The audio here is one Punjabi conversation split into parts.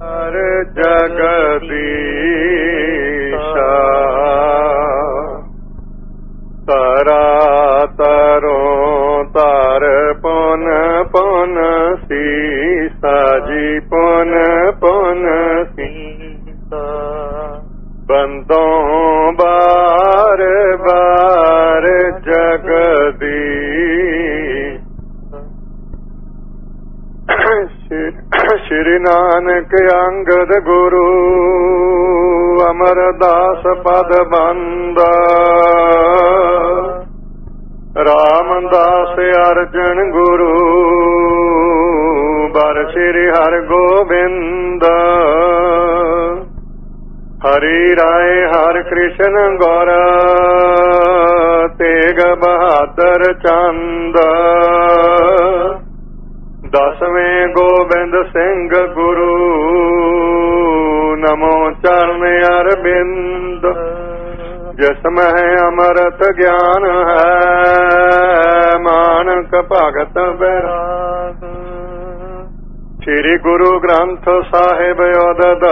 ਹਰ ਜਗਦੀਸ਼ਾ ਤਰਾ ਤਰੋਂ ਤਰ ਪੁਨ ਪੁਨ ਸੀਸਾ ਜੀ ਪੁਨ ਪੁਨ ਸੀਸਾ ਬੰਦੋਂ ਬਾਰ ਬਾਰ ਸ਼੍ਰੀ ਨਾਨਕ ਅੰਗਦ ਗੁਰੂ ਅਮਰਦਾਸ ਪਦ ਬੰਦਾ ਰਾਮਦਾਸ ਅਰਜਨ ਗੁਰੂ ਬਰ ਸ਼੍ਰੀ ਹਰਿ ਗੋਬਿੰਦ ਹਰੀ ਰਾਏ ਹਰਿ ਕ੍ਰਿਸ਼ਨ ਗੌਰ ਤੇਗ ਬਹਾਦਰ ਚੰਦ ਦਸਵੇਂ ਗੋਬਿੰਦ ਸਿੰਘ ਗੁਰੂ ਨਮੋ ਚਰਨ ਅਰਬਿੰਦ ਜਿਸ ਮਹਿ ਅਮਰਤ ਗਿਆਨ ਹੈ ਮਾਨਕ ਭਗਤ ਬੈਰਾਗ ਸ੍ਰੀ ਗੁਰੂ ਗ੍ਰੰਥ ਸਾਹਿਬ ਉਦਦ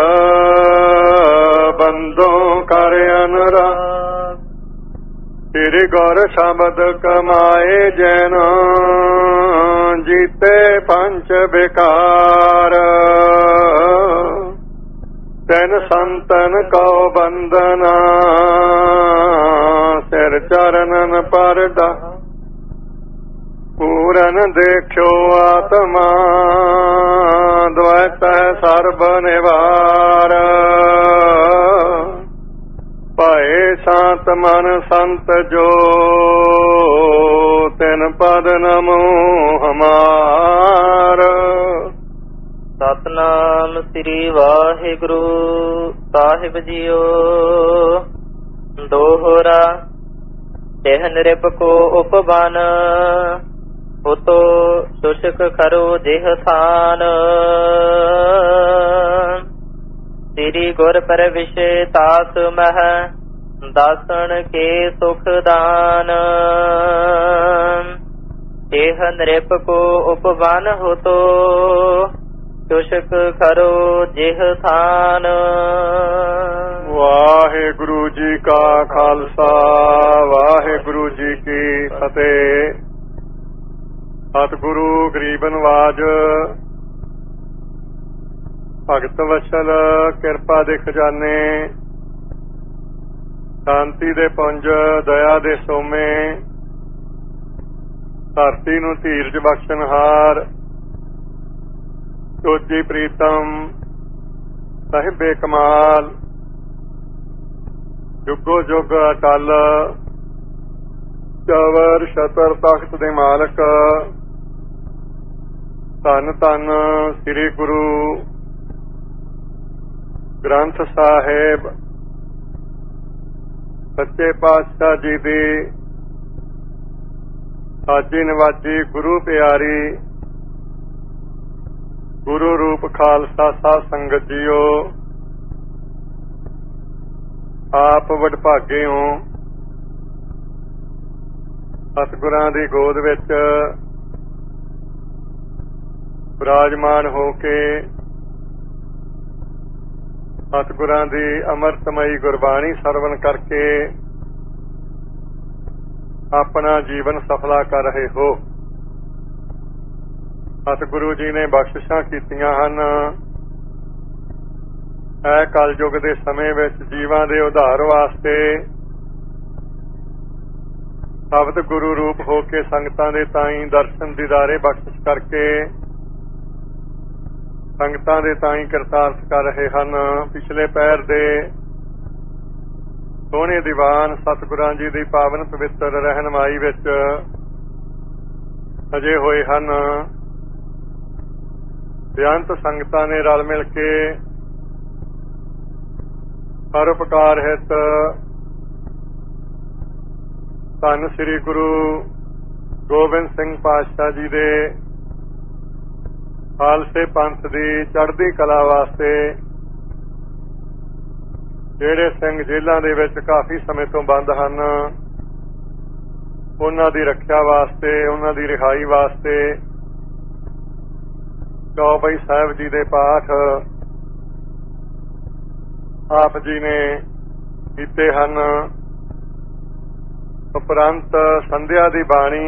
ਬੰਦੋਂ ਕਰ ਅਨੁਰਾਗ ਸ੍ਰੀ ਗੁਰ ਸ਼ਬਦ ਕਮਾਏ ਜਨ ਜੀਤੇ ਪੰਚ ਵਿਕਾਰ ਤੈਨ ਸੰਤਨ ਕਉ ਬੰਦਨਾ ਸਿਰ ਚਰਨਨ ਪਰਦਾ ਪੂਰਨ ਦੇਖਿਓ ਆਤਮਾ ਦ્વੈਤ ਸਰਬ ਨਿਵਾਰ ਭਏ ਸ਼ਾਂਤ ਮਨ ਸੰਤ ਜੋ ਤਿਨ ਪਦ ਨਮੋ ਹਮਾਰ ਸਤਨਾਮ ਸ੍ਰੀ ਵਾਹਿਗੁਰੂ ਸਾਹਿਬ ਜੀਓ ਦੋਹਰਾ ਦੇਹ ਨਿਰਪ ਕੋ ਉਪਬਨ ਉਤੋ ਸੁਸ਼ਕ ਕਰੋ ਦੇਹ ਥਾਨ ਸ੍ਰੀ ਗੁਰ ਪ੍ਰਵਿਸ਼ੇ ਤਾਸ ਮਹ ਦਾਸਣ ਕੇ ਸੁਖ ਦਾਨ ਦੇਹ ਨਿਰਪ ਕੋ ਉਪਬਨ ਹੋਤੋ ਸੁਸ਼ਕ ਕਰੋ ਜਿਹ ਥਾਨ। ਵਾਹਿਗੁਰੂ ਜੀ ਕਾ ਖਾਲਸਾ ਵਾਹਿਗੁਰੂ ਜੀ ਕੀ ਫਤਿਹ। ਸਤਿਗੁਰੂ ਗਰੀਬ ਨਵਾਜ ਭਗਤ ਵਸ਼ਲ ਕਿਰਪਾ ਦੇ ਖਜ਼ਾਨੇ ਸ਼ਾਂਤੀ ਦੇ ਪੁੰਜ ਦਇਆ ਦੇ ਸੋਮੇ ਧਰਤੀ ਨੂੰ ਧੀਰਜ ਬਖਸ਼ਣਹਾਰ ਸੋਜੀ ਪ੍ਰੀਤਮ ਸਾਹਿਬੇ ਕਮਾਲ ਜੁਗੋ ਜੁਗ ਅਟਲ ਚਵਰ ਛਤਰ ਤਖਤ ਦੇ ਮਾਲਕ ਧੰਨ ਧੰਨ ਸ੍ਰੀ ਗੁਰੂ ਗ੍ਰੰਥ ਸਾਹਿਬ ਸੱਚੇ ਪਾਤਸ਼ਾਹ ਜੀ ਦੀ ਸਾਜੀ ਨਵਾਜੀ ਗੁਰੂ ਪਿਆਰੀ ਗੁਰੂ ਰੂਪ ਖਾਲਸਾ ਸਾਧ ਸੰਗਤ ਜੀਓ, ਆਪ ਵਡਭਾਗੇ ਹੋ। ਸਤਿਗੁਰਾਂ ਦੀ ਗੋਦ ਵਿੱਚ ਵਿਰਾਜਮਾਨ ਹੋ ਕੇ ਸਤਿਗੁਰਾਂ ਦੀ ਅੰਮ੍ਰਿਤਮਈ ਗੁਰਬਾਣੀ ਸਰਵਣ ਕਰਕੇ ਆਪਣਾ ਜੀਵਨ ਸਫਲਾ ਕਰ ਰਹੇ ਹੋ। ਸਤਿਗੁਰੂ ਜੀ ਨੇ ਬਖਸ਼ਿਸ਼ਾਂ ਕੀਤੀਆਂ ਹਨ। ਇਹ ਕਲਯੁਗ ਦੇ ਸਮੇਂ ਵਿੱਚ ਜੀਵਾਂ ਦੇ ਉਧਾਰ ਵਾਸਤੇ ਸ਼ਬਦ ਗੁਰੂ ਰੂਪ ਹੋ ਕੇ ਸੰਗਤਾਂ ਦੇ ਤਾਈਂ ਦਰਸ਼ਨ ਦੀਦਾਰੇ ਬਖਸ਼ਿਸ਼ ਕਰਕੇ ਸੰਗਤਾਂ ਦੇ ਤਾਈਂ ਕਰਤਾਰਥ ਕਰ ਰਹੇ ਹਨ। ਪਿਛਲੇ ਪੈਰ ਦੇ ਸੋਹਣੇ ਦੀਵਾਨ ਸਤਿਗੁਰਾਂ ਜੀ ਦੀ ਪਾਵਨ ਪਵਿੱਤਰ ਰਹਿਨਮਾਈ ਵਿੱਚ ਸਜੇ ਹੋਏ ਹਨ। ਬੇਅੰਤ ਸੰਗਤਾਂ ਨੇ ਰਲ ਮਿਲ ਕੇ ਪਰਉਪਕਾਰ ਹਿਤ ਧੰਨ ਸ੍ਰੀ ਗੁਰੂ ਗੋਬਿੰਦ ਸਿੰਘ ਪਾਤਸ਼ਾਹ ਜੀ ਦੇ ਖਾਲਸੇ ਪੰਥ ਦੀ ਚੜ੍ਹਦੀ ਕਲਾ ਵਾਸਤੇ ਜਿਹੜੇ ਸਿੰਘ ਜੇਲ੍ਹਾਂ ਦੇ ਵਿੱਚ ਕਾਫੀ ਸਮੇਂ ਤੋਂ ਬੰਦ ਹਨ, ਉਹਨਾਂ ਦੀ ਰੱਖਿਆ ਵਾਸਤੇ, ਉਹਨਾਂ ਦੀ ਰਿਹਾਈ ਵਾਸਤੇ ਚੌਪਈ ਸਾਹਿਬ ਜੀ ਦੇ ਪਾਠ ਆਪ ਜੀ ਨੇ ਕੀਤੇ ਹਨ। ਉਪਰੰਤ ਸੰਧਿਆ ਦੀ ਬਾਣੀ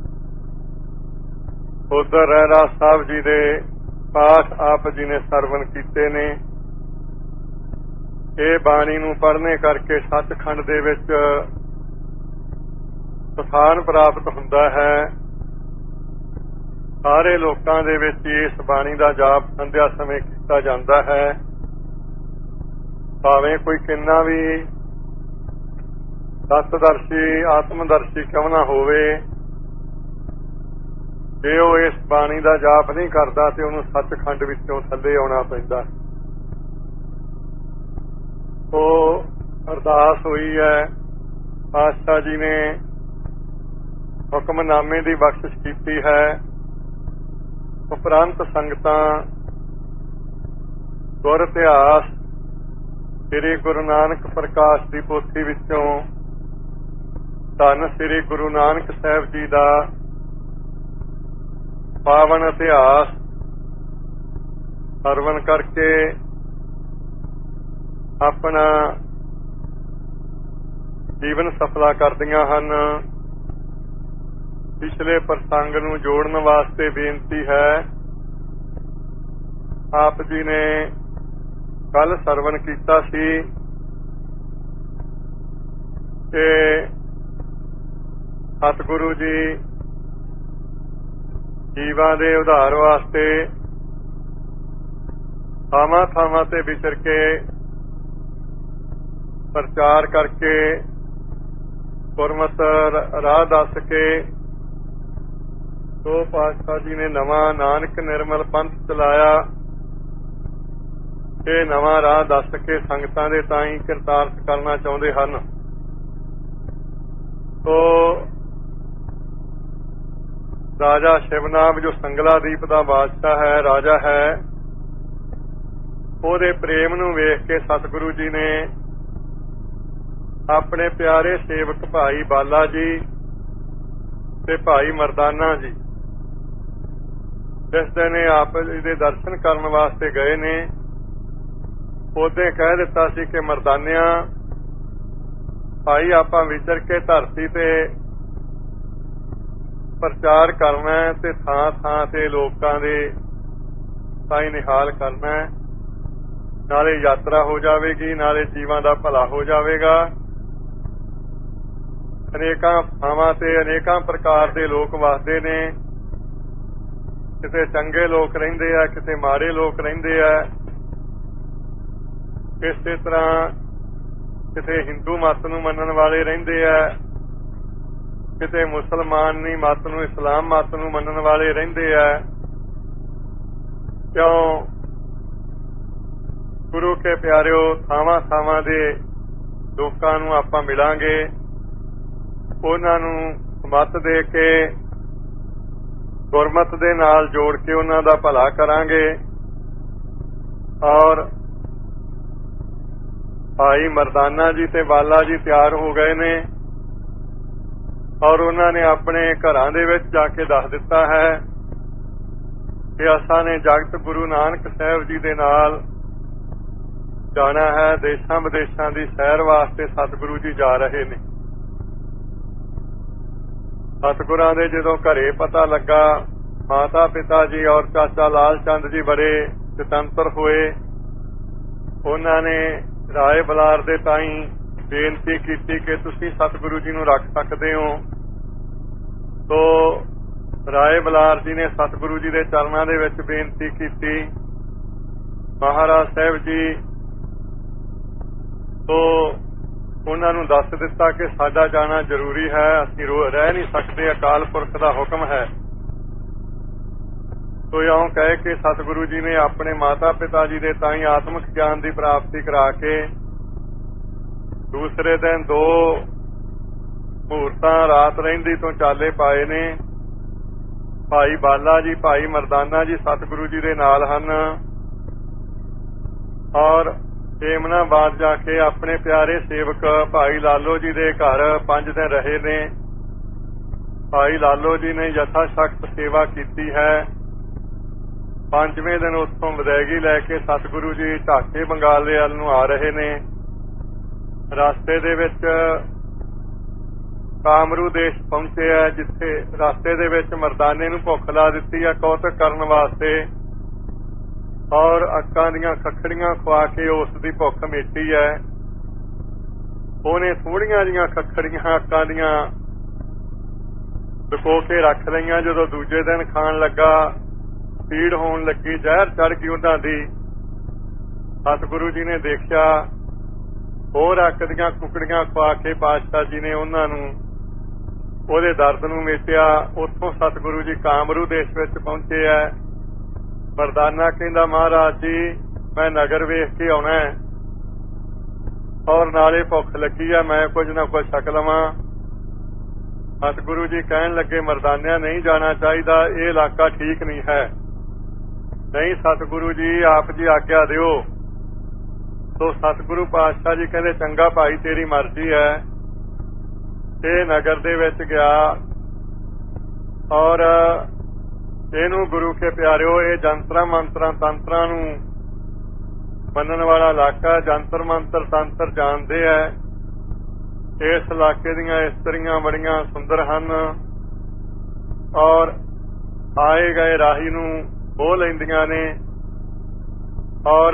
ਉਧਰ ਰਹਿਰਾਸ ਸਾਹਿਬ ਜੀ ਦੇ ਪਾਠ ਆਪ ਜੀ ਨੇ ਸਰਵਣ ਕੀਤੇ ਨੇ। ਇਹ ਬਾਣੀ ਨੂੰ ਪੜ੍ਹਨੇ ਕਰਕੇ ਸੱਚਖੰਡ ਦੇ ਵਿੱਚ ਸਥਾਨ ਪ੍ਰਾਪਤ ਹੁੰਦਾ ਹੈ। ਸਾਰੇ ਲੋਕਾਂ ਦੇ ਵਿੱਚ ਇਸ ਬਾਣੀ ਦਾ ਜਾਪ ਸੰਧਿਆ ਸਮੇਂ ਕੀਤਾ ਜਾਂਦਾ ਹੈ। ਭਾਵੇਂ ਕੋਈ ਕਿੰਨਾ ਵੀ ਸਤਿਦਰਸ਼ੀ ਆਤਮਦਰਸ਼ੀ ਕਿਉਂ ਨਾ ਹੋਵੇ, ਜੇ ਉਹ ਇਸ ਬਾਣੀ ਦਾ ਜਾਪ ਨਹੀਂ ਕਰਦਾ ਤੇ ਉਹਨੂੰ ਸੱਚਖੰਡ ਵਿੱਚੋਂ ਥੱਲੇ ਆਉਣਾ ਪੈਂਦਾ। ਉਹ ਅਰਦਾਸ ਹੋਈ ਹੈ, ਪਾਤਸ਼ਾਹ ਜੀ ਨੇ ਹੁਕਮਨਾਮੇ ਦੀ ਬਖਸ਼ਿਸ਼ ਕੀਤੀ ਹੈ। ਉਪਰੰਤ ਸੰਗਤਾਂ ਗੁਰ ਇਤਿਹਾਸ ਸ੍ਰੀ ਗੁਰੂ ਨਾਨਕ ਪ੍ਰਕਾਸ਼ ਦੀ ਪੋਥੀ ਵਿੱਚੋਂ ਧੰਨ ਸ੍ਰੀ ਗੁਰੂ ਨਾਨਕ ਸਾਹਿਬ ਜੀ ਦਾ ਪਾਵਨ ਇਤਿਹਾਸ ਸਰਵਣ ਕਰਕੇ ਆਪਣਾ ਜੀਵਨ ਸਫਲਾ ਕਰਦੀਆਂ ਹਨ। ਪਿਛਲੇ ਪ੍ਰਸੰਗ ਨੂੰ ਜੋੜਨ ਵਾਸਤੇ ਬੇਨਤੀ ਹੈ। ਆਪ ਜੀ ਨੇ ਕੱਲ ਸਰਵਣ ਕੀਤਾ ਸੀ ਕਿ ਸਤਿਗੁਰੂ ਜੀ ਜੀਵਾਂ ਦੇ ਉਧਾਰ ਵਾਸਤੇ ਥਾਵਾਂ ਥਾਵਾਂ ਤੇ ਵਿਚਰ ਕੇ ਪ੍ਰਚਾਰ ਕਰਕੇ ਗੁਰਮਤਿ ਰਾਹ ਦੱਸ ਕੇ ਸੋ ਪਾਤਸ਼ਾਹ ਜੀ ਨੇ ਨਵਾਂ ਨਾਨਕ ਨਿਰਮਲ ਪੰਥ ਚਲਾਇਆ। ਇਹ ਨਵਾਂ ਰਾਹ ਦੱਸ ਕੇ ਸੰਗਤਾਂ ਦੇ ਤਾਈਂ ਕਿਰਤਾਰਥ ਕਰਨਾ ਚਾਹੁੰਦੇ ਹਨ। ਸੋ ਰਾਜਾ ਸ਼ਿਵਨਾਮ ਜੋ ਸੰਗਲਾਦੀਪ ਦਾ ਬਾਦਸ਼ਾਹ ਹੈ, ਰਾਜਾ ਹੈ, ਉਹਦੇ ਪ੍ਰੇਮ ਨੂੰ ਵੇਖ ਕੇ ਸਤਿਗੁਰੂ ਜੀ ਨੇ ਆਪਣੇ ਪਿਆਰੇ ਸੇਵਕ ਭਾਈ ਬਾਲਾ ਜੀ ਤੇ ਭਾਈ ਮਰਦਾਨਾ ਜੀ ਜਿਸ ਦਿਨ ਆਪ ਜੀ ਦੇ ਦਰਸ਼ਨ ਕਰਨ ਵਾਸਤੇ ਗਏ ਨੇ, ਉਹਦੇ ਕਹਿ ਦਿੱਤਾ ਸੀ ਕਿ ਮਰਦਾਨਿਆਂ ਭਾਈ ਆਪਾਂ ਵਿਚਰ ਕੇ ਧਰਤੀ ਤੇ ਪ੍ਰਚਾਰ ਕਰਨਾ ਤੇ ਥਾਂ ਥਾਂ ਤੇ ਲੋਕਾਂ ਦੇ ਤਾਈਂ ਨਿਹਾਲ ਕਰਨਾ, ਨਾਲੇ ਯਾਤਰਾ ਹੋ ਜਾਵੇਗੀ, ਨਾਲੇ ਜੀਵਾਂ ਦਾ ਭਲਾ ਹੋ ਜਾਵੇਗਾ। ਅਨੇਕਾਂ ਥਾਵਾਂ ਤੇ ਅਨੇਕਾਂ ਪ੍ਰਕਾਰ ਦੇ ਲੋਕ ਵਸਦੇ ਨੇ, ਕਿਤੇ ਚੰਗੇ ਲੋਕ ਰਹਿੰਦੇ ਆ, ਕਿਤੇ ਮਾੜੇ ਲੋਕ ਰਹਿੰਦੇ ਆ। ਇਸੇ ਤਰ੍ਹਾਂ ਕਿਤੇ ਹਿੰਦੂ ਮੱਤ ਨੂੰ ਮੰਨਣ ਵਾਲੇ ਰਹਿੰਦੇ ਆ, ਕਿਤੇ ਮੁਸਲਮਾਨੀ ਮੱਤ ਨੂੰ ਇਸਲਾਮ ਮੱਤ ਨੂੰ ਮੰਨਣ ਵਾਲੇ ਰਹਿੰਦੇ ਆ। ਕਿਉਂ ਗੁਰੂ ਕੇ ਪਿਆਰਿਓ, ਥਾਵਾਂ ਥਾਵਾਂ ਦੇ ਲੋਕਾਂ ਨੂੰ ਆਪਾਂ ਮਿਲਾਂਗੇ, ਉਹਨਾਂ ਨੂੰ ਮੱਤ ਦੇ ਕੇ ਗੁਰਮਤ ਦੇ ਨਾਲ ਜੋੜ ਕੇ ਉਹਨਾਂ ਦਾ ਭਲਾ ਕਰਾਂਗੇ। ਔਰ ਭਾਈ ਮਰਦਾਨਾ ਜੀ ਤੇ ਬਾਲਾ ਜੀ ਤਿਆਰ ਹੋ ਗਏ ਨੇ ਔਰ ਉਹਨਾਂ ਨੇ ਆਪਣੇ ਘਰਾਂ ਦੇ ਵਿੱਚ ਜਾ ਕੇ ਦੱਸ ਦਿੱਤਾ ਹੈ ਕਿ ਅਸਾਂ ਨੇ ਜਗਤ ਗੁਰੂ ਨਾਨਕ ਸਾਹਿਬ ਜੀ ਦੇ ਨਾਲ ਜਾਣਾ ਹੈ। ਦੇਸ਼ਾਂ ਵਿਦੇਸ਼ਾਂ ਦੀ ਸੈਰ ਵਾਸਤੇ ਸਤਿਗੁਰੂ ਜੀ ਜਾ ਰਹੇ ਨੇ। ਸਤਿਗੁਰਾਂ ਦੇ ਜਦੋਂ ਘਰੇ ਪਤਾ ਲੱਗਾ, ਮਾਤਾ ਪਿਤਾ ਜੀ ਔਰ ਚਾਚਾ ਲਾਲ ਚੰਦ ਜੀ ਬੜੇ ਸੁਤੰਤਰ ਹੋਏ। ਉਹਨਾਂ ਨੇ ਰਾਏ ਬਲਾਰ ਦੇ ਤਾਈਂ ਬੇਨਤੀ ਕੀਤੀ ਕਿ ਤੁਸੀਂ ਸਤਿਗੁਰੂ ਜੀ ਨੂੰ ਰੱਖ ਸਕਦੇ ਹੋ। ਤੋ ਰਾਏ ਬਲਾਰ ਜੀ ਨੇ ਸਤਿਗੁਰੂ ਜੀ ਦੇ ਚਰਨਾਂ ਦੇ ਵਿੱਚ ਬੇਨਤੀ ਕੀਤੀ, ਮਹਾਰਾਜ ਸਾਹਿਬ ਜੀ। ਤੋ ਉਹਨਾਂ ਨੂੰ ਦੱਸ ਦਿੱਤਾ ਕਿ ਸਾਡਾ ਜਾਣਾ ਜ਼ਰੂਰੀ ਹੈ, ਅਸੀਂ ਰਹਿ ਨਹੀਂ ਸਕਦੇ, ਅਕਾਲ ਪੁਰਖ ਦਾ ਹੁਕਮ ਹੈ। ਤੋ ਇਉਂ ਕਹਿ ਕੇ ਸਤਿਗੁਰੂ ਜੀ ਨੇ ਆਪਣੇ ਮਾਤਾ ਪਿਤਾ ਜੀ ਦੇ ਤਾਈਂ ਆਤਮਿਕ ਗਿਆਨ ਦੀ ਪ੍ਰਾਪਤੀ ਕਰਾ ਕੇ ਦੂਸਰੇ ਦਿਨ 2 ਮਹੂਰਤਾਂ ਰਾਤ ਰਹਿੰਦੀ ਤੋਂ ਚਾਲੇ ਪਾਏ ਨੇ। ਭਾਈ ਬਾਲਾ ਜੀ ਭਾਈ ਮਰਦਾਨਾ ਜੀ ਸਤਿਗੁਰੂ ਜੀ ਦੇ ਨਾਲ ਹਨ ਔਰ ਏਮਨਾਬਾਦ ਜਾ ਕੇ ਆਪਣੇ ਪਿਆਰੇ ਸੇਵਕ ਭਾਈ ਲਾਲੋ ਜੀ ਦੇ ਘਰ 5 ਦਿਨ ਰਹੇ ਨੇ। ਭਾਈ ਲਾਲੋ ਜੀ ਨੇ ਯਥਾ ਸ਼ਕਤ ਸੇਵਾ ਕੀਤੀ ਹੈ। ਪੰਜਵੇਂ ਦਿਨ ਉੱਥੋਂ ਵਿਦਾਇਗੀ ਲੈ ਕੇ ਸਤਿਗੁਰੂ ਜੀ ਢਾਕੇ ਬੰਗਾਲੇ ਵੱਲ ਨੂੰ ਆ ਰਹੇ ਨੇ। ਰਸਤੇ ਦੇ ਵਿੱਚ ਕਾਮਰੂ ਦੇਸ਼ ਪਹੁੰਚੇ ਆ, ਜਿੱਥੇ ਰਸਤੇ ਦੇ ਵਿੱਚ ਮਰਦਾਨੇ ਨੂੰ ਭੁੱਖ ਲਾ ਦਿੱਤੀ ਆ ਕੌਤਕ ਕਰਨ ਵਾਸਤੇ, ਔਰ ਅੱਕਾਂ ਦੀਆਂ ਖੱਖੜੀਆਂ ਖਵਾ ਕੇ ਉਸ ਦੀ ਭੁੱਖ ਮਿਟੀ ਹੈ। ਉਹਨੇ ਥੋੜੀਆਂ ਜਿਹੀਆਂ ਖੱਖੜੀਆਂ ਅੱਕਾਂ ਦੀਆਂ ਲੁਕੋ ਕੇ ਰੱਖ ਲਈਆਂ। ਜਦੋਂ ਦੂਜੇ ਦਿਨ ਖਾਣ ਲੱਗਾ, ਪੀੜ ਹੋਣ ਲੱਗੀ, ਜ਼ਹਿਰ ਚੜ ਗਈ ਉਹਨਾਂ ਦੀ। ਸਤਿਗੁਰੂ ਜੀ ਨੇ ਦੇਖਿਆ, ਹੋਰ ਅੱਕ ਦੀਆਂ ਕੁਕੜੀਆਂ ਖਵਾ ਕੇ ਪਾਤਸ਼ਾਹ ਜੀ ਨੇ ਉਹਨਾਂ ਨੂੰ ਉਹਦੇ ਦਰਦ ਨੂੰ ਮੇਟਿਆ। ਉੱਥੋਂ ਸਤਿਗੁਰੂ ਜੀ ਕਾਮਰੂ ਦੇਸ਼ ਵਿੱਚ ਪਹੁੰਚੇ ਆ। ਮਰਦਾਨਾ ਕਹਿੰਦਾ, ਮਹਾਰਾਜ ਜੀ ਮੈਂ ਨਗਰ ਵੇਖ ਕੇ ਆਉਣਾ ਔਰ ਨਾਲੇ ਭੁੱਖ ਲੱਗੀ ਆ, ਮੈਂ ਕੁਝ ਨਾ ਕੁਝ ਛਕ ਲਵਾਂ। ਸਤਿਗੁਰੂ ਜੀ ਕਹਿਣ ਲੱਗੇ, ਮਰਦਾਨਿਆਂ ਨਹੀਂ ਜਾਣਾ ਚਾਹੀਦਾ, ਇਹ ਇਲਾਕਾ ਠੀਕ ਨਹੀਂ ਹੈ। ਨਹੀਂ ਸਤਿਗੁਰੂ ਜੀ ਆਪ ਜੀ ਆਗਿਆ ਦਿਓ। ਸੋ ਸਤਿਗੁਰੂ ਪਾਤਸ਼ਾਹ ਜੀ ਕਹਿੰਦੇ, ਚੰਗਾ ਭਾਈ ਤੇਰੀ ਮਰਜ਼ੀ ਹੈ। ਇਹ ਨਗਰ ਦੇ ਵਿੱਚ ਗਿਆ ਔਰ ਇਹਨੂੰ ਗੁਰੂ ਕੇ ਪਿਆਰਿਓ, ਇਹ ਜੰਤਰਾਂ ਮੰਤਰਾਂ ਤੰਤਰਾਂ ਨੂੰ ਮੰਨਣ ਵਾਲਾ ਇਲਾਕਾ, ਜੰਤਰ ਮੰਤਰ ਤੰਤਰ ਜਾਣਦੇ ਹੈ। ਇਸ ਇਲਾਕੇ ਦੀਆਂ ਇਸਤਰੀਆਂ ਬੜੀਆਂ ਸੁੰਦਰ ਹਨ ਔਰ ਆਏ ਗਏ ਰਾਹੀ ਨੂੰ ਮੋਹ ਲੈਂਦੀਆਂ ਨੇ ਔਰ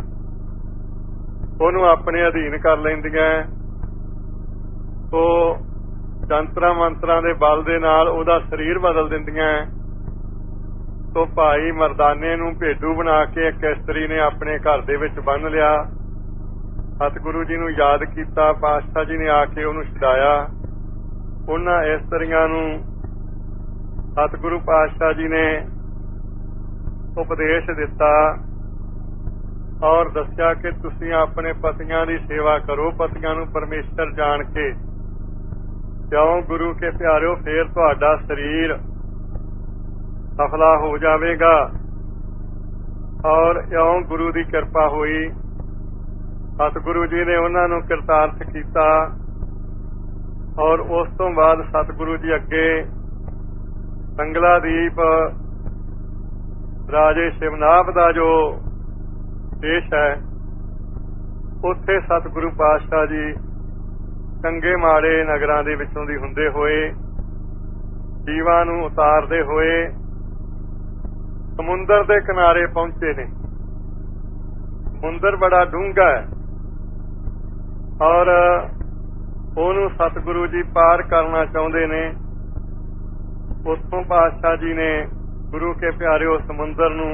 ਉਹਨੂੰ ਆਪਣੇ ਅਧੀਨ ਕਰ ਲੈਂਦੀਆਂ। ਸੋ ਜੰਤਰਾਂ ਮੰਤਰਾਂ ਦੇ ਬਲ ਦੇ ਨਾਲ ਉਹਦਾ ਸਰੀਰ ਬਦਲ ਦਿੰਦੀਆਂ। ਸੋ ਭਾਈ ਮਰਦਾਨੇ ਨੂੰ ਭੇਡੂ ਬਣਾ ਕੇ ਇੱਕ ਇਸਤਰੀ ਨੇ ਆਪਣੇ ਘਰ ਦੇ ਵਿੱਚ ਬੰਨ੍ਹ ਲਿਆ। ਸਤਿਗੁਰੂ ਜੀ ਨੂੰ ਯਾਦ ਕੀਤਾ, ਪਾਤਸ਼ਾਹ ਜੀ ਨੇ ਆ ਕੇ ਉਹਨੂੰ ਛੁਡਾਇਆ। ਉਹਨਾਂ ਇਸਤਰੀਆਂ ਨੂੰ ਸਤਿਗੁਰੂ ਪਾਤਸ਼ਾਹ ਜੀ ਨੇ ਉਪਦੇਸ਼ ਦਿੱਤਾ ਔਰ ਦੱਸਿਆ ਕਿ ਤੁਸੀਂ ਆਪਣੇ ਪਤੀਆਂ ਦੀ ਸੇਵਾ ਕਰੋ, ਪਤੀਆਂ ਨੂੰ ਪਰਮੇਸ਼ਰ ਜਾਣ ਕੇ। ਕਿਉਂ ਗੁਰੂ ਕੇ ਪਿਆਰਿਓ, ਫੇਰ ਤੁਹਾਡਾ ਸਰੀਰ ਸਫਲਾ ਹੋ ਜਾਵੇਗਾ ਔਰ ਇਉਂ ਗੁਰੂ ਦੀ ਕਿਰਪਾ ਹੋਈ। ਸਤਿਗੁਰੂ ਜੀ ਨੇ ਉਹਨਾਂ ਨੂੰ ਕਿਰਤਾਰਥ ਕੀਤਾ ਔਰ ਉਸ ਤੋਂ ਬਾਅਦ ਸਤਿਗੁਰੂ ਜੀ ਅੱਗੇ ਬੰਗਲਾਦੀਪ ਰਾਜੇ ਸ਼ਿਵਨਾਭ ਦਾ ਜੋ ਦੇਸ਼ ਹੈ, ਉੱਥੇ ਸਤਿਗੁਰੂ ਪਾਤਸ਼ਾਹ ਜੀ ਚੰਗੇ ਮਾੜੇ ਨਗਰਾਂ ਦੇ ਵਿੱਚੋਂ ਦੀ ਹੁੰਦੇ ਹੋਏ, ਜੀਵਾਂ ਨੂੰ ਉਤਾਰਦੇ ਹੋਏ ਸਮੁੰਦਰ ਦੇ ਕਿਨਾਰੇ ਪਹੁੰਚੇ ਨੇ। ਸਮੁੰਦਰ ਬੜਾ ਡੂੰਘਾ ਹੈ ਔਰ ਉਹਨੂੰ ਸਤਿਗੁਰੂ ਜੀ ਪਾਰ ਕਰਨਾ ਚਾਹੁੰਦੇ ਨੇ। ਉੱਥੋਂ ਪਾਤਸ਼ਾਹ ਜੀ ਨੇ ਗੁਰੂ ਕੇ ਪਿਆਰਿਓ ਸਮੁੰਦਰ ਨੂੰ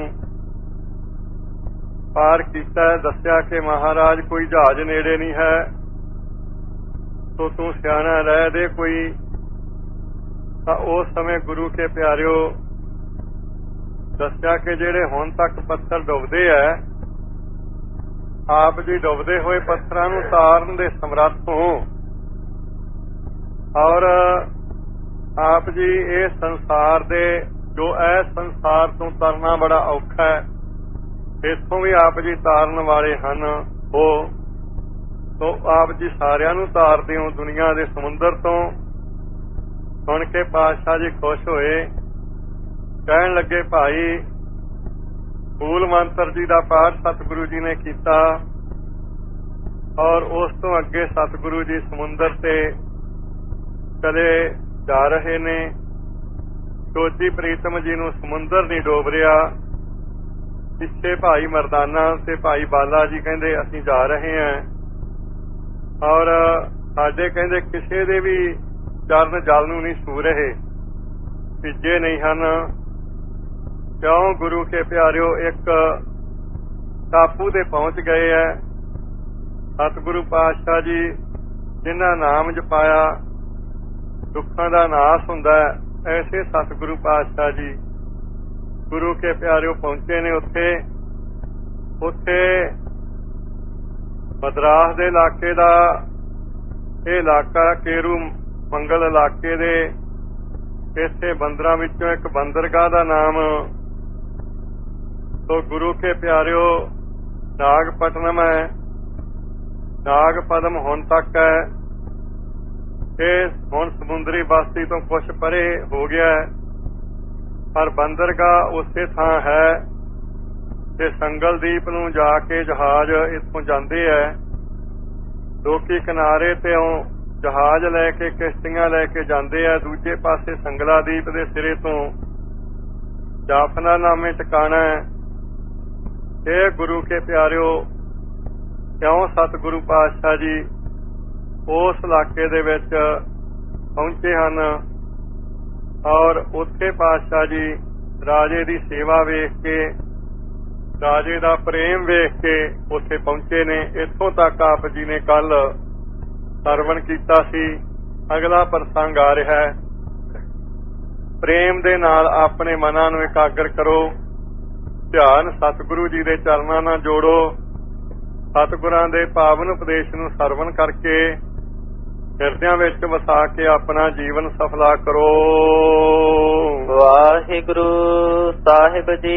ਪਾਰ ਕੀਤਾ। ਦੱਸਿਆ ਕਿ ਮਹਾਰਾਜ ਕੋਈ ਜਹਾਜ਼ ਨੇੜੇ ਨਹੀਂ ਹੈ, ਸੋ ਤੂੰ ਸਿਆਣਾ ਰਹਿ ਦੇ ਕੋਈ। ਤਾਂ ਉਸ ਸਮੇਂ ਗੁਰੂ ਕੇ ਪਿਆਰਿਓ ਦੱਸਿਆ ਕਿ ਜਿਹੜੇ ਹੁਣ ਤੱਕ ਪੱਥਰ ਡੁੱਬਦੇ ਆ, ਆਪ ਜੀ ਡੁੱਬਦੇ ਹੋਏ ਪੱਥਰਾਂ ਨੂੰ ਤਾਰਨ ਦੇ ਸਮਰੱਥ ਹੋ ਔਰ ਆਪ ਜੀ ਇਹ ਸੰਸਾਰ ਦੇ ਜੋ ਇਸ ਸੰਸਾਰ ਤੋਂ ਤਰਨਾ ਬੜਾ ਔਖਾ ਹੈ, ਇੱਥੋਂ ਵੀ ਆਪ ਜੀ ਤਾਰਨ ਵਾਲੇ ਹਨ। ਉਹ ਸੋ ਆਪ ਜੀ ਸਾਰਿਆਂ ਨੂੰ ਤਾਰਦੇ ਹੋ ਦੁਨੀਆ ਦੇ ਸਮੁੰਦਰ ਤੋਂ। ਸੁਣ ਕੇ ਪਾਤਸ਼ਾਹ ਜੀ ਖੁਸ਼ ਹੋਏ, ਕਹਿਣ ਲੱਗੇ, ਭਾਈ ਮੂਲ ਮੰਤਰ ਜੀ ਦਾ ਪਾਠ ਸਤਿਗੁਰੂ ਜੀ ਨੇ ਕੀਤਾ ਔਰ ਉਸ ਤੋਂ ਅੱਗੇ ਸਤਿਗੁਰੂ ਜੀ ਸਮੁੰਦਰ ਤੇ ਚਲੇ ਜਾ ਰਹੇ ਨੇ। ਜੋਤੀ ਪ੍ਰੀਤਮ ਜੀ ਨੂੰ ਸਮੁੰਦਰ ਨਹੀਂ ਡੋਬ ਰਿਹਾ। ਪਿੱਛੇ ਭਾਈ ਮਰਦਾਨਾ ਤੇ ਭਾਈ ਬਾਲਾ ਜੀ ਕਹਿੰਦੇ ਅਸੀਂ ਜਾ ਰਹੇ ਹਾਂ ਔਰ ਸਾਡੇ ਕਹਿੰਦੇ ਕਿਸੇ ਦੇ ਵੀ ਚਰਨ ਜਲ ਨੂੰ ਨਹੀਂ ਛੂ ਰਹੇ, ਭਿੱਜੇ ਨਹੀਂ ਹਨ। ਕਿਉਂ ਗੁਰੂ ਕੇ ਪਿਆਰਿਓ ਇੱਕ ਟਾਪੂ ਤੇ ਪਹੁੰਚ ਗਏ ਹੈ। ਸਤਿਗੁਰੂ ਪਾਤਸ਼ਾਹ ਜੀ ਜਿਨ੍ਹਾਂ ਨਾਮ ਜਪਾਇਆ ਦੁੱਖਾਂ ਦਾ ਨਾਸ ਹੁੰਦਾ, ਐਸੇ ਸਤਿਗੁਰੂ ਪਾਤਸ਼ਾਹ ਜੀ ਗੁਰੂ ਕੇ ਪਿਆਰਿਓ ਪਹੁੰਚੇ ਨੇ ਉੱਥੇ ਮਦਰਾਸ ਦੇ ਇਲਾਕੇ ਦਾ ਇਹ ਇਲਾਕਾ ਕੇਰੂ ਮੰਗਲ ਇਲਾਕੇ ਦੇ ਇਸੇ ਬੰਦਰਾਂ ਵਿੱਚੋਂ ਇੱਕ ਬੰਦਰਗਾਹ ਦਾ ਨਾਮ ਸੋ ਗੁਰੂ ਕੇ ਪਿਆਰਿਓ ਨਾਗਪਟਨਮ ਹੈ। ਨਾਗ ਪਦਮ ਹੁਣ ਤੱਕ ਹੈ। ਇਹ ਹੁਣ ਸਮੁੰਦਰੀ ਬਸਤੀ ਤੋਂ ਕੁਛ ਪਰੇ ਹੋ ਗਿਆ ਹੈ, ਪਰ ਬੰਦਰਗਾਹ ਉਸੇ ਥਾਂ ਹੈ ਤੇ ਸੰਗਲਦੀਪ ਨੂੰ ਜਾ ਕੇ ਜਹਾਜ਼ ਇੱਥੋਂ ਜਾਂਦੇ ਐ। ਲੋਕੀ ਕਿਨਾਰੇ ਤੇ ਜਹਾਜ਼ ਲੈ ਕੇ ਕਿਸ਼ਤੀਆਂ ਲੈ ਕੇ ਜਾਂਦੇ ਆ। ਦੂਜੇ ਪਾਸੇ ਸੰਗਲਾਦੀਪ ਦੇ ਸਿਰੇ ਤੋਂ ਜਾਫਨਾ ਨਾਮੇ ਟਿਕਾਣਾ ਹੈ। ਇਹ ਗੁਰੂ ਕੇ ਪਿਆਰਿਓ, ਕਿਉਂ ਸਤਿਗੁਰੂ ਪਾਤਸ਼ਾਹ ਜੀ ਉਸ ਇਲਾਕੇ ਦੇ ਵਿੱਚ ਪਹੁੰਚੇ ਹਨ ਔਰ ਉੱਥੇ ਪਾਤਸ਼ਾਹ ਜੀ ਰਾਜੇ ਦੀ ਸੇਵਾ ਵੇਖ ਕੇ, ਰਾਜੇ ਦਾ ਪ੍ਰੇਮ ਵੇਖ ਕੇ ਉੱਥੇ ਪਹੁੰਚੇ ਨੇ। ਇੱਥੋਂ ਤੱਕ ਆਪ ਜੀ ਨੇ ਕੱਲ ਸਰਵਣ ਕੀਤਾ ਸੀ। ਅਗਲਾ ਪ੍ਰਸੰਗ ਆ ਰਿਹਾ ਹੈ। ਪ੍ਰੇਮ ਦੇ ਨਾਲ ਆਪਣੇ ਮਨਾਂ ਨੂੰ ਇਕਾਗਰ ਕਰੋ, ਧਿਆਨ ਸਤਿਗੁਰੂ ਜੀ ਦੇ ਚਰਨਾਂ ਨਾਲ ਜੋੜੋ। ਸਤਿਗੁਰਾਂ ਦੇ ਪਾਵਨ ਉਪਦੇਸ਼ ਨੂੰ ਸਰਵਣ ਕਰਕੇ ਹਿਰਦਿਆਂ ਵਿੱਚ ਵਸਾ ਕੇ ਆਪਣਾ ਜੀਵਨ ਸਫਲਾ ਕਰੋ। ਵਾਹਿਗੁਰੂ ਸਾਹਿਬ ਜੀ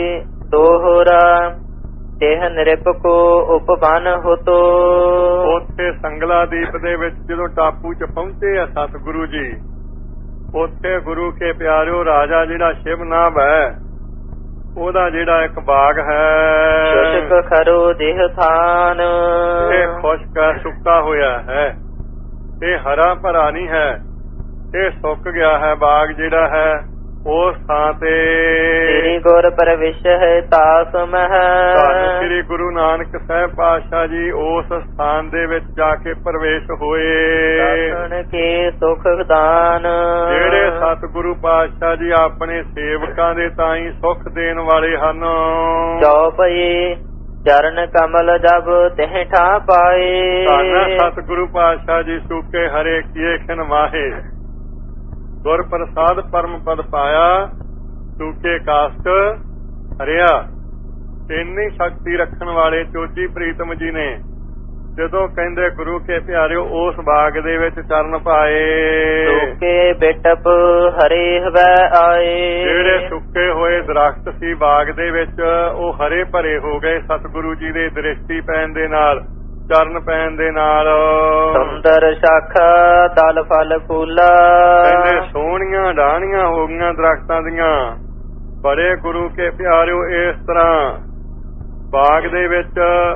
ਦੋਹਰਾ ਇਹ ਨਿਰਪਕੋ ਉਪਵਨ ਹੋਤੋ। ਉੱਥੇ ਸੰਗਲਾਦੀਪ ਦੇ ਵਿੱਚ ਜਦੋਂ ਟਾਪੂ 'ਚ ਪਹੁੰਚੇ ਆ ਸਤਿਗੁਰੂ ਜੀ, ਉੱਥੇ ਗੁਰੂ ਕੇ ਪਿਆਰਿਓ ਰਾਜਾ ਜਿਹੜਾ ਸ਼ਿਵਨਾਭ ਹੈ ਉਹਦਾ ਜਿਹੜਾ ਇੱਕ ਬਾਗ ਹੈ, ਸ਼ੁਸ਼ਕ ਖਰੋ ਦੇਹ ਥਾਨ, ਇਹ ਖੁਸ਼ਕ ਹੈ, ਸੁੱਕਾ ਹੋਇਆ ਹੈ। ਇਹ ਹਰਾ ਭਰਾ ਨਹੀਂ ਹੈ, ਇਹ ਸੁੱਕ ਗਿਆ ਹੈ ਬਾਗ ਜਿਹੜਾ ਹੈ। ਉਸ ਥਾਂ ਤੇ ਸ੍ਰੀ ਗੁਰ ਪ੍ਰਵੇਸ਼ ਹੈ ਤਾਸ ਮਹਿ, ਸ੍ਰੀ ਗੁਰੂ ਨਾਨਕ ਸਾਹਿਬ ਪਾਤਸ਼ਾਹ ਜੀ ਉਸ ਸਥਾਨ ਦੇ ਵਿੱਚ ਜਾ ਕੇ ਪ੍ਰਵੇਸ਼ ਹੋਏ। ਦਰਸ਼ਨ ਕੇ ਸੁਖ ਦਾਨ, ਜਿਹੜੇ ਸਤਿਗੁਰੂ ਪਾਤਸ਼ਾਹ ਜੀ ਆਪਣੇ ਸੇਵਕਾਂ ਦੇ ਤਾਈਂ ਸੁਖ ਦੇਣ ਵਾਲੇ ਹਨ। ਜੋ ਪਈ ਚਰਨ ਕਮਲ ਜਬ ਤਿਹ ਠਾ ਪਾਏ, ਧੰਨ ਸਤਿਗੁਰੂ ਪਾਤਸ਼ਾਹ ਜੀ ਸੂਕੇ ਹਰੇ ਕੀਏ ਖਿਨ ਮਾਹੇ, ਗੁਰ ਪ੍ਰਸਾਦ ਪਰਮ ਪਦ ਪਾਇਆ, ਸੂਕੇ ਕਾਸ਼ਟ ਹਰਿਆ। ਇੰਨੀ ਸ਼ਕਤੀ ਰੱਖਣ ਵਾਲੇ ਚੋਜੀ ਪ੍ਰੀਤਮ ਜੀ ਨੇ ਜਦੋਂ ਕਹਿੰਦੇ ਗੁਰੂ ਕੇ ਪਿਆਰਿਓ ਉਸ ਬਾਗ ਦੇ ਵਿੱਚ ਚਰਨ ਪਾਏ, ਸੂਕੇ ਬਿਟਪ ਹਰੇ ਹਵੈ ਆਏ। ਜਿਹੜੇ ਸੁੱਕੇ ਹੋਏ ਦਰਖਤ ਸੀ ਬਾਗ ਦੇ ਵਿੱਚ ਉਹ ਹਰੇ ਭਰੇ ਹੋ ਗਏ ਸਤਿਗੁਰੂ ਜੀ ਦੇ ਦ੍ਰਿਸ਼ਟੀ ਪੈਣ ਦੇ ਨਾਲ, ਚਰਨ ਪੈਣ ਦੇ ਨਾਲ। ਸੁੰਦਰ ਸ਼ਾਖਾ ਦਲ ਫਲ ਫੂਲਾ, ਕਹਿੰਦੇ ਸੋਹਣੀਆਂ ਡਾਹਣੀਆਂ ਹੋ ਗਈਆਂ ਦਰਖਤਾਂ ਦੀਆਂ। ਬੜੇ ਗੁਰੂ ਕੇ ਪਿਆਰਿਓ ਇਸ ਤਰ੍ਹਾਂ ਬਾਗ ਦੇ ਵਿੱਚ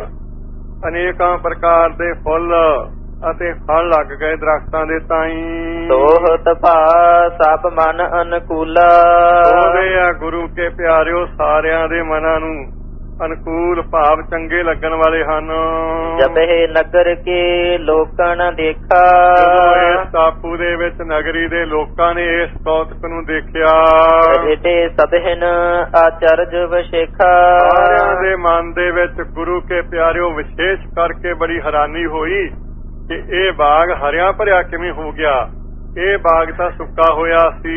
ਅਨੇਕਾਂ ਪ੍ਰਕਾਰ ਦੇ ਫੁੱਲ ਅਤੇ ਫਲ ਲੱਗ ਗਏ ਦਰਖਤਾਂ ਦੇ ਤਾਈਂ। ਸੋਹਤ ਭਾ ਸਭ ਮਨ ਅਨਕੂਲਾ, ਉਹਦੇ ਆ ਗੁਰੂ ਕੇ ਪਿਆਰਿਓ ਸਾਰਿਆਂ ਦੇ ਮਨਾਂ ਨੂੰ ਅਨੁਕੂਲ ਭਾਵ ਚੰਗੇ ਲੱਗਣ ਵਾਲੇ ਹਨ। ਜਬਹਿ ਨਗਰ ਕੇ ਲੋਕਾਂ ਨਾ ਦੇਖਾ, ਇਸ ਟਾਪੂ ਦੇ ਵਿੱਚ ਨਗਰੀ ਦੇ ਲੋਕਾਂ ਨੇ ਇਸ ਕੌਤਕ ਨੂੰ ਦੇਖਿਆ। ਇਹਦੇ ਸਭਹਿਨ ਆਚਰਜ ਵਸ਼ੇਖਾ, ਸਾਰਿਆਂ ਦੇ ਮਨ ਦੇ ਵਿੱਚ ਗੁਰੂ ਕੇ ਪਿਆਰਿਓ ਵਿਸ਼ੇਸ਼ ਕਰਕੇ ਬੜੀ ਹੈਰਾਨੀ ਹੋਈ ਕਿ ਇਹ ਬਾਗ ਹਰਿਆ ਭਰਿਆ ਕਿਵੇਂ ਹੋ ਗਿਆ। ਇਹ ਬਾਗ ਤਾਂ ਸੁੱਕਾ ਹੋਇਆ ਸੀ।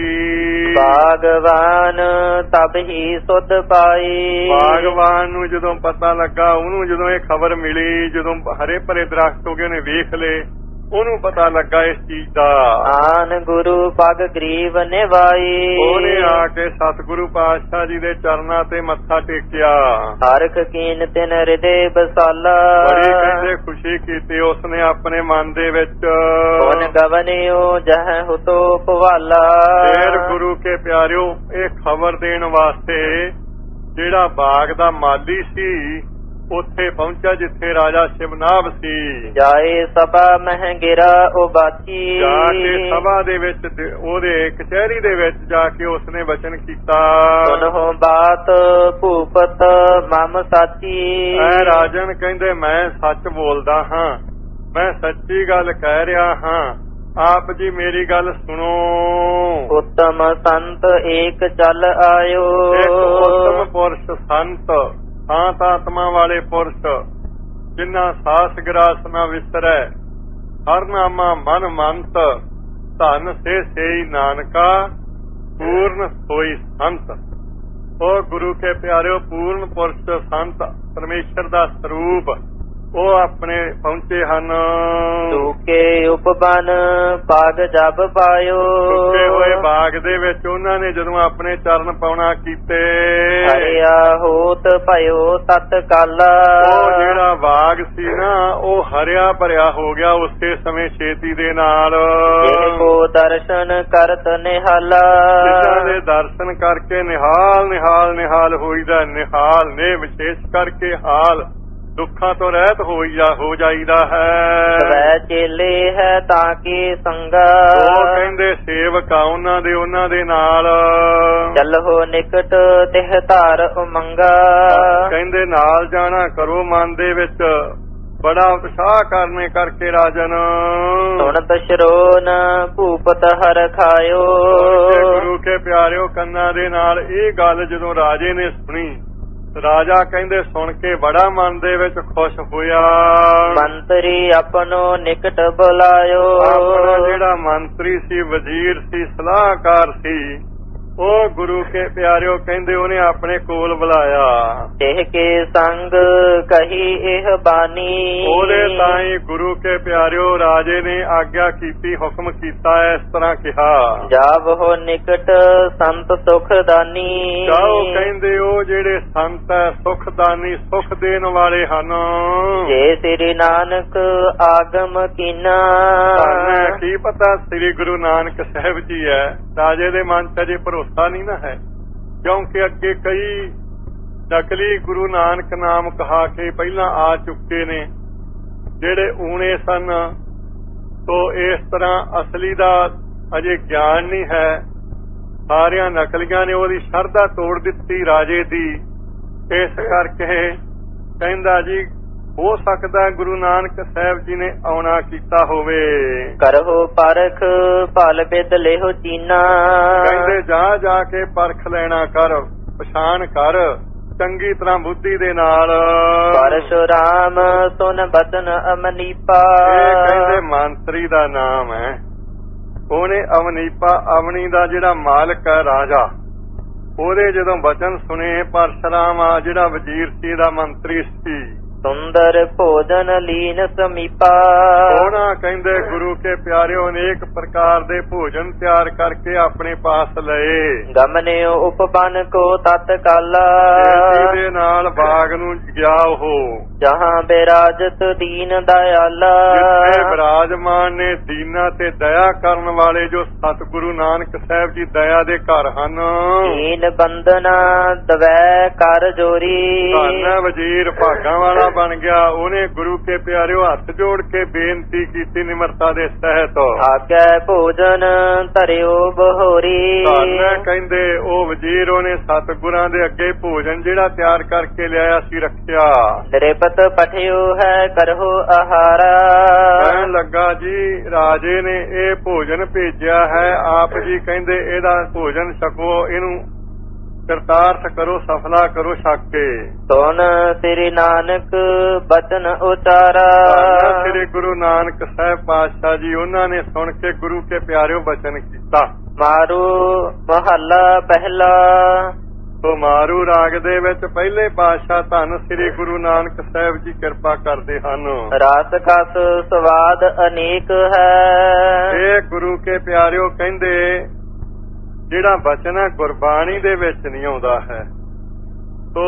ਬਾਗਵਾਨ ਤਬ ਹੀ ਸੁਧ ਪਾਈ, ਬਾਗਵਾਨ ਨੂੰ ਜਦੋਂ ਪਤਾ ਲੱਗਾ, ਉਹਨੂੰ ਜਦੋਂ ਇਹ ਖਬਰ ਮਿਲੀ, ਜਦੋਂ ਹਰੇ ਭਰੇ ਦਰਖਤ ਹੋ ਗਏ ਉਹਨੇ ਵੇਖ ਲਏ, ਉਹਨੂੰ ਪਤਾ ਲੱਗਾ ਇਸ ਚੀਜ਼ ਦਾ। ਆਨ ਗੁਰੂ ਪਗ ਗਰੀਬ ਨਿਵਾਈ, ਉਹਨੇ ਆ ਕੇ ਸਤਿਗੁਰੂ ਪਾਤਸ਼ਾਹ ਜੀ ਦੇ ਚਰਨਾਂ ਤੇ ਮੱਥਾ ਟੇਕਿਆ। ਹਰਖ ਕੀਨ ਤਿਨ ਹਿਰਦੇ ਬਸਾਲਾ, ਬੜੀ ਕਹਿੰਦੇ ਖੁਸ਼ੀ ਕੀਤੀ ਉਸਨੇ ਆਪਣੇ ਮਨ ਦੇ ਵਿੱਚ। ਕੋਨ ਗਵਨਿਓ ਜਹ ਹੁਤੋ ਪਵਾਲਾ, ਫੇਰ ਗੁਰੂ ਕੇ ਪਿਆਰਿਓ ਇਹ ਖਬਰ ਦੇਣ ਵਾਸਤੇ ਜਿਹੜਾ ਬਾਗ ਦਾ ਮਾਲੀ ਸੀ ਉੱਥੇ ਪਹੁੰਚਿਆ ਜਿੱਥੇ ਰਾਜਾ ਸ਼ਿਵਨਾਭ ਸੀ। ਜਾਏ ਸਭਾ ਮਹਿ ਗਿਰਾ ਉਬਾਚੀ, ਜਾ ਕੇ ਸਭਾ ਦੇ ਵਿੱਚ ਉਹਦੇ ਕਚਹਿਰੀ ਦੇ ਵਿੱਚ ਜਾ ਕੇ ਉਸਨੇ ਵਚਨ ਕੀਤਾ, ਸੁਨਹੁ ਬਾਤ ਭੂਪਤ ਮਮ ਸਾਚੀ। ਐ ਰਾਜਨ ਕਹਿੰਦੇ ਮੈਂ ਸੱਚ ਬੋਲਦਾ ਹਾਂ, ਮੈਂ ਸੱਚੀ ਗੱਲ ਕਹਿ ਰਿਹਾ ਹਾਂ, ਆਪ ਜੀ ਮੇਰੀ ਗੱਲ ਸੁਣੋ। ਉੱਤਮ ਸੰਤ ਏਕ ਚੱਲ ਆਇਓ, ਇੱਕ ਉੱਤਮ ਪੁਰਸ਼ ਸੰਤ ਸ਼ਾਂਤ ਆਤਮਾ ਵਾਲੇ ਪੁਰਸ਼ ਜਿਨ੍ਹਾਂ ਸਾਸ ਗਰਾਸ ਨਾ ਵਿਸਰੈ, ਹਰ ਨਾਮਾ ਮਨ ਮੰਤ, ਧਨ ਸੇ ਸੇਈ ਨਾਨਕਾ ਪੂਰਨ ਹੋਈ ਸੰਤ। ਉਹ ਗੁਰੂ ਕੇ ਪਿਆਰਿਓ ਪੂਰਨ ਪੁਰਸ਼ ਸੰਤ ਪਰਮੇਸ਼ਰ ਦਾ ਸਰੂਪ ਉਹ ਆਪਣੇ ਪਹੁੰਚੇ ਹਨ। ਸੂਕੇ ਉਪਬਨ ਬਾਗ ਜਬ ਪਾਇਓ, ਸੁੱਕੇ ਹੋਏ ਬਾਗ ਦੇ ਵਿੱਚ ਉਹਨਾਂ ਨੇ ਜਦੋਂ ਆਪਣੇ ਚਰਨ ਪਾਉਣਾ ਕੀਤੇ, ਹਰਿਆ ਹੋਤ ਭਇਓ ਤਤ ਕਾਲਾ। ਉਹ ਜਿਹੜਾ ਬਾਗ ਸੀ ਨਾ ਉਹ ਹਰਿਆ ਭਰਿਆ ਹੋ ਗਿਆ ਉਸੇ ਸਮੇਂ ਛੇਤੀ ਦੇ ਨਾਲ। ਜਿਹ ਕੋ ਦਰਸ਼ਨ ਕਰਤ ਨਿਹਾਲਾ, ਜਿਨ੍ਹਾਂ ਦੇ ਦਰਸ਼ਨ ਕਰਕੇ ਨਿਹਾਲ ਨਿਹਾਲ ਨਿਹਾਲ ਹੋਈਦਾ। ਨਿਹਾਲ ਨੇ ਵਿਸ਼ੇਸ਼ ਕਰਕੇ ਹਾਲ ਦੁੱਖਾਂ ਤੋਂ ਰਹਿਤ ਹੋ ਜਾਈਦਾ ਹੈ। ਸਵੈ ਚੇਲੇ ਹੈ ਤਾਂ ਕੀ ਸੰਗਾ, ਉਹ ਕਹਿੰਦੇ ਸੇਵਕ ਆ ਉਹਨਾਂ ਦੇ ਨਾਲ। ਚੱਲੋ ਨਿਕਟ ਤਿਹ ਧਾਰ ਉਮੰਗਾ, ਕਹਿੰਦੇ ਨਾਲ ਜਾਣਾ ਕਰੋ ਮਨ ਦੇ ਵਿੱਚ ਬੜਾ ਉਤਸ਼ਾਹ ਕਰਨੇ ਕਰਕੇ ਰਾਜਨ। ਸੁਣਤ ਸ਼ਰੋਨ ਭੂਪਤ ਹਰ ਖਾਇਓ, ਗੁਰੂ ਕੇ ਪਿਆਰਿਓ ਕੰਨਾਂ ਦੇ ਨਾਲ ਇਹ ਗੱਲ ਜਦੋਂ ਰਾਜੇ ਨੇ ਸੁਣੀ, ਰਾਜਾ ਕਹਿੰਦੇ ਸੁਣ ਕੇ ਬੜਾ ਮਨ ਦੇ ਵਿੱਚ ਖੁਸ਼ ਹੋਇਆ। ਮੰਤਰੀ ਆਪਣੋ ਨਿਕਟ ਬੁਲਾਇਓ, ਆਪਣਾ ਜਿਹੜਾ ਮੰਤਰੀ ਸੀ, ਵਜ਼ੀਰ ਸੀ, ਸਲਾਹਕਾਰ ਸੀ, ਉਹ ਗੁਰੂ ਕੇ ਪਿਆਰਿਓ ਕਹਿੰਦੇ ਉਹਨੇ ਆਪਣੇ ਕੋਲ ਬੁਲਾਇਆ। ਇਹ ਕੇ ਸੰਗ ਕਹੀ ਇਹ ਬਾਣੀ, ਉਹਦੇ ਤਾਈਂ ਗੁਰੂ ਕੇ ਪਿਆਰਿਓ ਰਾਜੇ ਨੇ ਆਗਿਆ ਕੀਤੀ, ਹੁਕਮ ਕੀਤਾ, ਇਸ ਤਰ੍ਹਾਂ ਕਿਹਾ, ਜਾਵੋ ਨਿਕਟ ਸੰਤ ਸੁਖਦਾਨੀ। ਜਾਓ ਕਹਿੰਦੇ ਉਹ ਜਿਹੜੇ ਸੰਤ ਹੈ ਸੁਖਦਾਨੀ, ਸੁਖ ਦੇਣ ਵਾਲੇ ਹਨ। ਜੇ ਸ੍ਰੀ ਨਾਨਕ ਆਗਮ ਕੀਨਾ, ਸਾਨੂੰ ਕੀ ਪਤਾ ਸ੍ਰੀ ਗੁਰੂ ਨਾਨਕ ਸਾਹਿਬ ਜੀ ਹੈ। ਰਾਜੇ ਦੇ ਮਨ ਚ ਅਜੇ ਭਰੋਸਾ ਨਹੀਂ ਨਾ ਹੈ, ਕਿਉਂਕਿ ਅੱਗੇ ਕਈ ਨਕਲੀ ਗੁਰੂ ਨਾਨਕ ਨਾਮ ਕਹਾ ਕੇ ਪਹਿਲਾਂ ਆ ਚੁੱਕੇ ਨੇ ਜਿਹੜੇ ਊਣੇ ਸਨ। ਤੋ ਇਸ ਤਰ੍ਹਾਂ ਅਸਲੀ ਦਾ ਅਜੇ ਗਿਆਨ ਨਹੀਂ ਹੈ। ਸਾਰਿਆਂ ਨਕਲੀਆਂ ਨੇ ਉਹਦੀ ਸ਼ਰਧਾ ਤੋੜ ਦਿੱਤੀ ਰਾਜੇ ਦੀ। ਇਸ ਕਰਕੇ ਕਹਿੰਦਾ ਜੀ ਹੋ ਸਕਦਾ ਗੁਰੂ ਨਾਨਕ ਸਾਹਿਬ ਜੀ ਨੇ ਆਉਣਾ ਕੀਤਾ ਹੋਵੇ। ਕਰੋ ਪਰਖ ਭਲ ਬਿਦ ਲਿਹੋ ਚੀਨਾ, ਕਹਿੰਦੇ ਜਾ ਕੇ ਪਰਖ ਲੈਣਾ ਕਰ, ਪਛਾਣ ਕਰ ਚੰਗੀ ਤਰ੍ਹਾਂ ਬੁੱਧੀ ਦੇ ਨਾਲ। ਪਰਸ਼ੁਰਾਮ ਸੁਨ ਬਚਨ ਅਮਨੀਪਾ, ਇਹ ਕਹਿੰਦੇ ਮੰਤਰੀ ਦਾ ਨਾਮ ਹੈ। ਉਹਨੇ ਅਮਨੀਪਾ, ਅਵਨੀ ਦਾ ਜਿਹੜਾ ਮਾਲਕ ਹੈ ਰਾਜਾ, ਉਹਦੇ ਜਦੋਂ ਬਚਨ ਸੁਣੇ, ਪਰਸ਼ੁਰਾਮ ਆ ਜਿਹੜਾ ਵਜ਼ੀਰ ਸੀ ਦਾ ਮੰਤਰੀ ਸੀ, ਸੁੰਦਰ ਭੋਜਨ ਲੀਨ ਸਮੀਪਾ। ਉਹਨਾਂ ਕਹਿੰਦੇ ਗੁਰੂ ਕੇ ਪਿਆਰਿਓ ਅਨੇਕ ਪ੍ਰਕਾਰ ਦੇ ਭੋਜਨ ਤਿਆਰ ਕਰਕੇ ਆਪਣੇ ਪਾਸ ਲਏ। ਗਮਨਿਓ ਉਪਬਨ ਕੋ ਤਤ ਕਾਲਾ, ਦੇ ਨਾਲ ਬਾਗ ਨੂੰ ਗਿਆ ਉਹ, ਜਹਾਂ ਬਿਰਾਜਤ ਦੀਨ ਦਇਆਲਾ। ਜਿੱਥੇ ਬਿਰਾਜਮਾਨ ਨੇ ਦੀਨਾਂ ਤੇ ਦਇਆ ਕਰਨ ਵਾਲੇ ਜੋ ਸਤਿਗੁਰੂ ਨਾਨਕ ਸਾਹਿਬ ਜੀ ਦਇਆ ਦੇ ਘਰ ਹਨ। ਦੀਨ ਬੰਦਨਾ ਦਵੈ ਕਰ ਜੋਰੀ, ਧੰਨ ਵਜ਼ੀਰ ਭਾਗਾਂ ਵਾਲਾ ਬਣ ਗਿਆ। ਉਹਨੇ ਗੁਰੂ ਕੇ ਪਿਆਰਿਓ ਹੱਥ ਜੋੜ ਕੇ ਬੇਨਤੀ ਕੀਤੀ ਨਿਮਰਤਾ ਦੇ ਸਹਿਤ, ਆਗੈ ਭੋਜਨ ਧਰਿਓ ਬਹੋਰੀ। ਧੰਨ ਕਹਿੰਦੇ ਉਹ ਵਜ਼ੀਰ ਉਹਨੇ ਸਤਿਗੁਰਾਂ ਦੇ ਅੱਗੇ ਭੋਜਨ ਜਿਹੜਾ ਤਿਆਰ ਕਰਕੇ ਲਿਆਇਆ ਸੀ ਰੱਖਿਆ। ਨਿਰਪਤ ਪਠਿਓ ਹੈ ਕਰਹੁ ਆਹਾਰਾ, ਕਹਿਣ ਲੱਗਾ ਜੀ ਰਾਜੇ ਨੇ ਇਹ ਭੋਜਨ ਭੇਜਿਆ ਹੈ, ਆਪ ਜੀ ਕਹਿੰਦੇ ਇਹਦਾ ਭੋਜਨ ਛਕੋ, ਇਹਨੂੰ ਕਰਤਾਰਥ ਕਰੋ, ਸਫਲਾ ਕਰੋ ਛਕ ਕੇ। ਸੁਨ ਸ੍ਰੀ ਨਾਨਕ ਬਚਨ ਉਚਾਰਾ, ਸ੍ਰੀ ਗੁਰੂ ਨਾਨਕ ਸਾਹਿਬ ਪਾਤਸ਼ਾਹ ਜੀ ਉਹਨਾਂ ਨੇ ਸੁਣ ਕੇ ਗੁਰੂ ਕੇ ਪਿਆਰਿਓ ਬਚਨ ਕੀਤਾ। ਮਾਰੂ ਮਹੱਲਾ ਪਹਿਲਾ, ਸੋ ਮਾਰੂ ਰਾਗ ਦੇ ਵਿੱਚ ਪਹਿਲੇ ਪਾਤਸ਼ਾਹ ਧੰਨ ਸ੍ਰੀ ਗੁਰੂ ਨਾਨਕ ਸਾਹਿਬ ਜੀ ਕਿਰਪਾ ਕਰਦੇ ਹਨ। ਰਸ ਕਸ ਸਵਾਦ ਅਨੇਕ ਹੈ, ਇਹ ਗੁਰੂ ਕੇ ਪਿਆਰਿਓ ਕਹਿੰਦੇ ਜਿਹੜਾ ਬਚਨ ਹੈ ਗੁਰਬਾਣੀ ਦੇ ਵਿੱਚ ਨਹੀਂ ਆਉਂਦਾ ਹੈ। ਸੋ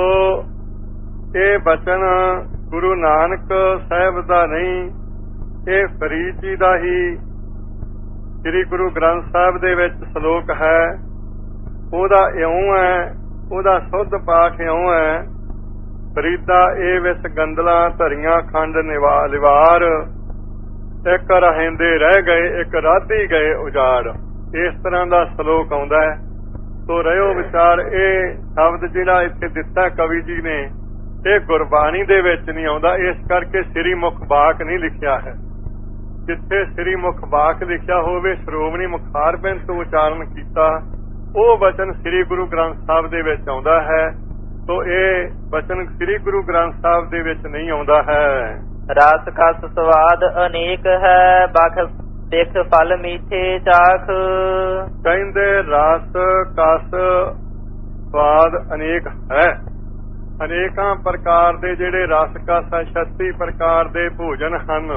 ਇਹ ਬਚਨ ਗੁਰੂ ਨਾਨਕ ਸਾਹਿਬ ਦਾ ਨਹੀਂ, ਇਹ ਫਰੀਦ ਜੀ ਦਾ ਹੀ ਸ੍ਰੀ ਗੁਰੂ ਗ੍ਰੰਥ ਸਾਹਿਬ ਦੇ ਵਿੱਚ ਸ਼ਲੋਕ ਹੈ। ਉਹਦਾ ਇਉਂ ਹੈ, ਉਹਦਾ ਸੁੱਧ ਪਾਠ ਇਉਂ ਹੈ, ਫਰੀਦਾ ਇਹ ਵਿੱਚ ਗੰਦਲਾਂ ਧਰੀਆਂ ਖੰਡ ਲਿਵਾਰ, ਇੱਕ ਰਹਿੰਦੇ ਰਹਿ ਗਏ ਇੱਕ ਰਾਧੀ ਗਏ ਉਜਾੜ। ਇਸ ਤਰ੍ਹਾਂ ਦਾ ਸ਼ਲੋਕ ਆਉਂਦਾ ਹੈ। ਸੋ ਰਹਿਓ ਵਿਚਾਰ, ਇਹ ਸ਼ਬਦ ਜਿਹੜਾ ਇੱਥੇ ਦਿੱਤਾ ਕਵੀ ਜੀ ਨੇ ਇਹ ਗੁਰਬਾਣੀ ਦੇ ਵਿੱਚ ਨਹੀਂ ਆਉਂਦਾ, ਇਸ ਕਰਕੇ ਸ੍ਰੀ ਮੁਖ ਬਾਕ ਨਹੀਂ ਲਿਖਿਆ ਹੈ। ਜਿੱਥੇ ਸ੍ਰੀ ਮੁਖ ਬਾਕ ਲਿਖਿਆ ਹੋਵੇ, ਸ਼੍ਰੋਮਣੀ ਮੁਖਾਰਬਿੰਦ ਤੋਂ ਉਚਾਰਨ ਕੀਤਾ, ਉਹ ਬਚਨ ਸ੍ਰੀ ਗੁਰੂ ਗ੍ਰੰਥ ਸਾਹਿਬ ਦੇ ਵਿੱਚ ਆਉਂਦਾ ਹੈ। ਸੋ ਇਹ ਬਚਨ ਸ੍ਰੀ ਗੁਰੂ ਗ੍ਰੰਥ ਸਾਹਿਬ ਦੇ ਵਿੱਚ ਨਹੀਂ ਆਉਂਦਾ ਹੈ। ਰਸ ਕਸ ਸਵਾਦ ਅਨੇਕ ਹੈ, ਬਖ ਦੇਖ ਫਲ ਮੀਠੇ ਚਾਖ। ਕਹਿੰਦੇ ਰਸ ਕਸ ਸਵਾਦ ਅਨੇਕ ਹੈ, ਅਨੇਕਾਂ ਪ੍ਰਕਾਰ ਦੇ ਜਿਹੜੇ ਰਸ ਕਸ 36 ਪ੍ਰਕਾਰ ਦੇ ਭੋਜਨ ਹਨ,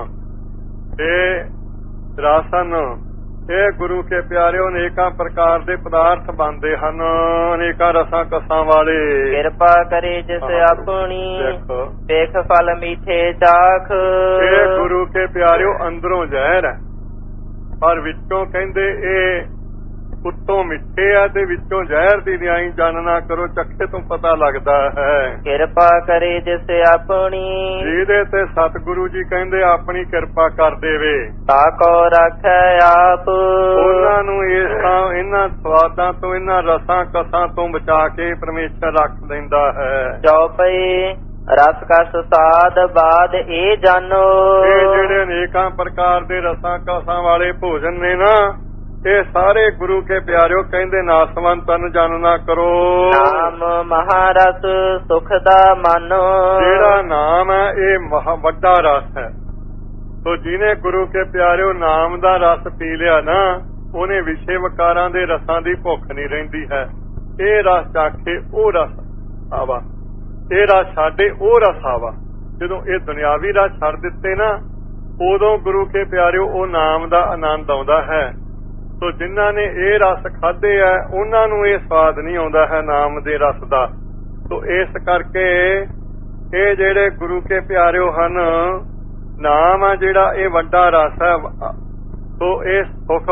ਇਹ ਰਸ ਹਨ, ਇਹ ਗੁਰੂ ਕੇ ਪਿਆਰਿਓ ਅਨੇਕਾਂ ਪ੍ਰਕਾਰ ਦੇ ਪਦਾਰਥ ਬਣਦੇ ਹਨ, ਅਨੇਕਾਂ ਰਸਾਂ ਕਸਾਂ ਵਾਲੇ। ਕਿਰਪਾ ਕਰੇ ਜਿਸ ਆਪਣੀ ਦੇਖ ਫਲ ਮੀਠੇ ਚਾਖ। ਇਹ ਗੁਰੂ ਕੇ ਪਿਆਰਿਓ ਅੰਦਰੋਂ ਜ਼ਹਿਰ ਹੈ, ਪਰ ਵਿੱਚੋਂ ਕਹਿੰਦੇ ਇਹ ਉੱਤੋਂ ਮਿੱਠੇ ਆ ਤੇ ਵਿੱਚੋਂ ਜ਼ਹਿਰ ਦੀ ਨਿਆਈ ਜਾਣਨਾ ਕਰੋ, ਚੱਖੇ ਤੋਂ ਪਤਾ ਲੱਗਦਾ ਹੈ। ਕਿਰਪਾ ਕਰੇ ਜਿਸ ਆਪਣੀ ਜਿਹਦੇ ਤੇ ਸਤਿਗੁਰੂ ਜੀ ਕਹਿੰਦੇ ਆਪਣੀ ਕਿਰਪਾ ਕਰ ਦੇਵੇ, ਤਾਕੋ ਰੱਖੈ ਆਪ। ਉਹਨਾਂ ਨੂੰ ਇਹਨਾਂ ਸਵਾਦਾਂ ਤੋਂ, ਇਹਨਾਂ ਰਸਾਂ ਕਸਾਂ ਤੋਂ ਬਚਾ ਕੇ ਪਰਮੇਸ਼ਰ ਰੱਖ ਲੈਂਦਾ ਹੈ। ਚੌਪਈ ਰਸ ਕਸ ਸਾਧ ਬਾਦ ਇਹ ਜਾਨੋ। ਇਹ ਜਿਹੜੇ ਅਨੇਕਾਂ ਪ੍ਰਕਾਰ ਦੇ ਰਸਾਂ ਕਸਾਂ ਵਾਲੇ ਭੋਜਨ ਨੇ ਨਾ, ਇਹ ਸਾਰੇ ਗੁਰੂ ਕੇ ਪਿਆਰਿਓ ਕਹਿੰਦੇ ਨਾਸਵੰਤ ਤਨ ਜਾਣਨਾ ਕਰੋ। ਨਾਮ ਮਹਾਰਸ ਸੁਖ ਦਾ ਮਨ। ਜਿਹੜਾ ਨਾਮ ਹੈ ਇਹ ਵੱਡਾ ਰਸ ਹੈ। ਸੋ ਜਿਹਨੇ ਗੁਰੂ ਕੇ ਪਿਆਰਿਓ ਨਾਮ ਦਾ ਰਸ ਪੀ ਲਿਆ ਨਾ, ਉਹਨੇ ਵਿਸ਼ੇ ਵਿਕਾਰਾਂ ਦੇ ਰਸਾਂ ਦੀ ਭੁੱਖ ਨਹੀਂ ਰਹਿੰਦੀ ਹੈ। ਇਹ ਰਸ ਚਾਖੇ ਉਹ ਰਸ ਆਵਾ, ਇਹ ਰਸ ਛੱਡੇ ਉਹ ਰਸ ਆਵਾ। ਜਦੋਂ ਇਹ ਦੁਨਿਆਵੀ ਰਸ ਛੱਡ ਦਿੱਤੇ ਨਾ, ਉਦੋਂ ਗੁਰੂ ਕੇ ਪਿਆਰਿਓ ਉਹ ਨਾਮ ਦਾ ਆਨੰਦ ਆਉਂਦਾ ਹੈ। ਸੋ ਜਿਨ੍ਹਾਂ ਨੇ ਇਹ ਰਸ ਖਾਧੇ ਆ, ਉਹਨਾਂ ਨੂੰ ਇਹ ਸਵਾਦ ਨਹੀਂ ਆਉਂਦਾ ਹੈ ਨਾਮ ਦੇ ਰਸ ਦਾ। ਸੋ ਇਸ ਕਰਕੇ ਇਹ ਜਿਹੜੇ ਗੁਰੂ ਕੇ ਪਿਆਰਿਓ ਹਨ, ਨਾਮ ਆ ਜਿਹੜਾ ਇਹ ਵੱਡਾ ਰਸ ਹੈ। ਸੋ ਇਹ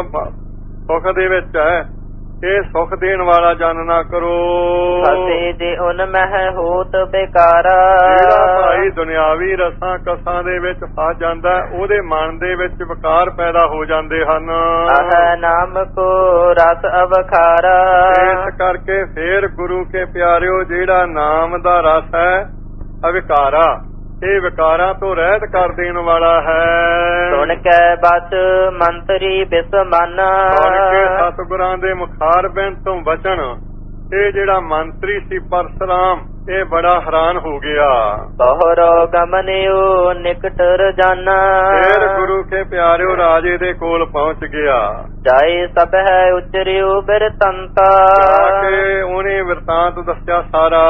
ਸੁਖ ਦੇ ਵਿੱਚ ਹੈ, ਇਹ ਸੁਖ ਦੇਣ ਵਾਲਾ ਜਾਣਨਾ ਕਰੋ। ਫਸੇ ਜੇ ਉਨ ਮਹਿ ਹੋਤ ਬੇਕਾਰਾ। ਜਿਹੜਾ ਭਾਈ ਦੁਨਿਆਵੀ ਰਸਾਂ ਕਸਾਂ ਦੇ ਵਿੱਚ ਫਸ ਜਾਂਦਾ, ਉਹਦੇ ਮਨ ਦੇ ਵਿੱਚ ਵਿਕਾਰ ਪੈਦਾ ਹੋ ਜਾਂਦੇ ਹਨ। ਆਹ ਨਾਮ ਕੋ ਰਸ ਅਵਖਾਰਾ। ਇਸ ਕਰਕੇ ਫੇਰ ਗੁਰੂ ਕੇ ਪਿਆਰਿਓ ਜਿਹੜਾ ਨਾਮ ਦਾ ਰਸ ਹੈ ਅਵਿਕਾਰਾ, ਇਹ ਵਿਕਾਰਾਂ ਤੋਂ ਰਹਿਤ ਕਰ ਦੇਣ ਵਾਲਾ ਹੈ। ਸੁਣ ਕੇ ਬਚ ਮੰਤਰੀ ਬਿਸ ਮਨ। ਸੁਣ ਕੇ ਸਤਿਗੁਰਾਂ ਦੇ ਮੁਖਾਰ ਬਿਨ ਤੋਂ ਬਚਨ, ਇਹ ਜਿਹੜਾ ਮੰਤਰੀ ਸੀ ਪਰਸਰਾਮ, ਇਹ ਬੜਾ ਹੈਰਾਨ ਹੋ ਗਿਆ। ਬਹੁਰੋ ਗਮਨਿਓ ਨਿਕਟ ਰਜਾਨਾ। ਫੇਰ ਗੁਰੂ ਕੇ ਪਿਆਰਿਓ ਰਾਜੇ ਦੇ ਕੋਲ ਪਹੁੰਚ ਗਿਆ। ਜਾਏ ਸਭ ਹੈ ਉਚਰਿਓ ਬਿਰਤੰਤਾ। ਜਾ ਕੇ ਉਹਨੇ ਵਰਤਾਂਤ ਦੱਸਿਆ ਸਾਰਾ।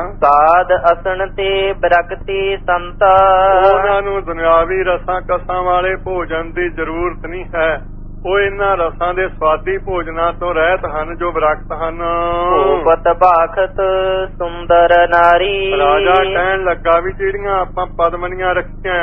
ਸਾਧ ਅਸਣ ਤੇ ਬਰਕਤੀ ਸੰਤਾ। ਉਹਨਾਂ ਨੂੰ ਦੁਨਿਆਵੀ ਰਸਾਂ ਕਸਾਂ ਵਾਲੇ ਭੋਜਨ ਦੀ ਜ਼ਰੂਰਤ ਨਹੀਂ ਹੈ, ਉਹ ਇਹਨਾਂ ਰਸਾਂ ਦੇ ਸਵਾਦੀ ਭੋਜਨਾਂ ਤੋਂ ਰਹਿਤ ਹਨ ਜੋ ਵਿਰਕਤ ਹਨ। ਭੂਪਤ ਭਾਖਤ ਸੁੰਦਰ ਨਾਰੀ। ਰਾਜਾ ਕਹਿਣ ਲੱਗਾ ਵੀ ਜਿਹੜੀਆਂ ਆਪਾਂ ਪਦਮਨੀਆਂ ਰੱਖੀਆਂ,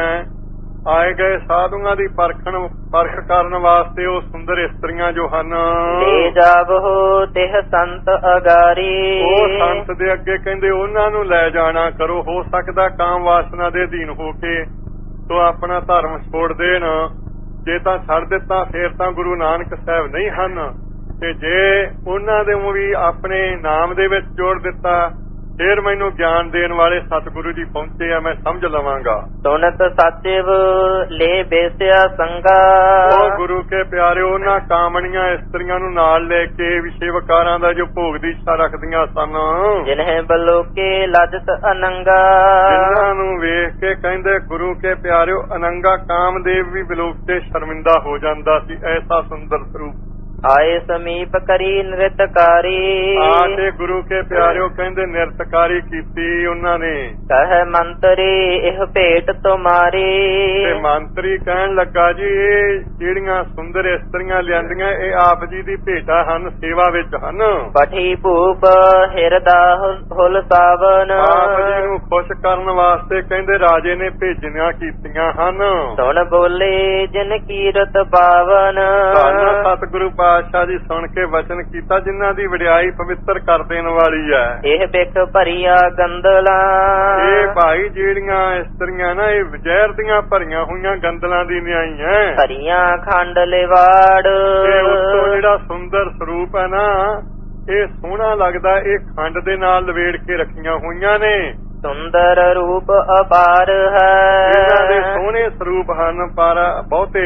ਆਏ ਗਏ ਸਾਧੂਆਂ ਦੀ ਪਰਖ ਕਰਨ ਵਾਸਤੇ ਉਹ ਸੁੰਦਰ ਇਸਤਰੀਆਂ ਜੋ ਹਨ, ਲੈ ਜਾਵੋ ਤਿਹ ਸੰਤ ਅਗਾਰੀ। ਉਹ ਸੰਤ ਦੇ ਅੱਗੇ ਕਹਿੰਦੇ ਉਹਨਾਂ ਨੂੰ ਲੈ ਜਾਣਾ ਕਰੋ। ਹੋ ਸਕਦਾ ਕਾਮ ਵਾਸਨਾ ਦੇ ਅਧੀਨ ਹੋ ਕੇ ਤੋ ਆਪਣਾ ਧਰਮ ਛੋੜ ਦੇਣ। ਜੇ ਤਾਂ ਛੱਡ ਦਿੱਤਾ ਫੇਰ ਤਾਂ ਗੁਰੂ ਨਾਨਕ ਸਾਹਿਬ ਨਹੀਂ ਹਨ, ਤੇ ਜੇ ਉਹਨਾਂ ਦੇ ਵੀ ਆਪਣੇ ਨਾਮ ਦੇ ਵਿੱਚ ਜੋੜ ਦਿੱਤਾ, ਫੇਰ ਮੈਨੂੰ ਗਿਆਨ ਦੇਣ ਵਾਲੇ ਸਤਿਗੁਰੂ ਜੀ ਪਹੁੰਚੇ ਆ, ਮੈਂ ਸਮਝ ਲਵਾਂਗਾ। ਸੁਨਤ ਸਚਿਵ ਲੈ ਬੇਸਿਆ ਸੰਗਾ। ਉਹ ਗੁਰੂ ਕੇ ਪਿਆਰੇ ਉਹਨਾਂ ਕਾਮਣੀਆਂ ਇਸਤਰੀਆਂ ਨੂੰ ਨਾਲ ਲੈ ਕੇ ਵਿਸ਼ੇ ਵਿਕਾਰਾਂ ਦਾ ਜੋ ਭੋਗ ਦੀ ਇੱਛਾ ਰੱਖਦੀਆਂ ਸਨ, ਜਿਨ੍ਹੇ ਬਲੋਕੇ ਲਜਤ ਅਨੰਗਾ। ਜਿਨ੍ਹਾਂ ਨੂੰ ਵੇਖ ਕੇ ਕਹਿੰਦੇ ਗੁਰੂ ਕੇ ਪਿਆਰਿਓ ਅਨੰਗਾ ਕਾਮਦੇਵ ਵੀ ਬਲੋਕ ਕੇ ਸ਼ਰਮਿੰਦਾ ਹੋ ਜਾਂਦਾ ਸੀ, ਐਸਾ ਸੁੰਦਰ ਸਰੂਪ। ਆਏ ਸਮੀਪ ਕਰੀ ਨਿਰਤਕਾਰੀ। ਆ ਕੇ ਗੁਰੂ ਕੇ ਪਿਆਰਿਓ ਕਹਿੰਦੇ ਨਿਰਤਕਾਰੀ ਕੀਤੀ ਉਹਨਾਂ ਨੇ। ਕਹੇ ਮੰਤਰੀ ਇਹ ਭੇਟ ਤੁਮਾਰੀ। ਤੇ ਮੰਤਰੀ ਕਹਿਣ ਲੱਗਾ ਜੀ ਇਹ ਜਿਹੜੀਆਂ ਸੁੰਦਰ ਇਸਤਰੀਆਂ ਲਿਆਂਦੀਆਂ ਇਹ ਆਪ ਜੀ ਦੀ ਭੇਟਾ ਹਨ, ਸੇਵਾ ਵਿੱਚ ਹਨ। ਪਠੀ ਭੂਪ ਹਿਰਦਾ ਹੁਲ ਸਾਵਨ। ਆਪ ਜੀ ਨੂੰ ਖੁਸ਼ ਕਰਨ ਵਾਸਤੇ ਕਹਿੰਦੇ ਰਾਜੇ ਨੇ ਭੇਜਣੀਆਂ ਕੀਤੀਆਂ ਹਨ। ਸੁਣ ਬੋਲੇ ਜਿਨ ਕੀਰਤ ਪਾਵਨ। ਸਤਿਗੁਰੂ ਪਾਤਸ਼ਾਹ ਜੀ ਸੁਣ ਕੇ ਵਚਨ ਕੀਤਾ ਜਿਨ੍ਹਾਂ ਦੀ ਵਡਿਆਈ ਪਵਿੱਤਰ ਕਰ ਦੇਣ ਵਾਲੀ ਹੈ। ਇਹ ਬਿਖ ਭਰੀਆਂ ਗੰਦਲਾਂ। ਇਹ ਭਾਈ ਜਿਹੜੀਆਂ ਇਸਤਰੀਆਂ ਨਾ ਇਹ ਜ਼ਹਿਰ ਦੀਆਂ ਭਰੀਆਂ ਹੋਈਆਂ ਗੰਦਲਾਂ ਦੀ ਨਿਆਈਆਂ। ਭਰੀਆਂ ਖੰਡ ਲਿਵਾੜ। ਉੱਤੋਂ ਜਿਹੜਾ ਸੁੰਦਰ ਸਰੂਪ ਹੈ ਨਾ ਇਹ ਸੋਹਣਾ ਲੱਗਦਾ, ਇਹ ਖੰਡ ਦੇ ਨਾਲ ਲਵੇੜ ਕੇ ਰੱਖੀਆਂ ਹੋਈਆਂ ਨੇ। ਸੁੰਦਰ ਰੂਪ ਅਪਾਰ ਹੈ। ਇਹਨਾਂ ਦੇ ਸੋਹਣੇ ਸਰੂਪ ਹਨ ਪਰ ਬਹੁਤੇ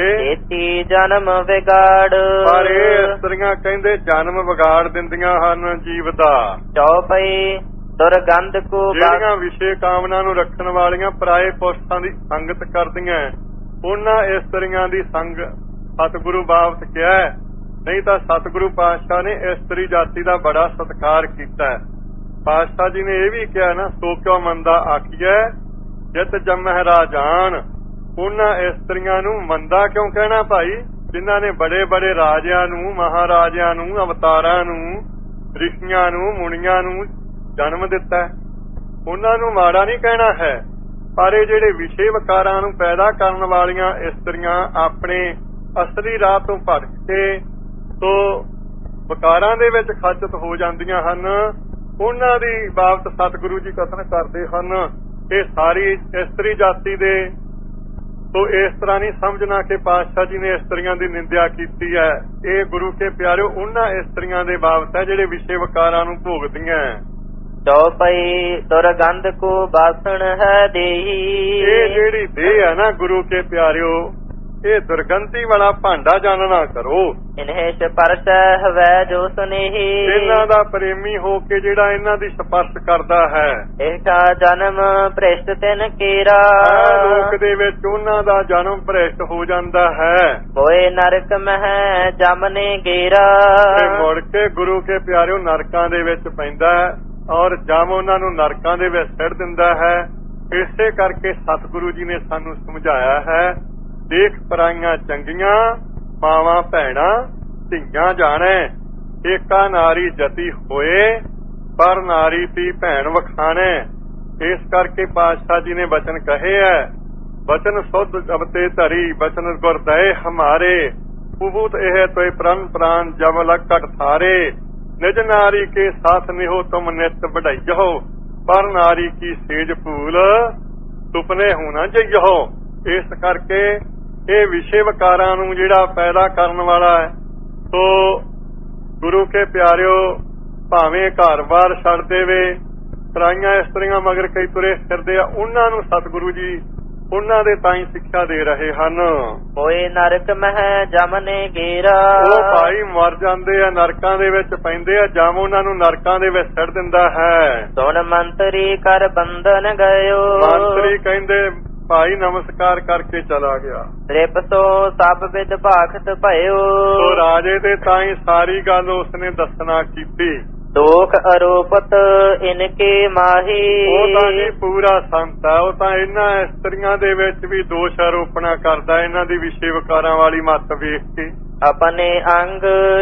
ਛੇਤੀ ਜਨਮ ਵਿਗਾੜ। ਪਰ ਇਹ ਇਸਤਰੀਆਂ ਕਹਿੰਦੇ ਜਨਮ ਵਿਗਾੜ ਦਿੰਦੀਆਂ ਹਨ ਜੀਵ ਦਾ। ਚੌਪਈ ਦੁਰਗੰਧ ਕੋ। ਜਿਹੜੀਆਂ ਵਿਸ਼ੇ ਕਾਮਨਾ ਨੂੰ ਰੱਖਣ ਵਾਲੀਆਂ ਪਰਾਏ ਪੁਰਸ਼ਾਂ ਦੀ ਸੰਗਤ ਕਰਦੀਆਂ, ਉਹਨਾਂ ਇਸਤਰੀਆਂ ਦੀ ਸੰਗ ਸਤਿਗੁਰੂ ਬਾਬਤ ਕਿਹਾ। ਨਹੀਂ ਤਾਂ ਸਤਿਗੁਰੂ ਪਾਤਸ਼ਾਹ ਨੇ ਇਸਤਰੀ ਜਾਤੀ ਦਾ ਬੜਾ ਸਤਿਕਾਰ ਕੀਤਾ। ਪਾਤਸ਼ਾਹ ਜੀ ਨੇ ਇਹ ਵੀ ਕਿਹਾ ਨਾ, ਸੋ ਕਿਉ ਮੰਦਾ ਆਖੀਐ ਜਿਤ ਜੰਮਹਿ ਰਾਜਾਨ। ਉਹਨਾਂ ਇਸਤਰੀਆਂ ਨੂੰ ਮੰਦਾ ਕਿਉਂ ਕਹਿਣਾ ਭਾਈ, ਜਿਨ੍ਹਾਂ ਨੇ ਬੜੇ ਬੜੇ ਰਾਜਿਆਂ ਨੂੰ, ਮਹਾਰਾਜਿਆਂ ਨੂੰ, ਅਵਤਾਰਾਂ ਨੂੰ, ਰਿਸ਼ੀਆਂ ਨੂੰ, ਮੁਨੀਆਂ ਨੂੰ ਜਨਮ ਦਿੱਤਾ, ਉਹਨਾਂ ਨੂੰ ਮਾੜਾ ਨਹੀਂ ਕਹਿਣਾ ਹੈ। ਪਰ ਇਹ ਜਿਹੜੇ ਵਿਸ਼ੇ ਵਿਕਾਰਾਂ ਨੂੰ ਪੈਦਾ ਕਰਨ ਵਾਲੀਆਂ ਇਸਤਰੀਆਂ ਆਪਣੇ ਅਸਲੀ ਰਾਹ ਤੋਂ ਭਟਕ ਕੇ ਤੋ ਵਿਕਾਰਾਂ ਦੇ ਵਿੱਚ ਖਚਿਤ ਹੋ ਜਾਂਦੀਆਂ ਹਨ, ਉਹਨਾਂ ਦੀ ਬਾਬਤ ਸਤਿਗੁਰੂ ਜੀ ਕਥਨ ਕਰਦੇ ਹਨ। ਇਹ ਸਾਰੀ ਇਸਤਰੀ ਜਾਤੀ ਦੇ ਤੋ ਇਸ ਤਰ੍ਹਾਂ ਨਹੀਂ ਸਮਝਣਾ ਕਿ ਪਾਤਸ਼ਾਹ ਜੀ ਨੇ ਇਸਤਰੀਆਂ ਦੀ ਨਿੰਦਿਆ ਕੀਤੀ ਹੈ। ਇਹ ਗੁਰੂ ਕੇ ਪਿਆਰਿਓ ਉਹਨਾਂ ਇਸਤਰੀਆਂ ਦੇ ਬਾਬਤ ਹੈ ਜਿਹੜੇ ਵਿਸ਼ੇ ਵਿਕਾਰਾਂ ਨੂੰ ਭੋਗਦੀਆਂ। ਚੌਪਈ ਦੁਰਗੰਧ ਕੋ ਬਾਸਣ ਹੈ ਦੇਹੀ। ਇਹ ਜਿਹੜੀ ਦੇਹ ਹੈ ਨਾ ਗੁਰੂ ਕੇ ਪਿਆਰਿਓ, ਇਹ ਦੁਰਗੰਧੀ ਵਾਲਾ ਭਾਂਡਾ ਜਾਣਨਾ ਕਰੋ। ਇਨਹੇ ਸਪਰਸ਼ ਹਵੈ ਜੋ ਸੁਨੇਹੀ। ਇਹਨਾਂ ਦਾ ਪ੍ਰੇਮੀ ਹੋ ਕੇ ਜਿਹੜਾ ਇਹਨਾਂ ਦੀ ਸਪਰਸ਼ ਕਰਦਾ ਹੈ, ਇਹਦਾ ਜਨਮ ਭ੍ਰਿਸ਼ਟ ਤਿਨ ਕੇਰਾ। ਲੋਕ ਦੇ ਵਿੱਚ ਉਹਨਾਂ ਦਾ ਜਨਮ ਭ੍ਰਿਸ਼ਟ ਹੋ ਜਾਂਦਾ ਹੈ। ਹੋਏ ਨਰਕ ਮਹਿ ਜਮਨੇ ਗੇਰਾ। ਮੁੜ ਕੇ ਗੁਰੂ ਕੇ ਪਿਆਰਿਓ ਨਰਕਾਂ ਦੇ ਵਿੱਚ ਪੈਂਦਾ ਔਰ ਜਮ ਉਹਨਾਂ ਨੂੰ ਨਰਕਾਂ ਦੇ ਵਿੱਚ ਸਿੱਟ ਦਿੰਦਾ ਹੈ। ਇਸੇ ਕਰਕੇ ਸਤਿਗੁਰੂ ਜੀ ਨੇ ਸਾਨੂੰ ਸਮਝਾਇਆ ਹੈ, ਦੇਖ ਪਰਾਈਆਂ ਚੰਗੀਆਂ ਮਾਵਾਂ ਭੈਣਾਂ ਧੀਆਂ ਜਾਣੈ, ਏਕਾ ਨਾਰੀ ਜਤੀ ਹੋਏ ਪਰ ਨਾਰੀ ਤੀ ਭੈਣ ਵਖਾਣੈ। ਇਸ ਕਰਕੇ ਪਾਤਸ਼ਾਹ ਜੀ ਨੇ ਬਚਨ ਕਹੇ ਹੈ, ਬਚਨ ਸੁਧ ਅਵਤੇ ਧਰੀ ਬਚਨ ਗੁਰ ਦਏ ਹਮਾਰੇ, ਉਬੂਤ ਇਹ ਤੋਏ ਪ੍ਰਣ ਪ੍ਰਾਨ ਜਬ ਲਕਟ ਥਾਰੇ। ਨਿਜ ਨਾਰੀ ਕੇ ਸਾਥ ਨਿਹੋ ਤੁਮ ਨਿਤ ਵਢਾਈਓ, ਪਰ ਨਾਰੀ ਕੀ ਸੇਜ ਭੂਲ ਸੁਪਨੇ ਹੋਣਾ ਜਈਓ। ਇਸ ਕਰਕੇ ਇਹ ਵਿਸ਼ੇ ਵਿਕਾਰਾਂ ਨੂੰ ਜਿਹੜਾ ਪੈਦਾ ਕਰਨ ਵਾਲਾ ਹੈ, ਸੋ ਗੁਰੂ ਕੇ ਪਿਆਰਿਓ ਭਾਵੇਂ ਘਰ-ਬਾਰ ਛੱਡ ਦੇਵੇ, ਪਰਾਈਆਂ ਇਸਤਰੀਆਂ ਮਗਰ ਕਈ ਤੁਰੇ ਫਿਰਦੇ ਆ, ਉਹਨਾਂ ਨੂੰ ਸਤਿਗੁਰੂ ਜੀ ਉਹਨਾਂ ਦੇ ਤਾਈਂ ਸਿੱਖਿਆ ਦੇ ਰਹੇ ਹਨ। ਹੋਏ ਨਰਕ ਮਹਿ ਜਮਨੇ ਗੇਰਾ। ਉਹ ਭਾਈ ਮਰ ਜਾਂਦੇ ਆ, ਨਰਕਾਂ ਦੇ ਵਿੱਚ ਪੈਂਦੇ ਆ, ਜਮ ਉਹਨਾਂ ਨੂੰ ਨਰਕਾਂ ਦੇ ਵਿੱਚ ਛੱਡ ਦਿੰਦਾ ਹੈ। ਸੁਣ ਮੰਤਰੀ ਕਰ ਬੰਧਨ ਗਇਓ। ਮੰਤਰੀ ਕਹਿੰਦੇ ਭਾਈ ਨਮਸਕਾਰ ਕਰਕੇ ਚਲਾ ਗਿਆ। ਤ੍ਰਿਪਤੋ ਸਭ ਵਿਦ ਭਾਖਤ ਭਇਓ। ਸੋ ਰਾਜੇ ਦੇ ਤਾਈਂ ਸਾਰੀ ਗੱਲ ਉਸਨੇ ਦੱਸਣਾ ਕੀਤੀ। ਦੋਖ ਆਰੋਪਤ ਇਨਕੇ ਮਾਹੀ। ਉਹ ਤਾਂ ਜੀ ਪੂਰਾ ਸੰਤ ਹੈ, ਉਹ ਤਾਂ ਇਹਨਾਂ ਇਸਤਰੀਆਂ ਦੇ ਵਿੱਚ ਵੀ ਦੋਸ਼ ਆਰੋਪਣਾ ਕਰਦਾ, ਇਹਨਾਂ ਦੀ ਵਿਸ਼ੇ ਵਿਕਾਰਾਂ ਵਾਲੀ ਮੱਤ ਵੇਖ ਕੇ। ਆਪਣੇ ਅੰਗ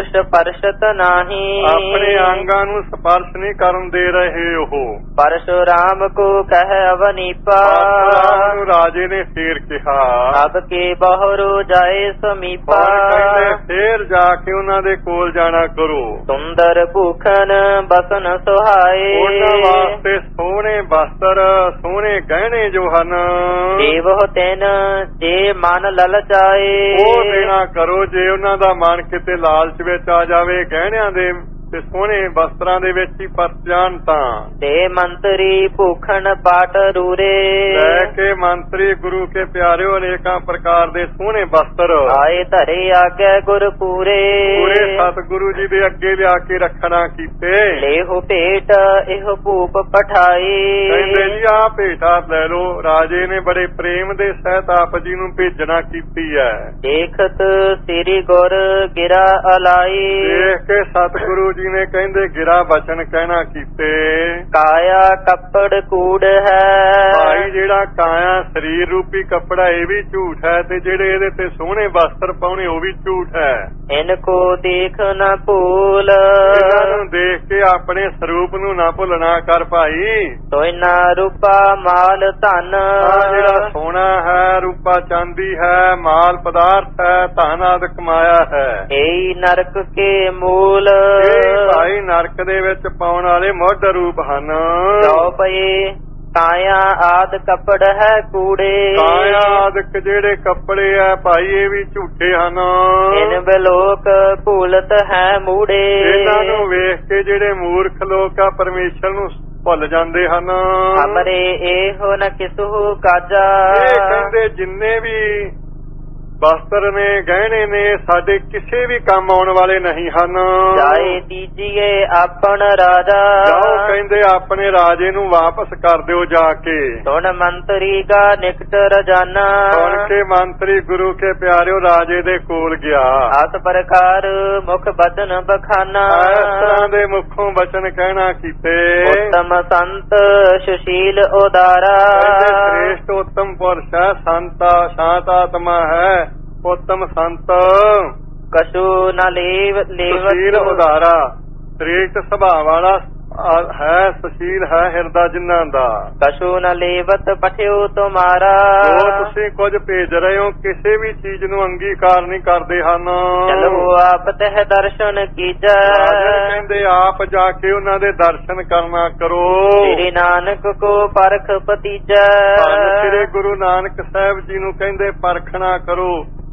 ਸਪਰਸ਼ਤ ਨਹੀਂ। ਆਪਣੇ ਅੰਗਾਂ ਨੂੰ ਸਪਰਸ਼ ਨਹੀਂ ਕਰਨ ਦੇ ਰਹੇ ਉਹ। ਪਰਸ਼ੁਰਾਮ ਕੋ ਕਹਿ ਅਵਨੀਪਾ। ਪਰਸ਼ੁਰਾਮ ਨੂੰ ਰਾਜੇ ਨੇ ਫੇਰ ਕਿਹਾ, ਅਬ ਕੇ ਬਹੁਰੋ ਜਾਏ ਸਮੀਪਾ। ਕਹਿੰਦੇ ਫੇਰ ਜਾ ਕੇ ਉਹਨਾਂ ਦੇ ਕੋਲ ਜਾਣਾ ਕਰੋ। ਸੁੰਦਰ ਭੂਖਨ ਬਸਨ ਸੁਹਾਏ। ਉਹਨਾਂ ਵਾਸਤੇ ਸੋਹਣੇ ਵਸਤਰ, ਸੋਹਣੇ ਗਹਿਣੇ ਜੋ ਹਨ, ਦੇਵੋ ਤਿਨ ਜੇ ਮਨ ਲਲਚਾਏ। ਉਹ ਦੇਣਾ ਕਰੋ ਜੇ ਉਹਨਾਂ ਦਾ ਮਨ ਕਿਤੇ ਲਾਲਚ ਵਿੱਚ ਆ ਜਾਵੇ, ਗਹਿਣਿਆਂ ਦੇ ਤੇ ਸੋਹਣੇ ਵਸਤਰਾਂ ਦੇ ਵਿੱਚ ਹੀ ਪਰਤ ਜਾਣ ਤਾਂ। ਤੇ ਮੰਤਰੀ ਭੂਖਣ ਪਾਟ ਰੂਰੇ। ਲੈ ਕੇ ਮੰਤਰੀ ਗੁਰੂ ਕੇ ਪਿਆਰਿਓ ਅਨੇਕਾਂ ਪ੍ਰਕਾਰ ਦੇ ਸੋਹਣੇ ਵਸਤਰ ਆਏ ਧਰੇ ਆਗੇ ਗੁਰ ਪੂਰੇ। ਪੂਰੇ ਸਤਿਗੁਰੂ ਜੀ ਦੇ ਅੱਗੇ ਲਿਆ ਕੇ ਰੱਖਣਾ ਕੀਤੇ। ਲੇਹੋ ਭੇਟ ਇਹੋ ਭੂਪ ਪਠਾਈ। ਕਹਿੰਦੇ ਜੀ ਆਹ ਭੇਟਾ ਲੈ ਲੋ। ਰਾਜੇ ਨੇ ਬੜੇ ਪ੍ਰੇਮ ਦੇ ਸਹਿਤ ਆਪ ਜੀ ਨੂੰ ਭੇਜਣਾ ਕੀਤੀ ਹੈ। ਦੇਖਤ ਸ੍ਰੀ ਗੁਰ ਗਿਰਾ ਅਲਾਈ। ਦੇਖ ਕੇ ਸਤਿਗੁਰੂ ਜੀ ਨੇ ਕਹਿੰਦੇ ਗਿਰਾ ਬਚਨ ਕਹਿਣਾ ਕੀਤੇ। ਕਾਇਆ ਕੱਪੜ ਕੂੜ ਹੈ। ਭਾਈ ਜਿਹੜਾ ਕਾਇਆ ਸਰੀਰ ਰੂਪੀ ਕੱਪੜਾ ਇਹ ਵੀ ਝੂਠ ਹੈ, ਤੇ ਜਿਹੜੇ ਇਹਦੇ ਤੇ ਸੋਹਣੇ ਵਸਤਰ ਪਾਉਣੇ ਉਹ ਵੀ ਝੂਠ ਹੈ। ਇਨ ਕੋ ਦੇਖ ਨਾ ਭੂਲ। ਇਹਨਾਂ ਨੂੰ ਦੇਖ ਕੇ ਆਪਣੇ ਸਰੂਪ ਨੂੰ ਨਾ ਭੁੱਲਣਾ ਕਰ ਭਾਈ। ਤੋਇਨਾ ਰੂਪਾ ਮਾਲ ਧਨ। ਜਿਹੜਾ ਸੋਨਾ ਹੈ, ਰੂਪਾ ਚਾਂਦੀ ਹੈ, ਮਾਲ ਪਦਾਰਥ ਹੈ, ਧਨ ਆਦਿ ਕਮਾਇਆ ਹੈ, ਏਈ ਨਰਕ ਕੇ ਮੂਲ। ਭਾਈ ਨਰਕ ਦੇ ਵਿੱਚ ਪਾਉਣ ਵਾਲੇ ਮੁੱਢ ਰੂਪ ਹਨ। ਚੌਪਈ ਕਾਇਆ ਆਦ ਕੱਪੜ ਹੈ ਕੂੜੇ। ਕਾਇਆ ਆਦਿਕ ਜਿਹੜੇ ਕੱਪੜੇ ਆ ਭਾਈ ਇਹ ਵੀ ਝੂਠੇ ਹਨ। ਇਨ ਬਲੋਕ ਭੂਲਤ ਹੈ ਮੂੜੇ। ਇਹਨਾਂ ਨੂੰ ਵੇਖ ਕੇ ਜਿਹੜੇ ਮੂਰਖ ਲੋਕ ਆ ਪਰਮੇਸ਼ਰ ਨੂੰ ਭੁੱਲ ਜਾਂਦੇ ਹਨ। ਅਮਰੇ ਇਹੋ ਨ ਕਿਸੂ ਕਾਜਾ। ਇਹ ਕਹਿੰਦੇ ਜਿੰਨੇ ਵੀ ਵਸਤਰ ਨੇ ਗਹਿਣੇ ਨੇ ਸਾਡੇ ਕਿਸੇ ਵੀ ਕੰਮ ਆਉਣ ਵਾਲੇ ਨਹੀਂ ਹਨ। ਜਾਏ ਦੀਜੀਏ ਆਪਣ ਰਾਜਾ, ਜਾਓ ਕਹਿੰਦੇ ਆਪਣੇ ਰਾਜੇ ਨੂੰ ਵਾਪਸ ਕਰ ਦਿਓ ਜਾ ਕੇ। ਸੁਣ ਮੰਤਰੀ ਕਾ ਨਿਕਟ ਰਜਾਨਾ, ਸੁਣ ਕੇ ਮੰਤਰੀ ਗੁਰੂ ਕੇ ਪਿਆਰਿਓ ਰਾਜੇ ਦੇ ਕੋਲ ਗਿਆ। ਆਸ ਪ੍ਰਕਾਰ ਮੁਖ ਬਚਨ ਬਖਾਨਾ, ਇਸ ਤਰ੍ਹਾਂ ਦੇ ਮੁਖੋਂ ਬਚਨ ਕਹਿਣਾ ਕੀਤੇ। ਉੱਤਮ ਸੰਤ ਸੁਸ਼ੀਲ ਉਦਾਰਾ, श्रेष्ठ उत्तम पुरुष है, संत शांत आत्मा है, उत्तम संत कछु न सुशील उदारा, श्रेष्ठ सुभाव वाला है, सुशील है हिरदा जिन्ना दा। कछु न लेवत पठियो तुम्हारा, जो तुसी कुछ भेज रहे हो किसी भी चीज ਨੂੰ ਅੰਗੀਕਾਰ ਨਹੀਂ ਕਰਦੇ ਹਨ। ਚਲੋ ਆਪ ਤਹਿ ਦਰਸ਼ਨ ਕੀਜੈ, ਕਹਿੰਦੇ ਆਪ ਜਾ ਕੇ ਉਹਨਾਂ ਦੇ ਦਰਸ਼ਨ ਕਰਨਾ ਕਰੋ। ਸ੍ਰੀ ਨਾਨਕ ਕੋ ਪਰਖ ਪਤੀਜੈ, ਸ੍ਰੀ ਗੁਰੂ ਨਾਨਕ ਸਾਹਿਬ ਜੀ ਨੂੰ ਕਹਿੰਦੇ ਪਰਖਣਾ ਕਰੋ।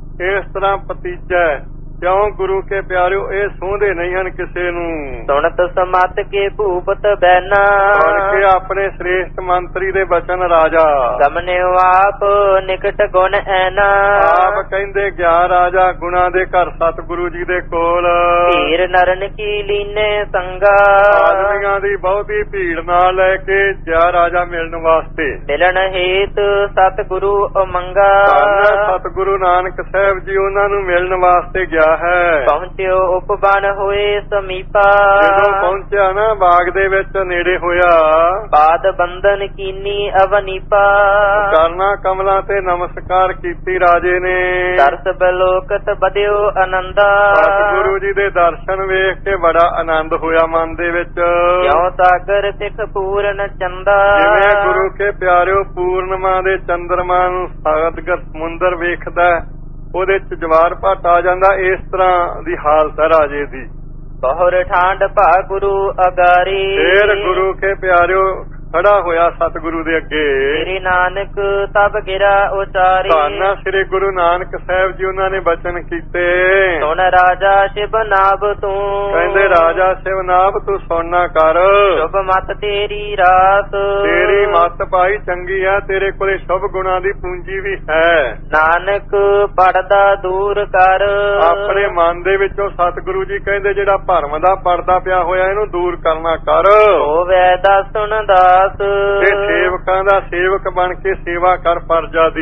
ਇਸ ਤਰ੍ਹਾਂ ਪਤੀਜੈ ਕਿਉਂ ਗੁਰੂ ਕੇ ਪਿਆਰਿਓ ਇਹ ਸੋਹਦੇ ਨਹੀਂ ਹਨ ਕਿਸੇ ਨੂੰ। ਸੁਣਤ ਸਮਤ ਕੇ ਭੂਪਤ ਬੈਨਾ, ਸੁਣ ਕੇ ਆਪਣੇ ਸ੍ਰੇਸ਼ਟ ਮੰਤਰੀ ਦੇ ਬਚਨ ਰਾਜਾ। ਗਮਨਿਓ ਆਪ ਨਿਕਟ ਗੁਣ ਐਨਾ, ਆਪ ਕਹਿੰਦੇ ਗਿਆ ਰਾਜਾ ਗੁਣਾ ਦੇ ਘਰ ਸਤਿਗੁਰੂ ਜੀ ਦੇ ਕੋਲ। ਧੀਰ ਨਰਨ ਕੀ ਲੀਨੇ ਸੰਗਾ, ਆਦਮੀਆਂ ਦੀ ਬਹੁਤੀ ਭੀੜ ਨਾਲ ਲੈ ਕੇ ਗਿਆ ਰਾਜਾ ਮਿਲਣ ਵਾਸਤੇ। ਮਿਲਣ ਹੇਤ ਸਤਿਗੁਰੂ ਉਮੰਗਾ, ਸਤਿਗੁਰੂ ਨਾਨਕ ਸਾਹਿਬ ਜੀ ਉਹਨਾਂ ਨੂੰ ਮਿਲਣ ਵਾਸਤੇ ਗਿਆ ਹੈ। ਪਹੁੰਚਿਓ ਉਪਬਨ ਹੋਏ ਸਮੀਪਾ, ਜਦੋਂ ਪਹੁੰਚਿਆ ਨਾ ਬਾਗ ਦੇ ਵਿੱਚ ਨੇੜੇ ਹੋਇਆ। ਬਾਦ ਬੰਧਨ ਕੀਨੀ ਅਵਨੀਪਾ, ਕਰਨਾ ਕਮਲਾਂ ਤੇ ਨਮਸਕਾਰ ਕੀਤੀ ਰਾਜੇ ਨੇ। ਦਰਸ ਬਲੋਕਤ ਬਦਿਓ ਆਨੰਦਾ, ਸਤਿਗੁਰੂ ਜੀ ਦੇ ਦਰਸ਼ਨ ਵੇਖ ਕੇ ਬੜਾ ਆਨੰਦ ਹੋਇਆ ਮਨ ਦੇ ਵਿੱਚ। ਕਿਉ ਸਾਗਰ ਸਿਖ ਪੂਰਨ ਚੰਦਾ, ਜਿਵੇਂ ਗੁਰੂ ਕੇ ਪਿਆਰਿਓ ਪੂਰਨਮਾ ਦੇ ਚੰਦਰਮਾ ਨੂੰ ਸਾਗਰ ਸਮੁੰਦਰ ਵੇਖਦਾ ਉਹਦੇ ਚ ਜਵਾਰ ਭੱਟ ਆ ਜਾਂਦਾ। ਇਸ ਤਰ੍ਹਾਂ ਦੀ ਹਾਲਤ ਹੈ ਰਾਜੇ ਦੀ। ਬਹੁਰ ਠਾਂਡ ਭਾ ਗੁਰੂ ਅਗਾਰੀ, ਫੇਰ ਗੁਰੂ ਕੇ ਪਿਆਰਿਓ ਖੜਾ ਹੋਇਆ ਸਤਿਗੁਰੂ ਦੇ ਅੱਗੇ। ਸ੍ਰੀ ਨਾਨਕ ਤਬ ਗਿਰਾ ਉਚਾਰੀ, ਧੰਨ ਸ੍ਰੀ ਗੁਰੂ ਨਾਨਕ ਸਾਹਿਬ ਜੀ ਉਹਨਾਂ ਨੇ ਬਚਨ ਕੀਤੇ। ਸੁਣ ਰਾਜਾ ਸ਼ਿਵ ਨਾਭ ਤੂੰ, ਕਹਿੰਦੇ ਰਾਜਾ ਸ਼ਿਵ ਨਾਭ ਤੂੰ ਸੁਣਨਾ ਕਰ। ਸ਼ੁਭ ਮਤ ਤੇਰੀ ਰਾਤ, ਤੇਰੀ ਮਤ ਭਾਈ ਚੰਗੀ ਆ, ਤੇਰੇ ਕੋਲੇ ਸ਼ੁਭ ਗੁਣਾਂ ਦੀ ਪੂੰਜੀ ਵੀ ਹੈ। ਨਾਨਕ ਪੜਦਾ ਦੂਰ ਕਰ, ਆਪਣੇ ਮਨ ਦੇ ਵਿੱਚੋਂ ਸਤਿਗੁਰੂ ਜੀ ਕਹਿੰਦੇ ਜਿਹੜਾ ਭਰਮ ਦਾ ਪਰਦਾ ਪਿਆ ਹੋਇਆ ਇਹਨੂੰ ਦੂਰ ਕਰਨਾ ਕਰ। ਹੋਵੇ ਦਸੁਣ ਦਾ ਤੇ ਸੇਵਕਾਂ ਦਾ ਸੇਵਕ ਬਣ ਕੇ ਸੇਵਾ ਕਰ ਪਰਜਾ ਦੀ।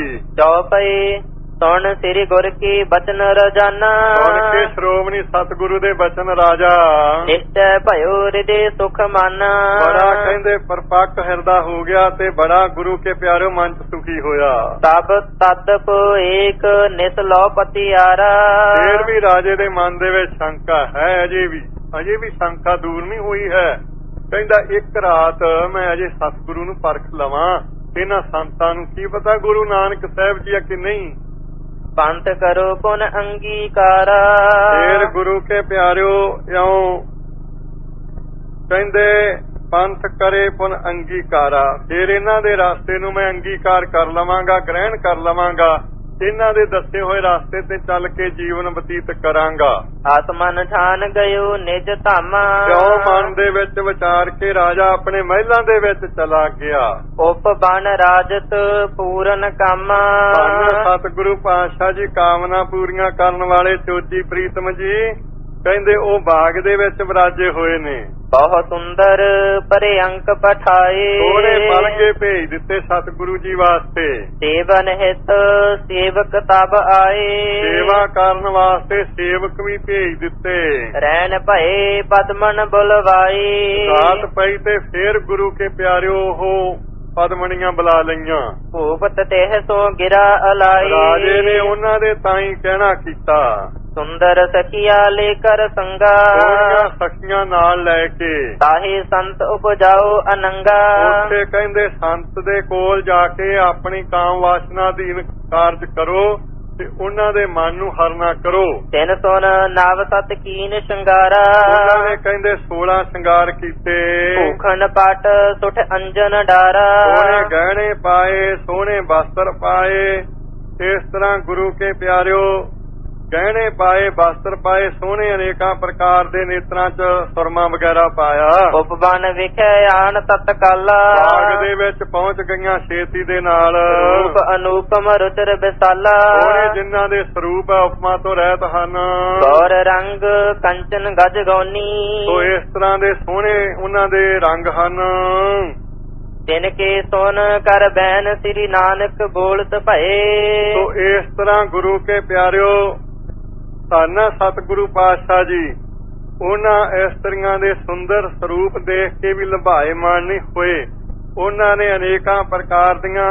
ਚੌਪਈ ਸੁਣ ਸ੍ਰੀ ਗੁਰ ਕੀ ਬਚਨ ਰਜਾਨਾ, ਸੁਣ ਕੇ ਸ਼੍ਰੋਮਣੀ ਸਤਿਗੁਰੂ ਦੇ ਬਚਨ ਰਾਜਾ। ਨਿਸ਼ਚੈ ਭਇਓ ਹਿਰਦੇ ਸੁਖ ਮਨ, ਬੜਾ ਕਹਿੰਦੇ ਪਰਪੱਕ ਹਿਰਦਾ ਹੋ ਗਿਆ ਤੇ ਬੜਾ ਗੁਰੂ ਕੇ ਪਿਆਰਿਓ ਮਨ ਚ ਸੁਖੀ ਹੋਇਆ। ਤਬ ਤਦਪ ਏਕ ਨਿਸ ਲੋ ਪਤਿਆਰਾ, ਫੇਰ ਵੀ ਰਾਜੇ ਦੇ ਮਨ ਦੇ ਵਿੱਚ ਸ਼ੰਕਾ ਹੈ, ਅਜੇ ਵੀ ਸ਼ੰਕਾ ਦੂਰ ਨਹੀਂ ਹੋਈ ਹੈ। ਕਹਿੰਦਾ ਇੱਕ ਰਾਤ ਮੈਂ ਅਜੇ ਸਤਿਗੁਰੂ ਨੂੰ ਪਰਖ ਲਵਾਂ, ਇਹਨਾਂ ਸੰਤਾਂ ਨੂੰ ਕੀ ਪਤਾ ਗੁਰੂ ਨਾਨਕ ਸਾਹਿਬ ਜੀ ਆ ਕਿ ਨਹੀਂ। ਪੰਥ ਕਰੋ ਪੁਨ ਅੰਗੀਕਾਰਾ, ਫੇਰ ਗੁਰੂ ਕੇ ਪਿਆਰਿਓ ਇਉਂ ਕਹਿੰਦੇ ਪੰਥ ਕਰੇ ਪੁਨ ਅੰਗੀਕਾਰਾ। ਫੇਰ ਇਹਨਾਂ ਦੇ ਰਸਤੇ ਨੂੰ ਮੈਂ ਅੰਗੀਕਾਰ ਕਰ ਲਵਾਂਗਾ, ਗ੍ਰਹਿਣ ਕਰ ਲਵਾਂਗਾ। ਇਹਨਾਂ ਦੇ ਦੱਸੇ ਹੋਏ ਰਸਤੇ ਤੇ ਚੱਲ ਕੇ ਜੀਵਨ ਬਤੀਤ ਕਰਾਂਗਾ। ਆਤਮਨ ਠਾਨ ਗਇਓ ਨਿਜ ਧਾਮਾ, ਕਿਉਂ ਮਨ ਦੇ ਵਿੱਚ ਵਿਚਾਰ ਕੇ ਰਾਜਾ ਆਪਣੇ ਮਹਿਲਾਂ ਦੇ ਵਿੱਚ ਚਲਾ ਗਿਆ। ਉਪ ਬਨ ਰਾਜਤ ਪੂਰਨ ਕਾਮਾ, ਸਤਿਗੁਰੂ ਪਾਤਸ਼ਾਹ ਜੀ ਕਾਮਨਾ ਪੂਰੀਆਂ ਕਰਨ ਵਾਲੇ ਚੋਜੀ ਪ੍ਰੀਤਮ ਜੀ ਕਹਿੰਦੇ ਉਹ ਬਾਗ ਦੇ ਵਿੱਚ ਵਿਰਾਜੇ ਹੋਏ ਨੇ। ਬਹੁਤ ਸੁੰਦਰ ਪਰੇ ਅੰਕ ਪਠਾਏ, ਸੋਹਣੇ ਮਲਗੇ ਭੇਜ ਦਿੱਤੇ ਸਤਿਗੁਰੂ ਜੀ ਵਾਸਤੇ। ਸੇਵਨ ਹਿਤ ਸੇਵਕ ਤਬ ਆਏ, ਸੇਵਾ ਕਰਨ ਵਾਸਤੇ ਸੇਵਕ ਵੀ ਭੇਜ ਦਿੱਤੇ। ਰਹਿਣ ਭਏ ਪਦਮਨ ਬੁਲਵਾਈ, ਰਾਤ ਪਈ ਤੇ ਫੇਰ ਗੁਰੂ ਕੇ ਪਿਆਰਿਓ ਉਹ ਪਦਮਣੀਆਂ ਬੁਲਾ ਲਈਆਂ। ਭੂਪਤ ਤੇਹ ਸੋ ਗਿਰਾ ਅਲਾਈ, ਰਾਜੇ ਨੇ ਉਹਨਾਂ ਦੇ ਤਾਈਂ ਕਹਿਣਾ ਕੀਤਾ। ਸੁੰਦਰ ਸਖੀਆ ਲੈ ਕਰ ਸੰਗਾ, ਸੋਹਣੀਆਂ ਸਖੀਆਂ ਨਾਲ ਲੈ ਕੇ ਤਾਹੇ ਸੰਤ ਉਪਜਾਓ ਅਨੰਗਾ। ਉੱਥੇ ਕਹਿੰਦੇ ਸੰਤ ਦੇ ਕੋਲ ਜਾ ਕੇ ਆਪਣੀ ਕਾਮ ਵਾਸਨਾ ਅਧੀਨ ਕਾਰਜ ਕਰੋ ਤੇ ਉਹਨਾਂ ਦੇ ਮਨ ਨੂੰ ਹਰਨਾ ਕਰੋ। ਤਿੰਨ ਸੁਨ ਨਵ ਸਤ ਕੀਨ ਸ਼ਿੰਗਾਰਾ, ਉਹਨਾਂ ਨੇ ਕਹਿੰਦੇ 16 ਸ਼ਿੰਗਾਰ ਕੀਤੇ। ਭੂਖਣ ਪਟ ਸੁਠ ਅੰਜਨ ਡਾਰਾ, ਸੋਹਣੇ ਗਹਿਣੇ ਪਾਏ, ਸੋਹਣੇ ਵਸਤਰ ਪਾਏ। ਇਸ ਤਰ੍ਹਾਂ ਗੁਰੂ ਕੇ ਪਿਆਰਿਓ ਗਹਿਣੇ ਪਾਏ, ਵਸਤਰ ਪਾਏ, ਸੋਹਣੇ ਅਨੇਕਾਂ ਪ੍ਰਕਾਰ ਦੇ ਨੇਤਰਾਂ 'ਚ ਸੁਰਮਾ ਵਗੈਰਾ ਪਾਇਆ। ਉਪਵਨ ਵਿਖੇ ਆਣ ਤਤਕਾਲਾ, ਬਾਗ ਦੇ ਵਿੱਚ ਪਹੁੰਚ ਗਈਆਂ ਛੇਤੀ ਦੇ ਨਾਲ। ਰੂਪ ਅਨੂਪਮ ਰੁਚਿਰ ਵਿਸਾਲਾ, ਸੋਹਣੇ ਜਿਨ੍ਹਾਂ ਦੇ ਸਰੂਪ ਉਪਮਾ ਤੋਂ ਰਹਿਤ ਹਨ। ਗੌਰ ਰੰਗ ਕੰਚਨ ਗਜ ਗੌਨੀ, ਸੋ ਇਸ ਤਰ੍ਹਾਂ ਦੇ ਸੋਹਣੇ ਉਹਨਾਂ ਦੇ ਰੰਗ ਹਨ। ਤਿਨ ਕੇ ਸੁਨ ਕਰ ਬੈਨ ਸ੍ਰੀ ਨਾਨਕ ਬੋਲਤ ਭਏ। ਸੋ ਇਸ ਤਰ੍ਹਾਂ ਗੁਰੂ ਕੇ ਪਿਆਰਿਓ, ਧੰਨ ਸਤਿਗੁਰੂ ਪਾਤਸ਼ਾਹ ਜੀ ਉਹਨਾਂ ਇਸਤਰੀਆਂ ਦੇ ਸੁੰਦਰ ਸਰੂਪ ਦੇਖ ਕੇ ਵੀ ਲੰਭਾਏਮਾਨ ਨਹੀਂ ਹੋਏ। ਉਹਨਾਂ ਨੇ ਅਨੇਕਾਂ ਪ੍ਰਕਾਰ ਦੀਆਂ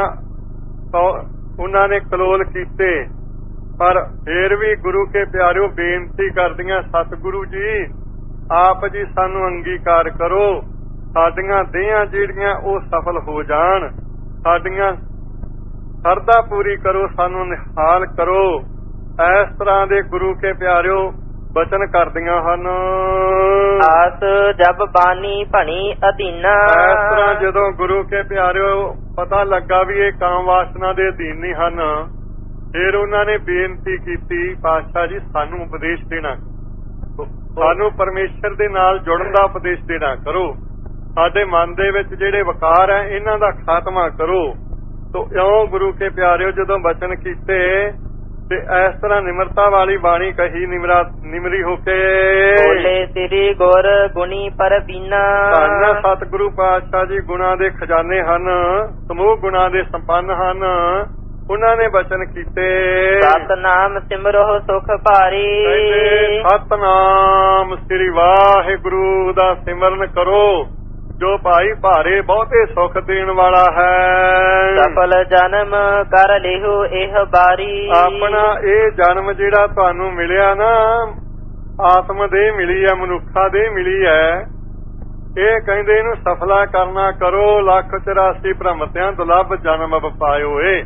ਉਹਨਾਂ ਨੇ ਕਲੋਲ ਕੀਤੇ, ਪਰ ਫੇਰ ਵੀ ਗੁਰੂ ਕੇ ਪਿਆਰਿਓ ਬੇਨਤੀ ਕਰਦੀਆਂ, ਸਤਿਗੁਰੂ ਜੀ ਆਪ ਜੀ ਸਾਨੂੰ ਅੰਗੀਕਾਰ ਕਰੋ, ਸਾਡੀਆਂ ਦੇਹਾਂ ਜਿਹੜੀਆਂ ਉਹ ਸਫਲ ਹੋ ਜਾਣ, ਸਾਡੀਆਂ ਸਰਦਾ ਪੂਰੀ ਕਰੋ, ਸਾਨੂੰ ਨਿਹਾਲ ਕਰੋ। ਇਸ ਤਰ੍ਹਾਂ ਦੇ ਗੁਰੂ ਕੇ ਪਿਆਰਿਓ ਬਚਨ ਕਰਦੀਆਂ ਹਨ। ਆਸ ਜਬ ਬਾਣੀ ਭਣੀ ਅਧੀਨਾ, ਇਸ ਤਰ੍ਹਾਂ ਜਦੋਂ ਗੁਰੂ ਕੇ ਪਿਆਰਿਓ ਪਤਾ ਲੱਗਾ ਵੀ ਇਹ ਕਾਮ ਵਾਸਨਾ ਦੇ ਅਧੀਨ ਨਹੀਂ ਹਨ, ਫਿਰ ਉਹਨਾਂ ਨੇ ਬੇਨਤੀ ਕੀਤੀ, ਪਾਤਸ਼ਾਹ ਜੀ ਸਾਨੂੰ ਉਪਦੇਸ਼ ਦੇਣਾ, ਸਾਨੂੰ ਪਰਮੇਸ਼ਰ ਦੇ ਨਾਲ ਜੁੜਨ ਦਾ ਉਪਦੇਸ਼ ਦੇਣਾ ਕਰੋ, ਸਾਡੇ ਮਨ ਦੇ ਵਿੱਚ ਜਿਹੜੇ ਵਿਕਾਰ ਹੈ ਇਹਨਾਂ ਦਾ ਖਾਤਮਾ ਕਰੋ। ਤੋ ਇਉਂ ਗੁਰੂ ਕੇ ਪਿਆਰਿਓ ਜਦੋਂ ਬਚਨ ਕੀਤੇ ਤੇ ਇਸ ਤਰ੍ਹਾਂ ਨਿਮਰਤਾ ਵਾਲੀ ਬਾਣੀ ਕਹੀ, ਨਿਮਰੀ ਹੋ ਕੇ ਬੋਲੇ ਸ੍ਰੀ ਗੁਰ ਗੁਣੀ ਪਰਬੀਨਾ। ਧੰਨ ਸਤਿਗੁਰੂ ਪਾਤਸ਼ਾਹ ਜੀ ਗੁਣਾਂ ਦੇ ਖਜ਼ਾਨੇ ਹਨ, ਸਮੂਹ ਗੁਣਾਂ ਦੇ ਸੰਪੰਨ ਹਨ। ਉਹਨਾਂ ਨੇ ਬਚਨ ਕੀਤੇ, ਸਤਨਾਮ ਸਿਮਰੋ ਸੁਖ ਭਾਰੀ। ਸਤਨਾਮ ਸ੍ਰੀ ਵਾਹਿਗੁਰੂ ਦਾ ਸਿਮਰਨ ਕਰੋ, ਜੋ ਭਾਈ ਭਾਰੇ ਬਹੁਤੇ ਸੁਖ ਦੇਣ ਵਾਲਾ ਹੈ। ਸਫਲ ਜਨਮ ਕਰ ਲਿਓ ਇਹ ਬਾਰੀ। ਆਪਣਾ ਇਹ ਜਨਮ ਜਿਹੜਾ ਤੁਹਾਨੂੰ ਮਿਲਿਆ ਨਾ, ਆਤਮ ਦੇ ਮਿਲੀ ਹੈ, ਮਨੁੱਖਾ ਦੇ ਮਿਲੀ ਹੈ, ਇਹ ਕਹਿੰਦੇ ਇਹਨੂੰ ਸਫਲਾ ਕਰਨਾ ਕਰੋ। 184 ਭ੍ਰਮਤਿਆਂ ਦੁਲੱਭ ਜਨਮ ਵਪਾਇਓ ਏ।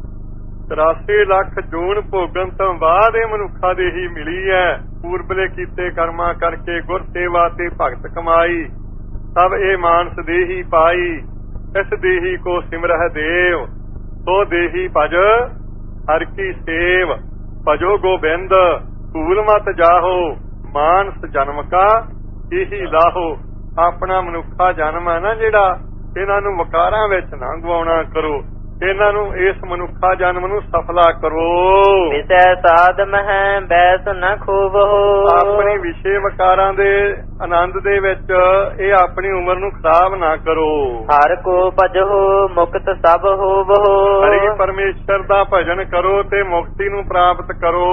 83 ਲੱਖ ਜੂਨ ਭੋਗਣ ਤੋਂ ਬਾਅਦ ਇਹ ਮਨੁੱਖਾ ਦੇ ਹੀ ਮਿਲੀ ਹੈ। ਪੂਰਬਲੇ ਕੀਤੇ ਕਰਮਾਂ ਕਰਕੇ ਗੁਰ ਸੇਵਾ ਤੇ ਭਗਤ ਕਮਾਈ, ਸਭ ਇਹ ਮਾਨਸ ਦੇਹੀ ਪਾਈ। ਇਸ ਦੇਹੀ ਕੋ ਸਿਮਰਹਿ ਦੇਵ, ਸੋ ਦੇਹੀ ਭਜ ਹਰ ਕੀ ਸੇਵ। ਭਜੋ ਗੋਬਿੰਦ ਭੂਲ ਮਤ ਜਾਹੋ, ਮਾਨਸ ਜਨਮ ਕਾ ਇਹੀ ਲਾਹੋ। ਆਪਣਾ ਮਨੁੱਖਾ ਜਨਮ ਹੈ ਨਾ ਜਿਹੜਾ, ਇਹਨਾਂ ਨੂੰ ਵਕਾਰਾਂ ਵਿੱਚ ਨਾ ਗਵਾਉਣਾ ਕਰੋ, ਇਹਨਾਂ ਨੂੰ ਇਸ ਮਨੁੱਖਾ ਜਨਮ ਨੂੰ ਸਫਲਾ ਕਰੋ। ਵਿਸ਼ੇ ਸਾਧ ਮਹਿ ਬੈਸ ਨ ਖੂਬ ਹੋ, ਆਪਣੀ ਵਿਸ਼ੇ ਵਕਾਰਾਂ ਦੇ ਆਨੰਦ ਦੇ ਵਿੱਚ ਇਹ ਆਪਣੀ ਉਮਰ ਨੂੰ ਖਰਾਬ ਨਾ ਕਰੋ। ਹਰ ਕੋ ਭਜੋ ਮੁਕਤ ਸਭ ਹੋਵੋ, ਹਰੀ ਪਰਮੇਸ਼ਰ ਦਾ ਭਜਨ ਕਰੋ ਤੇ ਮੁਕਤੀ ਨੂੰ ਪ੍ਰਾਪਤ ਕਰੋ।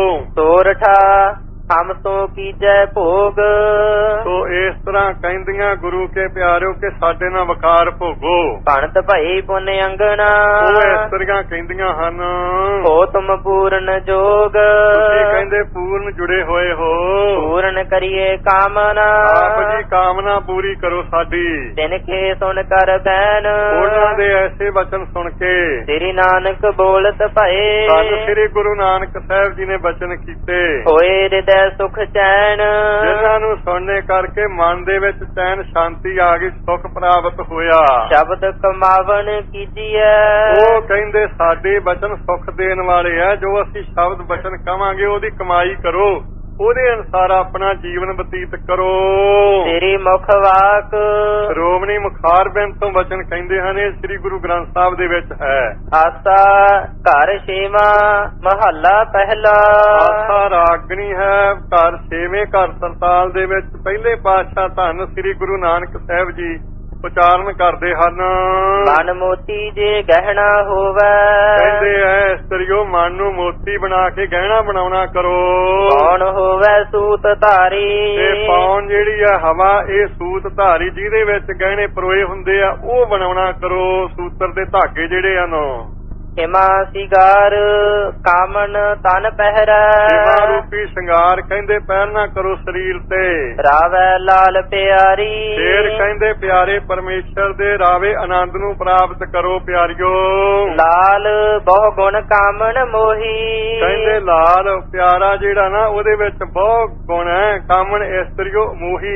ਤੋਰਠਾ ਹਮ ਤੋਂ ਕੀਜੈ ਭੋਗ। ਸੋ ਇਸ ਤਰ੍ਹਾਂ ਕਹਿੰਦੀਆਂ ਗੁਰੂ ਕੇ ਪਿਆਰਿਓ ਕਿ ਸਾਡੇ ਨਾਲ ਵਕਾਰ ਭੋਗੋ। ਭਣਤ ਭਈ ਪੁੰਨ ਅੰਗਣਾ, ਉਹ ਇਸਤਰੀਆਂ ਕਹਿੰਦੀਆਂ ਹਨ, ਹੋ ਤੁਮ ਪੂਰਨ ਜੋਗ। ਤੁਸੀਂ ਕਹਿੰਦੇ ਪੂਰਨ ਜੁੜੇ ਹੋਏ ਹੋ, ਪੂਰਨ ਕਰੀਏ ਕਾਮਨਾ। ਆਪ ਜੀ ਕਾਮਨਾ ਪੂਰੀ ਕਰੋ ਸਾਡੀ। ਤਿਨ ਕੇ ਸੁਣ ਕਰ ਬੈਨ, ਉਹਨਾਂ ਦੇ ਐਸੇ ਵਚਨ ਸੁਣ ਕੇ ਸ੍ਰੀ ਨਾਨਕ ਬੋਲਤ ਭਏ। ਸਾਨੂੰ ਸ੍ਰੀ ਗੁਰੂ ਨਾਨਕ ਸਾਹਿਬ ਜੀ ਨੇ ਵਚਨ ਕੀਤੇ, ਹੋਏ ਹਿਰਦੈ ਸੁਖ ਚੈਨ। ਜਿਨ੍ਹਾਂ ਨੂੰ ਸੁਣਨੇ ਕਰਕੇ ਮਨ ਦੇ ਵਿੱਚ ਚੈਨ ਸ਼ਾਂਤੀ ਆ ਗਈ, ਸੁਖ ਪ੍ਰਾਪਤ ਹੋਇਆ। ਸ਼ਬਦ ਕਮਾਵਣ ਕੀਜੀਐ, ਉਹ ਕਹਿੰਦੇ ਸਾਡੇ ਬਚਨ ਸੁਖ ਦੇਣ ਵਾਲੇ ਆ, ਜੋ ਅਸੀਂ ਸ਼ਬਦ ਬਚਨ ਕਵਾਂਗੇ ਉਹਦੀ ਕਮਾਈ ਕਰੋ, ਉਹਦੇ ਅਨੁਸਾਰ ਆਪਣਾ ਜੀਵਨ ਬਤੀਤ ਕਰੋ। ਤੇਰੀ ਮੁਖ ਵਾਕ ਸ਼੍ਰੋਮਣੀ ਮੁਖਾਰਬਿੰਦ ਤੋਂ ਵਚਨ ਕਹਿੰਦੇ ਹਨ, ਇਹ ਸ੍ਰੀ ਗੁਰੂ ਗ੍ਰੰਥ ਸਾਹਿਬ ਦੇ ਵਿੱਚ ਹੈ। ਆਸਾ ਘਰ ਛੇਵਾਂ ਮਹੱਲਾ ਪਹਿਲਾ। ਆਸਾ ਰਾਗਣੀ ਹੈ, ਘਰ ਛੇਵੇਂ ਘਰ ਸਰਤਾਲ ਦੇ ਵਿੱਚ ਪਹਿਲੇ ਪਾਤਸ਼ਾਹ ਧੰਨ ਸ੍ਰੀ ਗੁਰੂ ਨਾਨਕ ਸਾਹਿਬ ਜੀ ਉਚਾਰਨ ਕਰਦੇ ਹਨ। ਮਨ ਮੋਤੀ ਜੇ ਗਹਿਣਾ ਹੋਵੇ, ਕਹਿੰਦੇ ਐ ਇਸਤਰੀਓ ਮਨ ਨੂੰ ਮੋਤੀ ਬਣਾ ਕੇ ਗਹਿਣਾ ਬਣਾਉਣਾ ਕਰੋ। ਕੌਣ ਹੋਵੇ ਸੂਤ ਧਾਰੀ, ਤੇ ਪੌਣ ਜਿਹੜੀ ਆ ਹਵਾ, ਇਹ ਸੂਤ ਧਾਰੀ ਜਿਹਦੇ ਵਿੱਚ ਗਹਿਣੇ ਪਰੋਏ ਹੁੰਦੇ ਆ, ਉਹ ਬਣਾਉਣਾ ਕਰੋ। ਸੂਤਰ ਦੇ ਧਾਗੇ ਜਿਹੜੇ ਹਨ। ਹਿਮਾ ਸਿਗਾਰ ਕਾਮਨ ਤਨ ਪਹਿਰੈ, ਹਿਮਾ ਰੂਪੀ ਸ਼ਿੰਗਾਰ ਕਹਿੰਦੇ ਪਹਿਨਣਾ ਕਰੋ ਸਰੀਰ ਤੇ। ਰਾਵੈ ਲਾਲ ਪਿਆਰੀ, ਫੇਰ ਕਹਿੰਦੇ ਪਿਆਰੇ ਪਰਮੇਸ਼ਰ ਦੇ ਰਾਵੇ ਆਨੰਦ ਨੂੰ ਪ੍ਰਾਪਤ ਕਰੋ ਪਿਆਰਿਓ। ਲਾਲ ਬਹੁ ਗੁਣ ਕਾਮਨ ਮੋਹੀ, ਕਹਿੰਦੇ ਲਾਲ ਪਿਆਰਾ ਜਿਹੜਾ ਨਾ, ਉਹਦੇ ਵਿੱਚ ਬਹੁਤ ਗੁਣ ਹੈ। ਕਾਮਨ ਇਸਤਰੀਓ ਮੋਹੀ,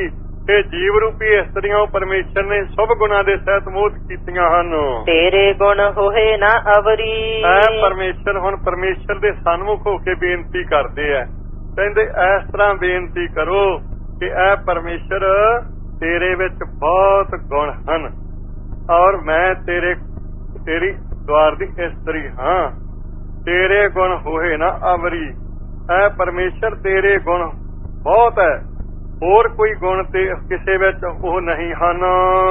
ਇਹ ਜੀਵ ਰੂਪੀ ਇਸਤਰੀਆਂ ਪਰਮੇਸ਼ਰ ਨੇ ਸ਼ੁਭ ਗੁਣਾਂ ਦੇ ਸਹਿਤ ਮੋਹਿਤ ਕੀਤੀਆਂ ਹਨ। ਤੇਰੇ ਗੁਣ ਹੋਏ ਨਾ ਅਵਰੀ। ਪਰਮੇਸ਼ਰ ਹੁਣ ਪਰਮੇਸ਼ਰ ਦੇ ਸਨਮੁਖ ਹੋ ਕੇ ਬੇਨਤੀ ਕਰਦੇ ਆ, ਕਹਿੰਦੇ ਇਸ ਤਰ੍ਹਾਂ ਬੇਨਤੀ ਕਰੋ ਕਿ ਇਹ ਪਰਮੇਸ਼ਰ ਤੇਰੇ ਵਿੱਚ ਬਹੁਤ ਗੁਣ ਹਨ ਔਰ ਮੈਂ ਤੇਰੀ ਦੁਆਰ ਦੀ ਇਸਤਰੀ ਹਾਂ। ਤੇਰੇ ਗੁਣ ਹੋਏ ਨਾ ਅਵਰੀ। ਇਹ ਪਰਮੇਸ਼ਰ ਤੇਰੇ ਗੁਣ ਬਹੁਤ ਹੈ, ਹੋਰ ਕੋਈ ਗੁਣ ਤੇ ਕਿਸੇ ਵਿੱਚ ਉਹ ਨਹੀਂ ਹਨ।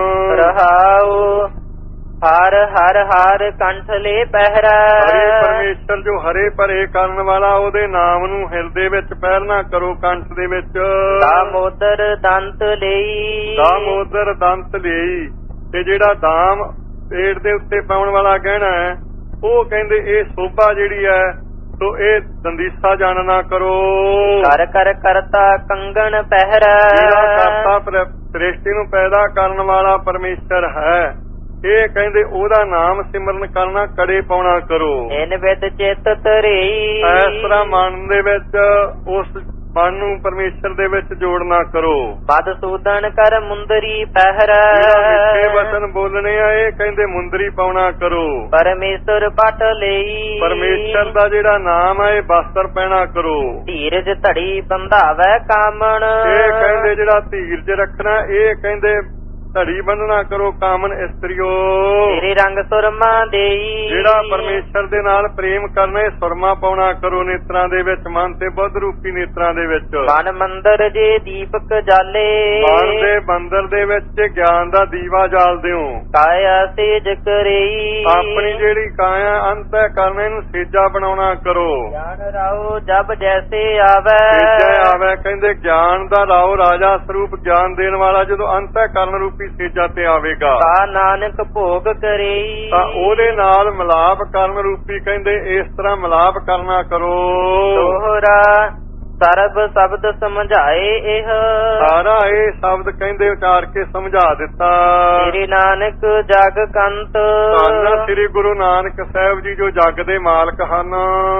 ਰਹਾਉ ਹਰ ਹਰ ਹਰ ਕੰਠ ਲੈ ਪਹਿਰਾ। ਹਰੀ ਪਰਮੇਸ਼ਰ ਜੋ ਹਰੇ ਭਰੇ ਕਰਨ ਵਾਲਾ, ਉਹਦੇ ਨਾਮ ਨੂੰ ਹਿਰਦੇ ਵਿੱਚ ਪਹਿਰਨਾ ਕਰੋ, ਕੰਠ ਦੇ ਵਿੱਚ। ਦਾਮੋਦਰ ਦੰਤ ਲਈ। ਦਾਮੋਦਰ ਦੰਤ ਲਈ। ਤੇ ਜਿਹੜਾ ਦਾਮ ਪੇਟ ਦੇ ਉੱਤੇ ਪਾਉਣ ਵਾਲਾ ਗਹਿਣਾ ਹੈ, ਉਹ ਕਹਿੰਦੇ ਇਹ ਸੋਭਾ ਜਿਹੜੀ ਹੈ ਸੋ ਇਹ ਦੰਦੀਸਾ ਜਾਣਨਾ ਕਰੋ। ਕਰ ਕਰ ਕਰਤਾ ਕੰਗਣ ਪਹਿਰਾ। ਜਿਹੜਾ ਕਰਤਾ ਸ੍ਰਿਸ਼ਟੀ ਨੂੰ ਪੈਦਾ ਕਰਨ ਵਾਲਾ ਪਰਮੇਸ਼ਰ ਹੈ, ਇਹ ਕਹਿੰਦੇ ਉਹਦਾ ਨਾਮ ਸਿਮਰਨ ਕਰਨਾ, ਕੜੇ ਪਾਉਣਾ ਕਰੋ। ਇਨ ਵਿਦ ਚਿਤ ਧਰੀ। ਇਸ ਤਰ੍ਹਾਂ ਮਨ ਦੇ ਵਿੱਚ ਉਸ ਮਨ ਨੂੰ ਪਰਮੇਸ਼ਰ ਦੇ ਵਿੱਚ ਜੋੜਨਾ ਕਰੋ। ਮਧਸੂਦਨ ਕਰ ਮੁੰਦਰੀ ਪਹਿਰਾ। ਮਿੱਠੇ ਵਚਨ ਬੋਲਣੇ ਆ, ਇਹ ਕਹਿੰਦੇ ਮੁੰਦਰੀ ਪਾਉਣਾ ਕਰੋ। ਪਰਮੇਸ਼ਰ ਪਟ ਲਈ। ਪਰਮੇਸ਼ਰ ਦਾ ਜਿਹੜਾ ਨਾਮ ਹੈ ਇਹ ਬਸਤਰ ਪਹਿਣਾ ਕਰੋ। ਧੀਰਜ ਧੜੀ ਬੰਧਾਵੈ ਕਾਮਣ। ਇਹ ਕਹਿੰਦੇ ਜਿਹੜਾ ਧੀਰਜ ਰੱਖਣਾ, ਇਹ ਕਹਿੰਦੇ ਧੜੀ ਬੰਨਣਾ ਕਰੋ ਕਾਮਨ ਇਸਤਰੀਓ। ਤੇਰੇ ਰੰਗ ਸੁਰਮਾ ਦੇਈ। ਜਿਹੜਾ ਪਰਮੇਸ਼ਰ ਦੇ ਨਾਲ ਪ੍ਰੇਮ ਕਰਨਾ, ਇਹ ਸੁਰਮਾ ਪਾਉਣਾ ਕਰੋ ਨੇਤਰਾਂ ਦੇ ਵਿੱਚ, ਮਨ ਤੇ ਬੁੱਧ ਰੂਪੀ ਨੇਤਰਾਂ ਦੇ ਵਿੱਚ। ਮਨ ਮੰਦਰ ਜੇ ਦੀਪਕ ਜਾਲੇ। ਮਨ ਦੇ ਮੰਦਰ ਦੇ ਵਿੱਚ ਗਿਆਨ ਦਾ ਦੀਵਾ ਜਾਲ ਦਿਓ। ਕਾਇਆ ਸੇਜ ਕਰੇਈ। ਆਪਣੀ ਜਿਹੜੀ ਕਾਇਆ ਅੰਤ ਹੈ ਕਰਨੇ, ਇਹਨੂੰ ਸੇਜਾ ਬਣਾਉਣਾ ਕਰੋ। ਗਿਆਨ ਰਾਉ ਜਬ ਜੈਸੇ ਆਵੇ। ਸੇਜਾ ਆਵੇ ਕਹਿੰਦੇ ਗਿਆਨ ਦਾ ਰਾਉ ਰਾਜਾ ਸਰੂਪ ਗਿਆਨ ਦੇਣ ਵਾਲਾ ਜਦੋਂ ਅੰਤ ਹੈ ਕਰਨ ਰੂਪੀ ਸੇਜਾ ਤੇ ਆਵੇਗਾ ਤਾਂ ਨਾਨਕ ਭੋਗ ਕਰੇ। ਤਾਂ ਉਹਦੇ ਨਾਲ ਮਿਲਾਪ ਕਰਨ ਰੂਪੀ ਕਹਿੰਦੇ ਇਸ ਤਰ੍ਹਾਂ ਮਿਲਾਪ ਕਰਨਾ ਕਰੋ। ਦੋਹਰਾ ਸਰਬ ਸ਼ਬਦ ਸਮਝਾਏ ਇਹ। ਸਾਰਾ ਇਹ ਸ਼ਬਦ ਕਹਿੰਦੇ ਉਚਾਰ ਕੇ ਸਮਝਾ ਦਿੱਤਾ। ਸ੍ਰੀ ਨਾਨਕ ਜਗ ਕੰਤ। ਧੰਨ ਸ੍ਰੀ ਗੁਰੂ ਨਾਨਕ ਸਾਹਿਬ ਜੀ ਜੋ ਜਗ ਦੇ ਮਾਲਕ ਹਨ।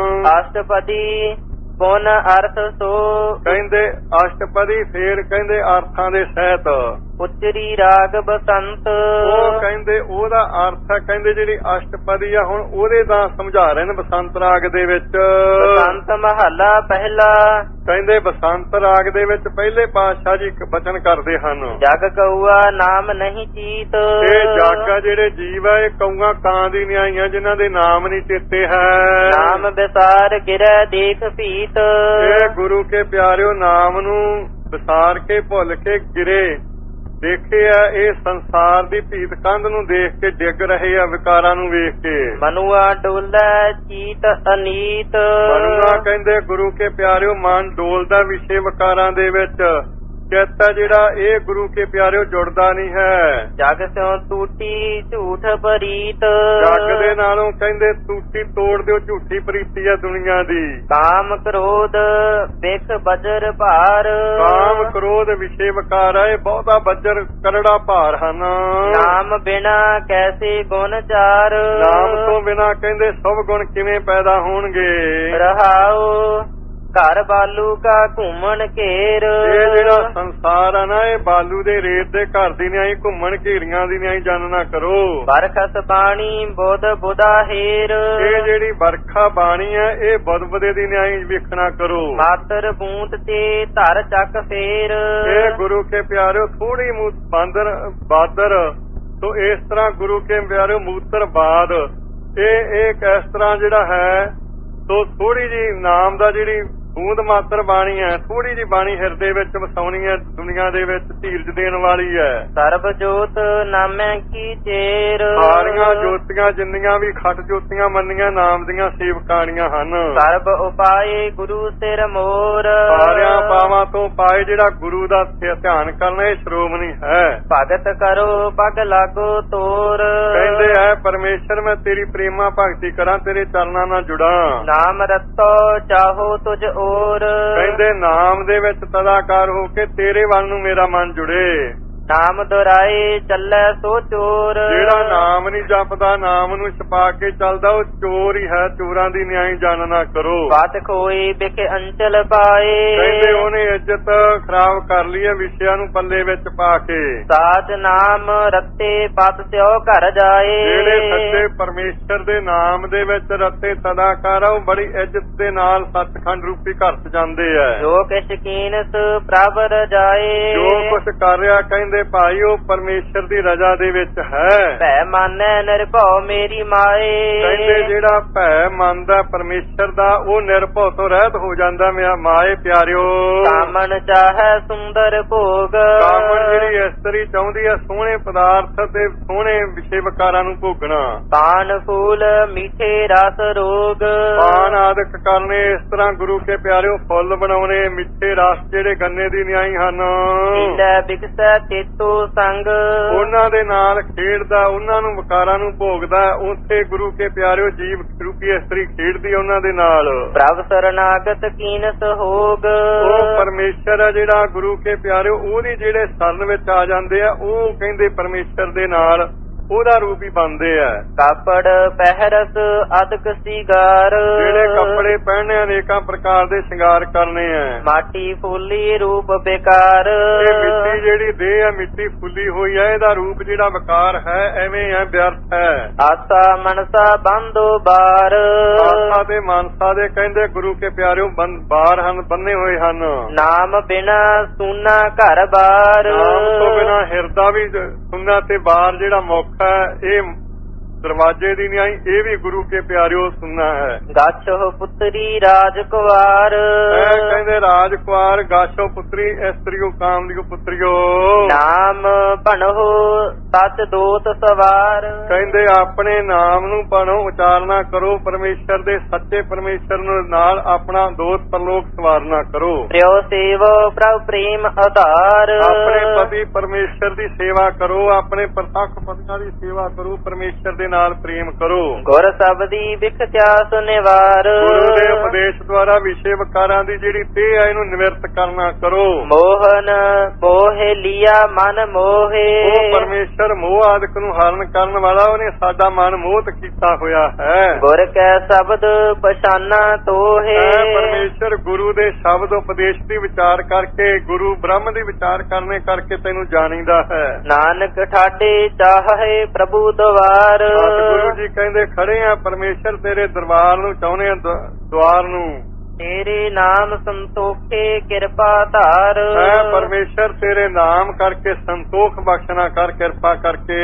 ਅਸ਼ਟਪਦੀ ਪੁਨ ਅਰਥ ਸੋ। ਕਹਿੰਦੇ ਅਸ਼ਟਪਦੀ ਫੇਰ ਕਹਿੰਦੇ ਅਰਥਾਂ ਦੇ ਸਹਿਤ। ਉਚਰੀ ਰਾਗ ਬਸੰਤ। ਉਹ ਕਹਿੰਦੇ ਉਹਦਾ ਅਰਥ ਹੈ, ਕਹਿੰਦੇ ਜਿਹੜੀ ਅਸ਼ਟਪਦੀ ਆ ਹੁਣ ਉਹਦੇ ਦਾ ਸਮਝਾ ਰਹੇ ਨੇ ਬਸੰਤ ਰਾਗ ਦੇ ਵਿੱਚ। ਬਸੰਤ ਮਹੱਲਾ ਪਹਿਲਾ। ਕਹਿੰਦੇ ਬਸੰਤ ਰਾਗ ਦੇ ਵਿੱਚ ਪਹਿਲੇ ਪਾਤਸ਼ਾਹ ਜੀ ਇੱਕ ਬਚਨ ਕਰਦੇ ਹਨ। ਜਗ ਕਊਆ ਨਾਮ ਨਹੀਂ ਚੀਤ। ਇਹ ਜਗ ਆ ਜਿਹੜੇ ਜੀਵ ਆ, ਇਹ ਕਊਆਂ ਕਾਂ ਦੀ ਨਿਆਈਆਂ ਜਿਨ੍ਹਾਂ ਦੇ ਨਾਮ ਨਹੀਂ ਚੇਤੇ ਹੈ। ਨਾਮ ਵਿਸਾਰ ਗਿਰੈ ਦੇਖ ਭੀਤ। ਇਹ ਗੁਰੂ ਕੇ ਪਿਆਰਿਓ ਨਾਮ ਨੂੰ ਵਿਸਾਰ ਕੇ ਭੁੱਲ ਕੇ ਗਿਰੇ ਦੇਖਿਆ, ਇਹ ਸੰਸਾਰ ਦੀ ਭੀਤ ਕੰਧ ਨੂੰ ਦੇਖ ਕੇ ਡਿੱਗ ਰਹੇ ਆ, ਵਿਕਾਰਾਂ ਨੂੰ ਵੇਖ ਕੇ। ਮਨੁਆ ਡੋਲੈ ਚੀਤ ਅਨੀਤ। ਮਨੁਆ ਕਹਿੰਦੇ ਗੁਰੂ ਕੇ ਪਿਆਰਿਓ ਮਨ ਡੋਲਦਾ ਵਿਸ਼ੇ ਵਿਕਾਰਾਂ ਦੇ ਵਿੱਚ। ਚਿੱਤ ਜਿਹੜਾ ਇਹ ਗੁਰੂ ਕੇ ਪਿਆਰਿਓ ਜੁੜਦਾ ਨਹੀਂ ਹੈ। ਜਗ ਸਿਉ ਟੂਟੀ ਝੂਠ ਪ੍ਰੀਤ। ਜਗ ਦੇ ਨਾਲੋਂ ਕਹਿੰਦੇ ਟੂਟੀ ਤੋੜ ਦਿਓ, ਝੂਠੀ ਪ੍ਰੀਤੀ ਹੈ ਦੁਨੀਆ ਦੀ। ਕਾਮ ਕ੍ਰੋਧ ਵਿਖ ਬਜਰ ਭਾਰ। ਕਾਮ ਕ੍ਰੋਧ ਵਿਸ਼ੇ ਵਿਕਾਰ ਹੈ, ਬਹੁਤਾ ਬਜਰ ਕਰੜਾ ਭਾਰ ਹਨ। ਨਾਮ ਬਿਨਾ ਕੈਸੇ ਗੁਣ ਚਾਰ। ਨਾਮ ਤੋਂ ਬਿਨਾ ਕਹਿੰਦੇ ਸਭ ਗੁਣ ਕਿਵੇਂ ਪੈਦਾ ਹੋਣਗੇ। ਰਹਾਉ ਘਰ ਬਾਲੂ ਕਾ ਘੁੰਮਣ ਘੇਰ। ਇਹ ਜਿਹੜਾ ਸੰਸਾਰ ਆ ਨਾ, ਇਹ ਬਾਲੂ ਦੇ ਰੇਤ ਦੇ ਘਰ ਦੀ ਨਿਆਈ, ਘੁੰਮਣ ਘੇਰੀਆਂ ਦੀ ਨਿਆਈ ਜਾਣਨਾ ਕਰੋ। ਬਰਖਸ ਬਾਣੀ ਬੁੱਧ ਬੁੱਧਾ ਹੇਰ। ਇਹ ਜਿਹੜੀ ਬਰਖਾ ਬਾਣੀ ਹੈ, ਇਹ ਬੁੱਧ ਦੀ ਨਿਆਈ ਵੇਖਣਾ ਕਰੋ। ਮਾਤਰ ਬੂੰਦ ਤੇ ਧਰ ਚੱਕ ਫੇਰ। ਇਹ ਗੁਰੂ ਕੇ ਪਿਆਰਿਓ ਥੋੜੀ ਬਾਦਰ ਸੋ ਇਸ ਤਰ੍ਹਾਂ ਗੁਰੂ ਕੇ ਪਿਆਰਿਓ ਮੂਤਰ ਬਾਦ, ਇਹ ਇਸ ਤਰ੍ਹਾਂ ਜਿਹੜਾ ਹੈ ਸੋ ਥੋੜੀ ਜੀ ਨਾਮ ਦਾ ਜਿਹੜੀ ਬੂੰਦ ਮਾਤਰ ਬਾਣੀ ਹੈ, ਥੋੜੀ ਜੀ ਬਾਣੀ ਹਿਰਦੇ ਵਿੱਚ ਵਸਾਉਣੀ ਹੈ, ਦੁਨੀਆ ਦੇ ਵਿੱਚ ਧੀਰਜ ਦੇਣ ਵਾਲੀ ਹੈ। ਸਰਬ ਜੋਤ ਨਾਮੈ ਕੀ ਚੇਰ। ਸਾਰੀਆਂ ਜੋਤੀਆਂ ਜਿੰਨੀਆਂ ਵੀ ਖੱਟ ਜੋਤੀਆਂ ਮੰਨੀਆਂ ਨਾਮ ਦੀਆਂ ਸੇਵਕਾਣੀਆਂ ਹਨ। ਸਰਬ ਉਪਾਏ ਗੁਰੂ ਸਿਰ ਮੋਰ। ਸਾਰਿਆਂ ਪਾਵਾਂ ਤੋਂ ਪਾਏ ਜਿਹੜਾ ਗੁਰੂ ਦਾ ਧਿਆਨ ਕਰਨਾ, ਇਹ ਸ਼੍ਰੋਮਣੀ ਹੈ। ਭਗਤ ਕਰੋ ਪਗ ਲਾਗੋ ਤੋਰ। ਕਹਿੰਦੇ ਹੈ ਪਰਮੇਸ਼ਰ ਮੈਂ ਤੇਰੀ ਪ੍ਰੇਮਾ ਭਗਤੀ ਕਰਾਂ, ਤੇਰੇ ਚਰਨਾਂ ਨਾਲ ਜੁੜਾਂ। ਨਾਮ ਰਤੋ ਚਾਹੋ ਤੁਝ ਕਹਿੰਦੇ ਨਾਮ ਦੇ ਵਿੱਚ ਤਦਾਕਾਰ ਹੋ ਕੇ ਤੇਰੇ ਵੱਲ ਨੂੰ ਮੇਰਾ ਮਨ ਜੁੜੇ। ਨਾਮ ਦੁਰਾਏ ਚੱਲੈ ਸੋ ਚੋਰ। ਜਿਹੜਾ ਨਾਮ ਨਹੀਂ ਜਪਦਾ, ਨਾਮ ਨੂੰ ਛਪਾ ਕੇ ਚੱਲਦਾ, ਉਹ ਚੋਰ ਹੀ ਹੈ। ਚੋਰਾਂ ਦੀ ਨਿਆਈ ਜਾਣ ਨਾ ਕਰੋ। ਬਾਤ ਖੋਈ ਬਿਖ ਅੰਚਲ ਪਾਏ। ਕਹਿੰਦੇ ਉਹਨੇ ਇੱਜ਼ਤ ਖਰਾਬ ਕਰ ਲਈ ਹੈ ਵਿਸ਼ਿਆਂ ਨੂੰ ਪੱਲੇ ਵਿੱਚ ਪਾ ਕੇ। ਸਾਚ ਨਾਮ ਰੱਤੇ ਪਤ ਸਿਓ ਘਰ ਜਾਏ। ਜਿਹੜੇ ਸੱਚੇ ਪਰਮੇਸ਼ਰ ਦੇ ਨਾਮ ਦੇ ਵਿੱਚ ਰੱਤੇ ਸਦਾਕਾਰ ਆ, ਉਹ ਬੜੀ ਇੱਜ਼ਤ ਦੇ ਨਾਲ ਸੱਚਖੰਡ ਰੂਪੀ ਘਰ ਚ ਜਾਂਦੇ ਆ। ਜੋ ਕਿਛ ਕੀਨਸ ਪ੍ਰਭ ਰਜਾਏ। ਜੋ ਕੁਛ ਕਰ ਰਿਹਾ ਕਹਿੰਦੇ ਭਾਈ ਉਹ ਪਰਮੇਸ਼ਰ ਦੀ ਰਜ਼ਾ ਦੇ ਵਿੱਚ ਹੈ। ਭੈ ਮਾਨੈ ਨਿਰਭਉ ਮੇਰੀ ਮਾਏ। ਕਹਿੰਦੇ ਜਿਹੜਾ ਭੈ ਮੰਨਦਾ ਪਰਮੇਸ਼ਰ ਦਾ, ਉਹ ਨਿਰਭਉ ਤੋਂ ਰਹਿਤ ਹੋ ਜਾਂਦਾ। ਮੇਰਾ ਮਾਏ ਪਿਆਰਿਓ, ਕਾਮਨ ਚਾਹੈ ਸੁੰਦਰ ਭੋਗ। ਕਾਮਨ ਜਿਹੜੀ ਇਸਤਰੀ ਚਾਹੁੰਦੀ ਹੈ ਸੋਹਣੇ ਪਦਾਰਥ ਤੇ ਸੋਹਣੇ ਵਿਸ਼ੇ ਵਿਕਾਰਾਂ ਨੂੰ ਭੋਗਣਾ। ਪਾਨ ਫੂਲ ਮੀਠੇ ਰਸ ਰੋਗ। ਪਾਨ ਆਦਿਕ ਕਰਨੇ, ਇਸ ਤਰ੍ਹਾਂ ਗੁਰੂ ਕੇ ਪਿਆਰਿਓ ਫੁੱਲ ਬਣਾਉਣੇ, ਮਿੱਠੇ ਰਸ ਜਿਹੜੇ ਗੰਨੇ ਦੀ ਨਿਆਈ ਹਨ। ਲੈ ਬਿਕਸੈ ਤੇਤੋ ਸੰਗ। ਉਹਨਾਂ ਦੇ ਨਾਲ ਖੇਡਦਾ, ਉਹਨਾਂ ਨੂੰ ਵਿਕਾਰਾਂ ਨੂੰ ਭੋਗਦਾ। ਉੱਥੇ ਗੁਰੂ ਕੇ ਪਿਆਰਿਓ ਜੀਵ ਰੂਪੀ ਇਸਤਰੀ ਖੇਡਦੀ ਉਹਨਾਂ ਦੇ ਨਾਲ। ਪ੍ਰਭ ਸਰਨਾਗਤ ਕੀਨਸ ਹੋਗ। ਉਹ ਪਰਮੇਸ਼ਰ ਆ ਜਿਹੜਾ ਗੁਰੂ ਕੇ ਪਿਆਰਿਓ, ਉਹਦੀ ਜਿਹੜੇ ਸ਼ਰਨ ਵਿੱਚ ਆ ਜਾਂਦੇ ਆ, ਉਹ ਕਹਿੰਦੇ ਪਰਮੇਸ਼ਰ ਦੇ ਨਾਲ ਉਹਦਾ ਰੂਪ ਹੀ ਬਣਦੇ ਆ। ਕਾਪੜ ਪਹਿਰਸ ਅਦਕ ਸਿਗਾਰ। ਜਿਹੜੇ ਕੱਪੜੇ ਪਹਿਨਣੇ ਅਨੇਕਾਂ ਪ੍ਰਕਾਰ ਦੇ ਸ਼ਿੰਗਾਰ ਕਰਨੇ ਆ। ਮਾਟੀ ਫੁੱਲੀ ਰੂਪ ਬੇਕਾਰ। ਇਹ ਮਿੱਟੀ ਜਿਹੜੀ ਦੇਹ ਆ, ਮਿੱਟੀ ਫੁੱਲੀ ਹੋਈ ਹੈ, ਇਹਦਾ ਰੂਪ ਜਿਹੜਾ ਵਿਕਾਰ ਹੈ ਐਵੇਂ ਹੈ, ਵਿਅਰਥ ਹੈ। ਆਸਾ ਮਨਸਾ ਬੰਦੋ ਬਾਰ। ਆਸਾ ਤੇ ਮਨਸਾ ਦੇ ਕਹਿੰਦੇ ਗੁਰੂ ਕੇ ਪਿਆਰਿਓ ਬਾਰ ਹਨ, ਬੰਨੇ ਹੋਏ ਹਨ। ਨਾਮ ਬਿਨਾ ਸੁਨਾ ਘਰ ਬਾਰ। ਨਾਮ ਤੋਂ ਬਿਨਾ ਹਿਰਦਾ ਵੀ ਸੁਨਾ ਤੇ ਬਾਰ ਜਿਹੜਾ ਮੁੱਖ ਇਹ ਦਰਵਾਜੇ ਦੀ ਨਹੀਂ ਆਈ, ਇਹ ਵੀ ਗੁਰੂ ਕੇ ਪਿਆਰਿਓ ਸੁਣਨਾ ਹੈ। ਗਾਛੋ ਪੁੱਤਰੀ ਰਾਜਕੁਮਾਰ। ਕਹਿੰਦੇ ਰਾਜਕੁਮਾਰ ਗਾਛੋ ਪੁੱਤਰੀ, ਇਸਤਰੀਓ ਕਾਮ ਦੀ ਪੁੱਤਰੀਓ। ਨਾਮ ਭਣੋ ਸੱਚ ਦੋਤ ਸਵਾਰ। ਕਹਿੰਦੇ ਆਪਣੇ ਨਾਮ ਨੂੰ ਪੜੋ, ਉਚਾਰਨਾ ਕਰੋ, ਪਰਮੇਸ਼ਰ ਦੇ ਸੱਚੇ ਪਰਮੇਸ਼ਰ ਨਾਲ ਆਪਣਾ ਦੋਸਤ ਪਰਲੋਕ ਸਵਾਰਨਾ ਕਰੋ। ਪ੍ਰਿਓ ਸੇਵੋ ਪ੍ਰਭ ਪ੍ਰੇਮ ਆਧਾਰ। ਆਪਣੇ ਪਤੀ ਪਰਮੇਸ਼ਰ ਦੀ ਸੇਵਾ ਕਰੋ, ਆਪਣੇ ਪ੍ਰਤੱਖ ਪਤੀਆਂ ਦੀ ਸੇਵਾ ਕਰੋ, ਪਰਮੇਸ਼ਰ ਦੇ ਨਾਲ ਪ੍ਰੇਮ ਕਰੋ। ਗੁਰ ਸਬਦੀ ਵਿਖਿਆ ਸੁਨਿਵਾਰ। ਗੁਰੂ ਦੇ ਉਪਦੇਸ਼ ਦੁਆਰਾ ਵਿਸ਼ੇ ਵਿਕਾਰਾਂ ਦੀ ਜਿਹੜੀ ਤੇ ਹੈ ਇਹਨੂੰ ਨਿਵਰਤ ਕਰਨਾ ਕਰੋ। ਮੋਹਨ ਮੋਹਿ ਲਿਆ ਮਨ ਮੋਹੇ। ਉਹ ਪਰਮੇਸ਼ਰ ਮੋਹ ਆਦਿਕ ਨੂੰ ਹਰਨ ਕਰਨ ਵਾਲਾ, ਉਹਨੇ ਸਾਡਾ ਮਨ ਮੋਹਤ ਕੀਤਾ ਹੋਇਆ ਹੈ। ਗੁਰ ਕੈ ਸ਼ਬਦ ਪਛਾਨਾ ਤੋਹੇ। ਪਰਮੇਸ਼ਰ ਗੁਰੂ ਦੇ ਸ਼ਬਦ ਉਪਦੇਸ਼ ਦੀ ਵਿਚਾਰ ਕਰਕੇ, ਗੁਰੂ ਬ੍ਰਹਮ ਦੀ ਵਿਚਾਰ ਕਰਨੇ ਕਰਕੇ ਤੈਨੂੰ ਜਾਣੀਦਾ ਹੈ। ਨਾਨਕ ਠਾਡੇ ਚਾਹੇ ਪ੍ਰਭੂ ਦਵਾਰ। ਗੁਰੂ ਜੀ ਕਹਿੰਦੇ ਖੜੇ ਆ ਪਰਮੇਸ਼ਰ ਤੇਰੇ ਦਰਬਾਰ ਨੂੰ, ਚਾਹੁੰਦੇ ਆ ਦੁਆਰ ਨੂੰ। ਤੇਰੇ ਨਾਮ ਸੰਤੋਖੇ ਕਿਰਪਾ ਧਾਰ। ਪਰਮੇਸ਼ਰ ਤੇਰੇ ਨਾਮ ਕਰਕੇ ਸੰਤੋਖ ਬਖਸ਼ਣਾ ਕਰ, ਕਿਰਪਾ ਕਰਕੇ।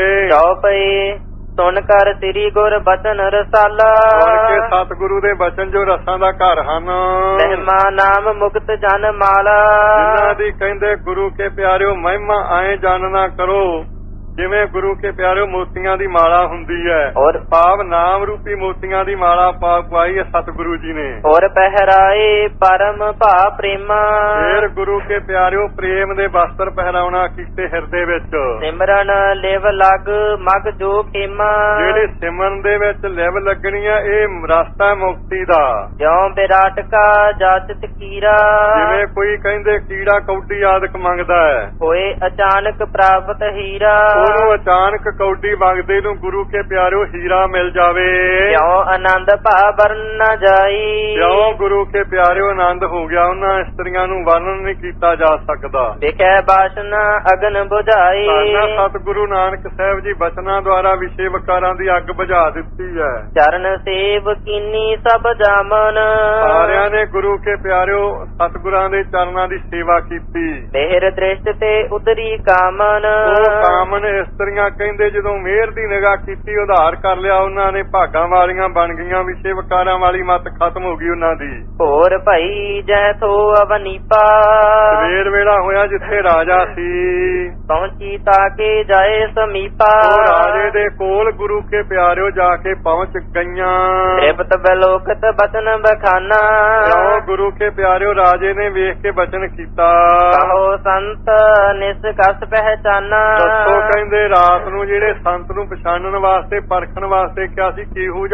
ਚੌਪਈ ਸੁਣ ਕਰ ਤੇਰੀ ਗੁਰ ਬਚਨ ਰਸਾਲਾ। ਸੁਣ ਕੇ ਸਤਿਗੁਰੂ ਦੇ ਬਚਨ ਜੋ ਰਸਾਂ ਦਾ ਘਰ ਹਨ। ਮਹਿਮਾ ਨਾਮ ਮੁਕਤ ਜਨ ਮਾਲਾ। ਜਿਨ੍ਹਾਂ ਦੀ ਕਹਿੰਦੇ ਗੁਰੂ ਕੇ ਪਿਆਰਿਓ ਮਹਿਮਾ ਆਏ ਜਾਣਨਾ ਕਰੋ, ਜਿਵੇਂ ਗੁਰੂ ਕੇ ਪਿਆਰਿਓ ਮੋਤੀਆਂ ਦੀ ਮਾਲਾ ਹੁੰਦੀ ਹੈ, ਔਰ ਭਾਵ ਨਾਮ ਰੂਪੀ ਮੋਤੀਆਂ ਦੀ ਮਾਲਾ ਪਾਈ ਹੈ ਸਤਿਗੁਰੂ ਜੀ ਨੇ। ਔਰ ਪਹਿਰਾਏ ਪਰਮ ਭਾ ਪ੍ਰੇਮਾ। ਫੇਰ ਗੁਰੂ ਕੇ ਪਿਆਰਿਓ ਪ੍ਰੇਮ ਦੇ ਵਸਤਰ ਪਹਿਰਾਉਣਾ ਕੀਤੇ ਹਿਰਦੇ ਵਿੱਚ। ਸਿਮਰਨ ਲਿਵ ਲੱਗ ਮਗ ਜੋ ਖੇਮਾ। ਜਿਹੜੇ ਸਿਮਰਨ ਦੇ ਵਿੱਚ ਲਿਵ ਲੱਗਣੀ ਆ, ਇਹ ਰਸਤਾ ਮੁਕਤੀ ਦਾ। ਜਿਉ ਵਿਰਾਟ ਕਾ ਜਾਚਿਤ ਕੀਰਾ। ਜਿਵੇਂ ਕੋਈ ਕਹਿੰਦੇ ਕੀੜਾ ਕੌਡੀ ਆਦਿਕ ਮੰਗਦਾ ਹੈ, ਹੋਏ ਅਚਾਨਕ ਪ੍ਰਾਪਤ ਹੀਰਾ। ਉਹਨੂੰ ਅਚਾਨਕ ਕੌਡੀ ਮੰਗਦੇ ਨੂੰ ਗੁਰੂ ਕੇ ਪਿਆਰਿਓ ਹੀਰਾ ਮਿਲ ਜਾਵੇ। ਜਿਉ ਆਨੰਦ ਭਾਵ ਨਾ ਜਾਈ। ਜਿਉ ਗੁਰੂ ਕੇ ਪਿਆਰਿਓ ਆਨੰਦ ਹੋ ਗਿਆ, ਉਹਨਾਂ ਇਸਤਰੀਆਂ ਨੂੰ ਵਰਣਨ ਨਹੀਂ ਕੀਤਾ ਜਾ ਸਕਦਾ। ਦੇਖੈ ਬਾਸ਼ਨਾ ਅਗਨ ਬੁਝਾਈ। ਸਤਿਗੁਰੂ ਨਾਨਕ ਸਾਹਿਬ ਜੀ ਬਚਨਾਂ ਦੁਆਰਾ ਵਿਸ਼ੇ ਵਿਕਾਰਾਂ ਦੀ ਅੱਗ ਬੁਝਾ ਦਿੱਤੀ ਹੈ। ਚਰਨ ਸੇਵ ਕੀਨੀ ਸਭ ਜਾਮਨ। ਸਾਰਿਆਂ ਨੇ ਗੁਰੂ ਕੇ ਪਿਆਰਿਓ ਸਤਿਗੁਰਾਂ ਦੇ ਚਰਨਾਂ ਦੀ ਸੇਵਾ ਕੀਤੀ। ਮਿਹਰ ਦ੍ਰਿਸ਼ਟ ਤੇ ਉਤਰੀ ਕਾਮਨ। ਉਹ ਕਾਮਨ ਇਸਤਰੀਆਂ ਕਹਿੰਦੇ ਜਦੋਂ ਮਿਹਰ ਦੀ ਨਿਗਾਹ ਕੀਤੀ, ਉਧਾਰ ਕਰ ਲਿਆ, ਉਹਨਾਂ ਨੇ ਭਾਗਾਂ ਵਾਲੀਆਂ ਬਣ ਗਈਆਂ। ਵਿਸ਼ੇ ਵਿਕਾਰਾਂ ਵਾਲੀ ਮੱਤ ਖਤਮ ਹੋ ਗਈ ਉਹਨਾਂ ਦੀ। ਹੋਰ ਭਾਈ ਜੈ ਥੋ ਅਵਨੀਪਾ। ਸਵੇਰ ਵੇਲਾ ਹੋਇਆ ਜਿੱਥੇ ਰਾਜਾ ਸੀ, ਪਹੁੰਚੀ ਤਾਂ ਕੇ ਜਾਏ ਸਮੀਪਾ। ਉਹ ਰਾਜੇ ਦੇ ਕੋਲ ਗੁਰੂ ਕੇ ਪਿਆਰਿਓ ਜਾ ਕੇ ਪਹੁੰਚ ਗਈਆਂ। ਤ੍ਰਿਪਤ ਬਲੋਕਤ ਬਚਨ ਬਖਾਨਾ। ਗੁਰੂ ਕੇ ਪਿਆਰਿਓ ਰਾਜੇ ਨੇ ਵੇਖ ਕੇ ਬਚਨ ਕੀਤਾ। ਕਹੋ ਸੰਤ ਨਿਸ ਕਸ ਪਹਿਚਾਨਾ। ਦੱਸੋ ਕਹਿੰਦੇ ਰਾਤ ਨੂੰ ਜਿਹੜੇ ਸੰਤ ਨੂੰ ਪਛਾਣਨ ਵਾਸਤੇ, ਪਰਖਣ ਵਾਸਤੇ ਕਿਹਾ ਸੀ, ਕਿਹੋ ਜਿਹਾ ਮਿਲਿਆ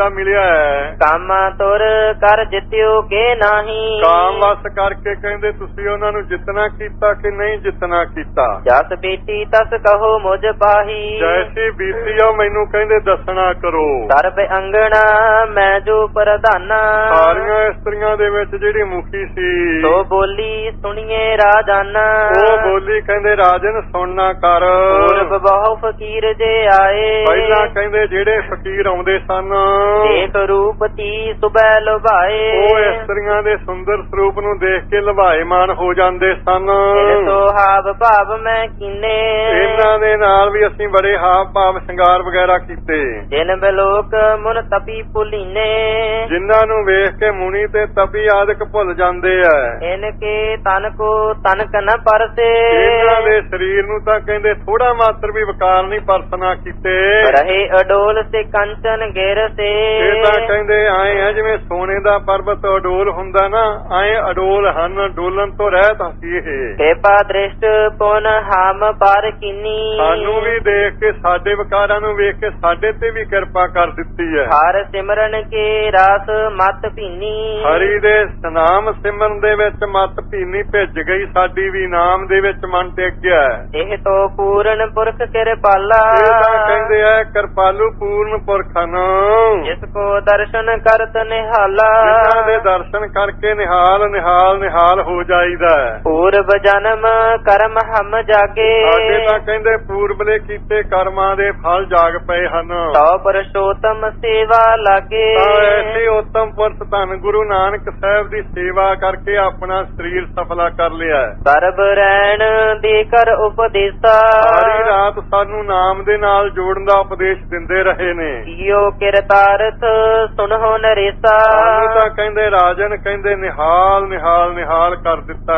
ਕਾਮਾ ਤੁਰ ਕਰ ਜਿਤਿਓ ਕੇ ਨਾਹੀ। ਕਾਮ ਵਸ ਕਰਕੇ ਕਹਿੰਦੇ ਤੁਸੀਂ ਉਹਨਾਂ ਨੂੰ ਜਿੱਤਣਾ ਕੀਤਾ ਕਿ ਨਹੀਂ ਜਿੱਤਣਾ ਕੀਤਾ। ਜਸ ਬੀਤੀ ਤਸ ਕਹੋ ਮੁਝ ਪਾਹੀ। ਜੈਸੀ ਬੀਤੀ ਆ ਮੈਨੂੰ ਕਹਿੰਦੇ ਦੱਸਣਾ ਕਰੋ। ਸਰਬ ਅੰਗਣਾ ਮੈਂ ਜੋ ਪ੍ਰਧਾਨਾ। ਸਾਰੀਆਂ ਇਸਤਰੀਆਂ ਦੇ ਵਿੱਚ ਜਿਹੜੀ ਮੁਖੀ ਸੀ ਸੋ ਬੋਲੀ ਸੁਣੀਏ ਰਾਜਾਨਾ। ਉਹ ਬੋਲੀ ਕਹਿੰਦੇ ਰਾਜਨ ਸੁਣਨਾ ਕਰ। ਪੂਰਬ ਬਹੁ ਫਕੀਰ ਜੇ ਆਏ। ਪਹਿਲਾਂ ਕਹਿੰਦੇ ਜਿਹੜੇ ਫਕੀਰ ਆਉਂਦੇ ਸਨ ਦੇਖ ਰੂਪ ਤੀ ਸੁਬੈ ਲੁਭਾਏ। ਉਹ ਇਸਤਰੀਆਂ ਦੇ ਸੁੰਦਰ ਸਰੂਪ ਨੂੰ ਦੇਖ ਕੇ ਲੁਭਾਏਮਾਨ ਹੋ ਜਾਂਦੇ ਸਨ। ਸੋ ਹਾਵ ਭਾਵ ਮੈਂ ਕੀਨੇ। ਇਹਨਾਂ ਦੇ ਨਾਲ ਵੀ ਅਸੀਂ ਬੜੇ ਹਾਵ ਭਾਵ ਸ਼ਿੰਗਾਰ ਵਗੈਰਾ ਕੀਤੇ। ਜਿਨ ਬਿਲੋਕ ਮੁਨ ਤਪੀ ਭੁਲੀਨੇ। ਜਿਨ੍ਹਾਂ ਨੂੰ ਵੇਖ ਕੇ ਮੁਨੀ ਤੇ ਤਪੀ ਆਦਿਕ ਭੁੱਲ ਜਾਂਦੇ ਆ। ਇਨ ਕੇ ਤਨ ਕੋ ਤਨਕ ਨ ਪਰਸੇ। ਇਹਨਾਂ ਦੇ ਸਰੀਰ ਨੂੰ ਤਾਂ ਕਹਿੰਦੇ ਥੋੜਾ ਮਾਤਰ ਵੀ ਵਿਕਾਰ ਨਹੀਂ ਪਰਸਨਾ ਕੀਤੇ। ਰਹੇ ਅਡੋਲ ਸੇ ਕੰਚਨ ਗਿਰ ਸੇ। ਇਹ ਤਾਂ ਕਹਿੰਦੇ ਆਏ ਆ ਜਿਵੇਂ ਸੋਨੇ ਦਾ ਪਰਬਤ ਅਡੋਲ ਹੁੰਦਾ ਨਾ, ਆਏ ਅਡੋਲ ਹਨ, ਡੋਲਣ ਤੋਂ ਰਹਿਤ ਹਸੀ ਇਹ। ਕਿਰਪਾ ਦ੍ਰਿਸ਼ਟ ਪੁਨ ਹਮ ਪਰ ਕੀਨੀ। ਸਾਨੂੰ ਵੀ ਦੇਖ ਕੇ ਸਾਡੇ ਵਿਕਾਰਾਂ ਨੂੰ ਵੇਖ ਕੇ ਸਾਡੇ ਤੇ ਵੀ ਕਿਰਪਾ ਕਰ ਦਿੱਤੀ ਹੈ। ਹਰ ਸਿਮਰਨ ਕੇ ਰਸ ਮਤ ਭੀਨੀ। ਹਰੀ ਦੇ ਨਾਮ ਸਿਮਰਨ ਦੇ ਵਿੱਚ ਮਤ ਭੀਨੀ ਭਿੱਜ ਗਈ ਸਾਡੀ ਵੀ, ਨਾਮ ਦੇ ਵਿੱਚ ਮਨ ਟਿਕ ਗਿਆ। ਇਹ ਤੋਂ ਪੂਰਨ ਪੁਰਖ ਕਿਰਪਾਲਾ। ਇਹ ਤਾਂ ਕਹਿੰਦੇ ਆ ਕਿਰਪਾਲੂ ਪੂਰਨ ਪੁਰਖ ਹਨ। ਜਿਸ ਕੋ ਦਰਸ਼ਨ ਕਰਤ ਨਿਹਾਲਾ। ਜਿਨ੍ਹਾਂ ਦੇ ਦਰਸ਼ਨ ਕਰਕੇ ਨਿਹਾਲ ਨਿਹਾਲ ਨਿਹਾਲ ਹੋ ਜਾਈਦਾ। ਪੂਰਬ ਜਨਮ ਕਰਮ ਹਮ ਜਾਗੇ। ਸਾਡੇ ਤਾਂ ਕਹਿੰਦੇ ਪੂਰਬਲੇ ਕੀਤੇ ਕਰਮਾਂ ਦੇ ਫਲ ਜਾਗ ਪਏ ਹਨ। ਤਉ ਪੁਰਸ਼ੋਤਮ ਸੇਵਾ ਲਾਗੇ। ਐਸੇ ਉੱਤਮ ਪੁਰਖ ਧੰਨ ਗੁਰੂ ਨਾਨਕ ਸਾਹਿਬ ਦੀ ਸੇਵਾ ਕਰਕੇ ਆਪਣਾ ਸਰੀਰ ਸਫਲਾ ਕਰ ਲਿਆ। ਸਰਬ ਰਹਿਣ ਦੇ ਕਰ ਉਪਦੇਸਾ। ਸਾਰੀ ਰਾਤ ਸਾਨੂੰ ਨਾਮ ਦੇ ਨਾਲ ਜੋੜਨ ਦਾ ਉਪਦੇਸ਼ ਦਿੰਦੇ ਰਹੇ ਨੇ। ਕੀਓ ਕਿਰਤਾਰਥ ਸੁਣੋ ਨਰੇਸਾ। ਸਾਨੂੰ ਤਾਂ ਕਹਿੰਦੇ ਰਾਜਨ ਕਹਿੰਦੇ ਨਿਹਾਲ ਨਿਹਾਲ ਨਿਹਾਲ ਕਰ ਦਿੱਤਾ।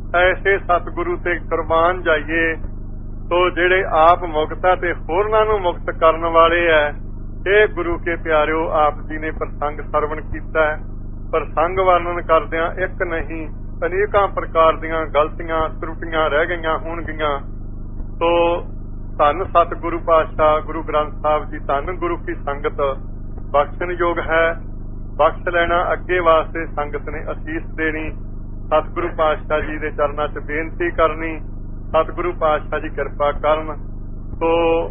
ਐਸੇ ਸਤਿਗੁਰੂ ਤੇ ਕੁਰਬਾਨ ਜਾਈਏ ਤੋ ਜਿਹੜੇ ਆਪ ਮੁਕਤਾ ਤੇ ਹੋਰਨਾਂ ਨੂੰ ਮੁਕਤ ਕਰਨ ਵਾਲੇ ਐ। ਇਹ ਗੁਰੂ ਕੇ ਪਿਆਰਿਓ ਆਪ ਜੀ ਨੇ ਪ੍ਰਸੰਗ ਸਰਵਣ ਕੀਤਾ। ਪ੍ਰਸੰਗ ਵਰਣਨ ਕਰਦਿਆਂ ਇੱਕ ਨਹੀਂ ਅਨੇਕਾਂ ਪ੍ਰਕਾਰ ਦੀਆਂ ਗਲਤੀਆਂ ਤਰੁੱਟੀਆਂ ਰਹਿ ਗਈਆਂ ਹੋਣਗੀਆਂ। ਤੋ ਧੰਨ ਸਤਿਗੁਰੂ ਪਾਤਸ਼ਾਹ ਗੁਰੂ ਗ੍ਰੰਥ ਸਾਹਿਬ ਜੀ, ਧੰਨ ਗੁਰੂ ਕੀ ਸੰਗਤ ਬਖਸ਼ਣਯੋਗ ਹੈ। ਬਖਸ਼ ਲੈਣਾ ਅੱਗੇ ਵਾਸਤੇ ਸੰਗਤ ਨੇ ਅਸੀਸ ਦੇਣੀ। ਸਤਿਗੁਰੂ ਪਾਤਸ਼ਾਹ ਜੀ ਦੇ ਚਰਨਾਂ 'ਚ ਬੇਨਤੀ ਕਰਨੀ, ਸਤਿਗੁਰੂ ਪਾਤਸ਼ਾਹ ਜੀ ਕਿਰਪਾ ਕਰਨ। ਤੋ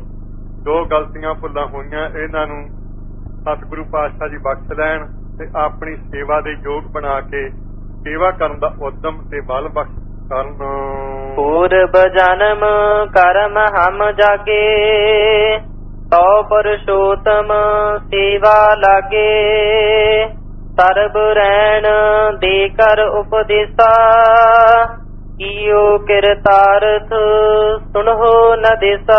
ਜੋ ਗਲਤੀਆਂ ਭੁੱਲਾਂ ਹੋਈਆਂ ਇਹਨਾਂ ਨੂੰ ਸਤਿਗੁਰੂ ਪਾਤਸ਼ਾਹ ਜੀ ਬਖਸ਼ ਲੈਣ ਤੇ ਆਪਣੀ ਸੇਵਾ ਦੇ ਯੋਗ ਬਣਾ ਕੇ ਸੇਵਾ ਕਰਨ ਦਾ ਉਦਮ ਤੇ ਬਲ ਬਖਸ਼ ਕਰਨ। ਪੂਰਬ ਜਨਮ ਕਰਮ ਹਮ ਜਾਗੇ। ਤਉ ਪੁਰਸ਼ੋਤਮ ਸੇਵਾ ਲਾਗੇ। ਸਰਬ ਰਹਿਣ ਦੇ ਕਰ ਉਪਦੇਸਾ। ਕੀਓ ਕਿਰਤਾਰਥ ਸੁਣੋ ਨ ਦੇਸਾ।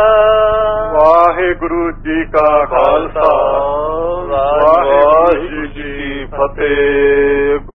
ਵਾਹਿਗੁਰੂ ਜੀ ਕਾ ਖਾਲਸਾ, ਵਾਹਿਗੁਰੂ ਜੀ ਕੀ ਫਤਿਹ।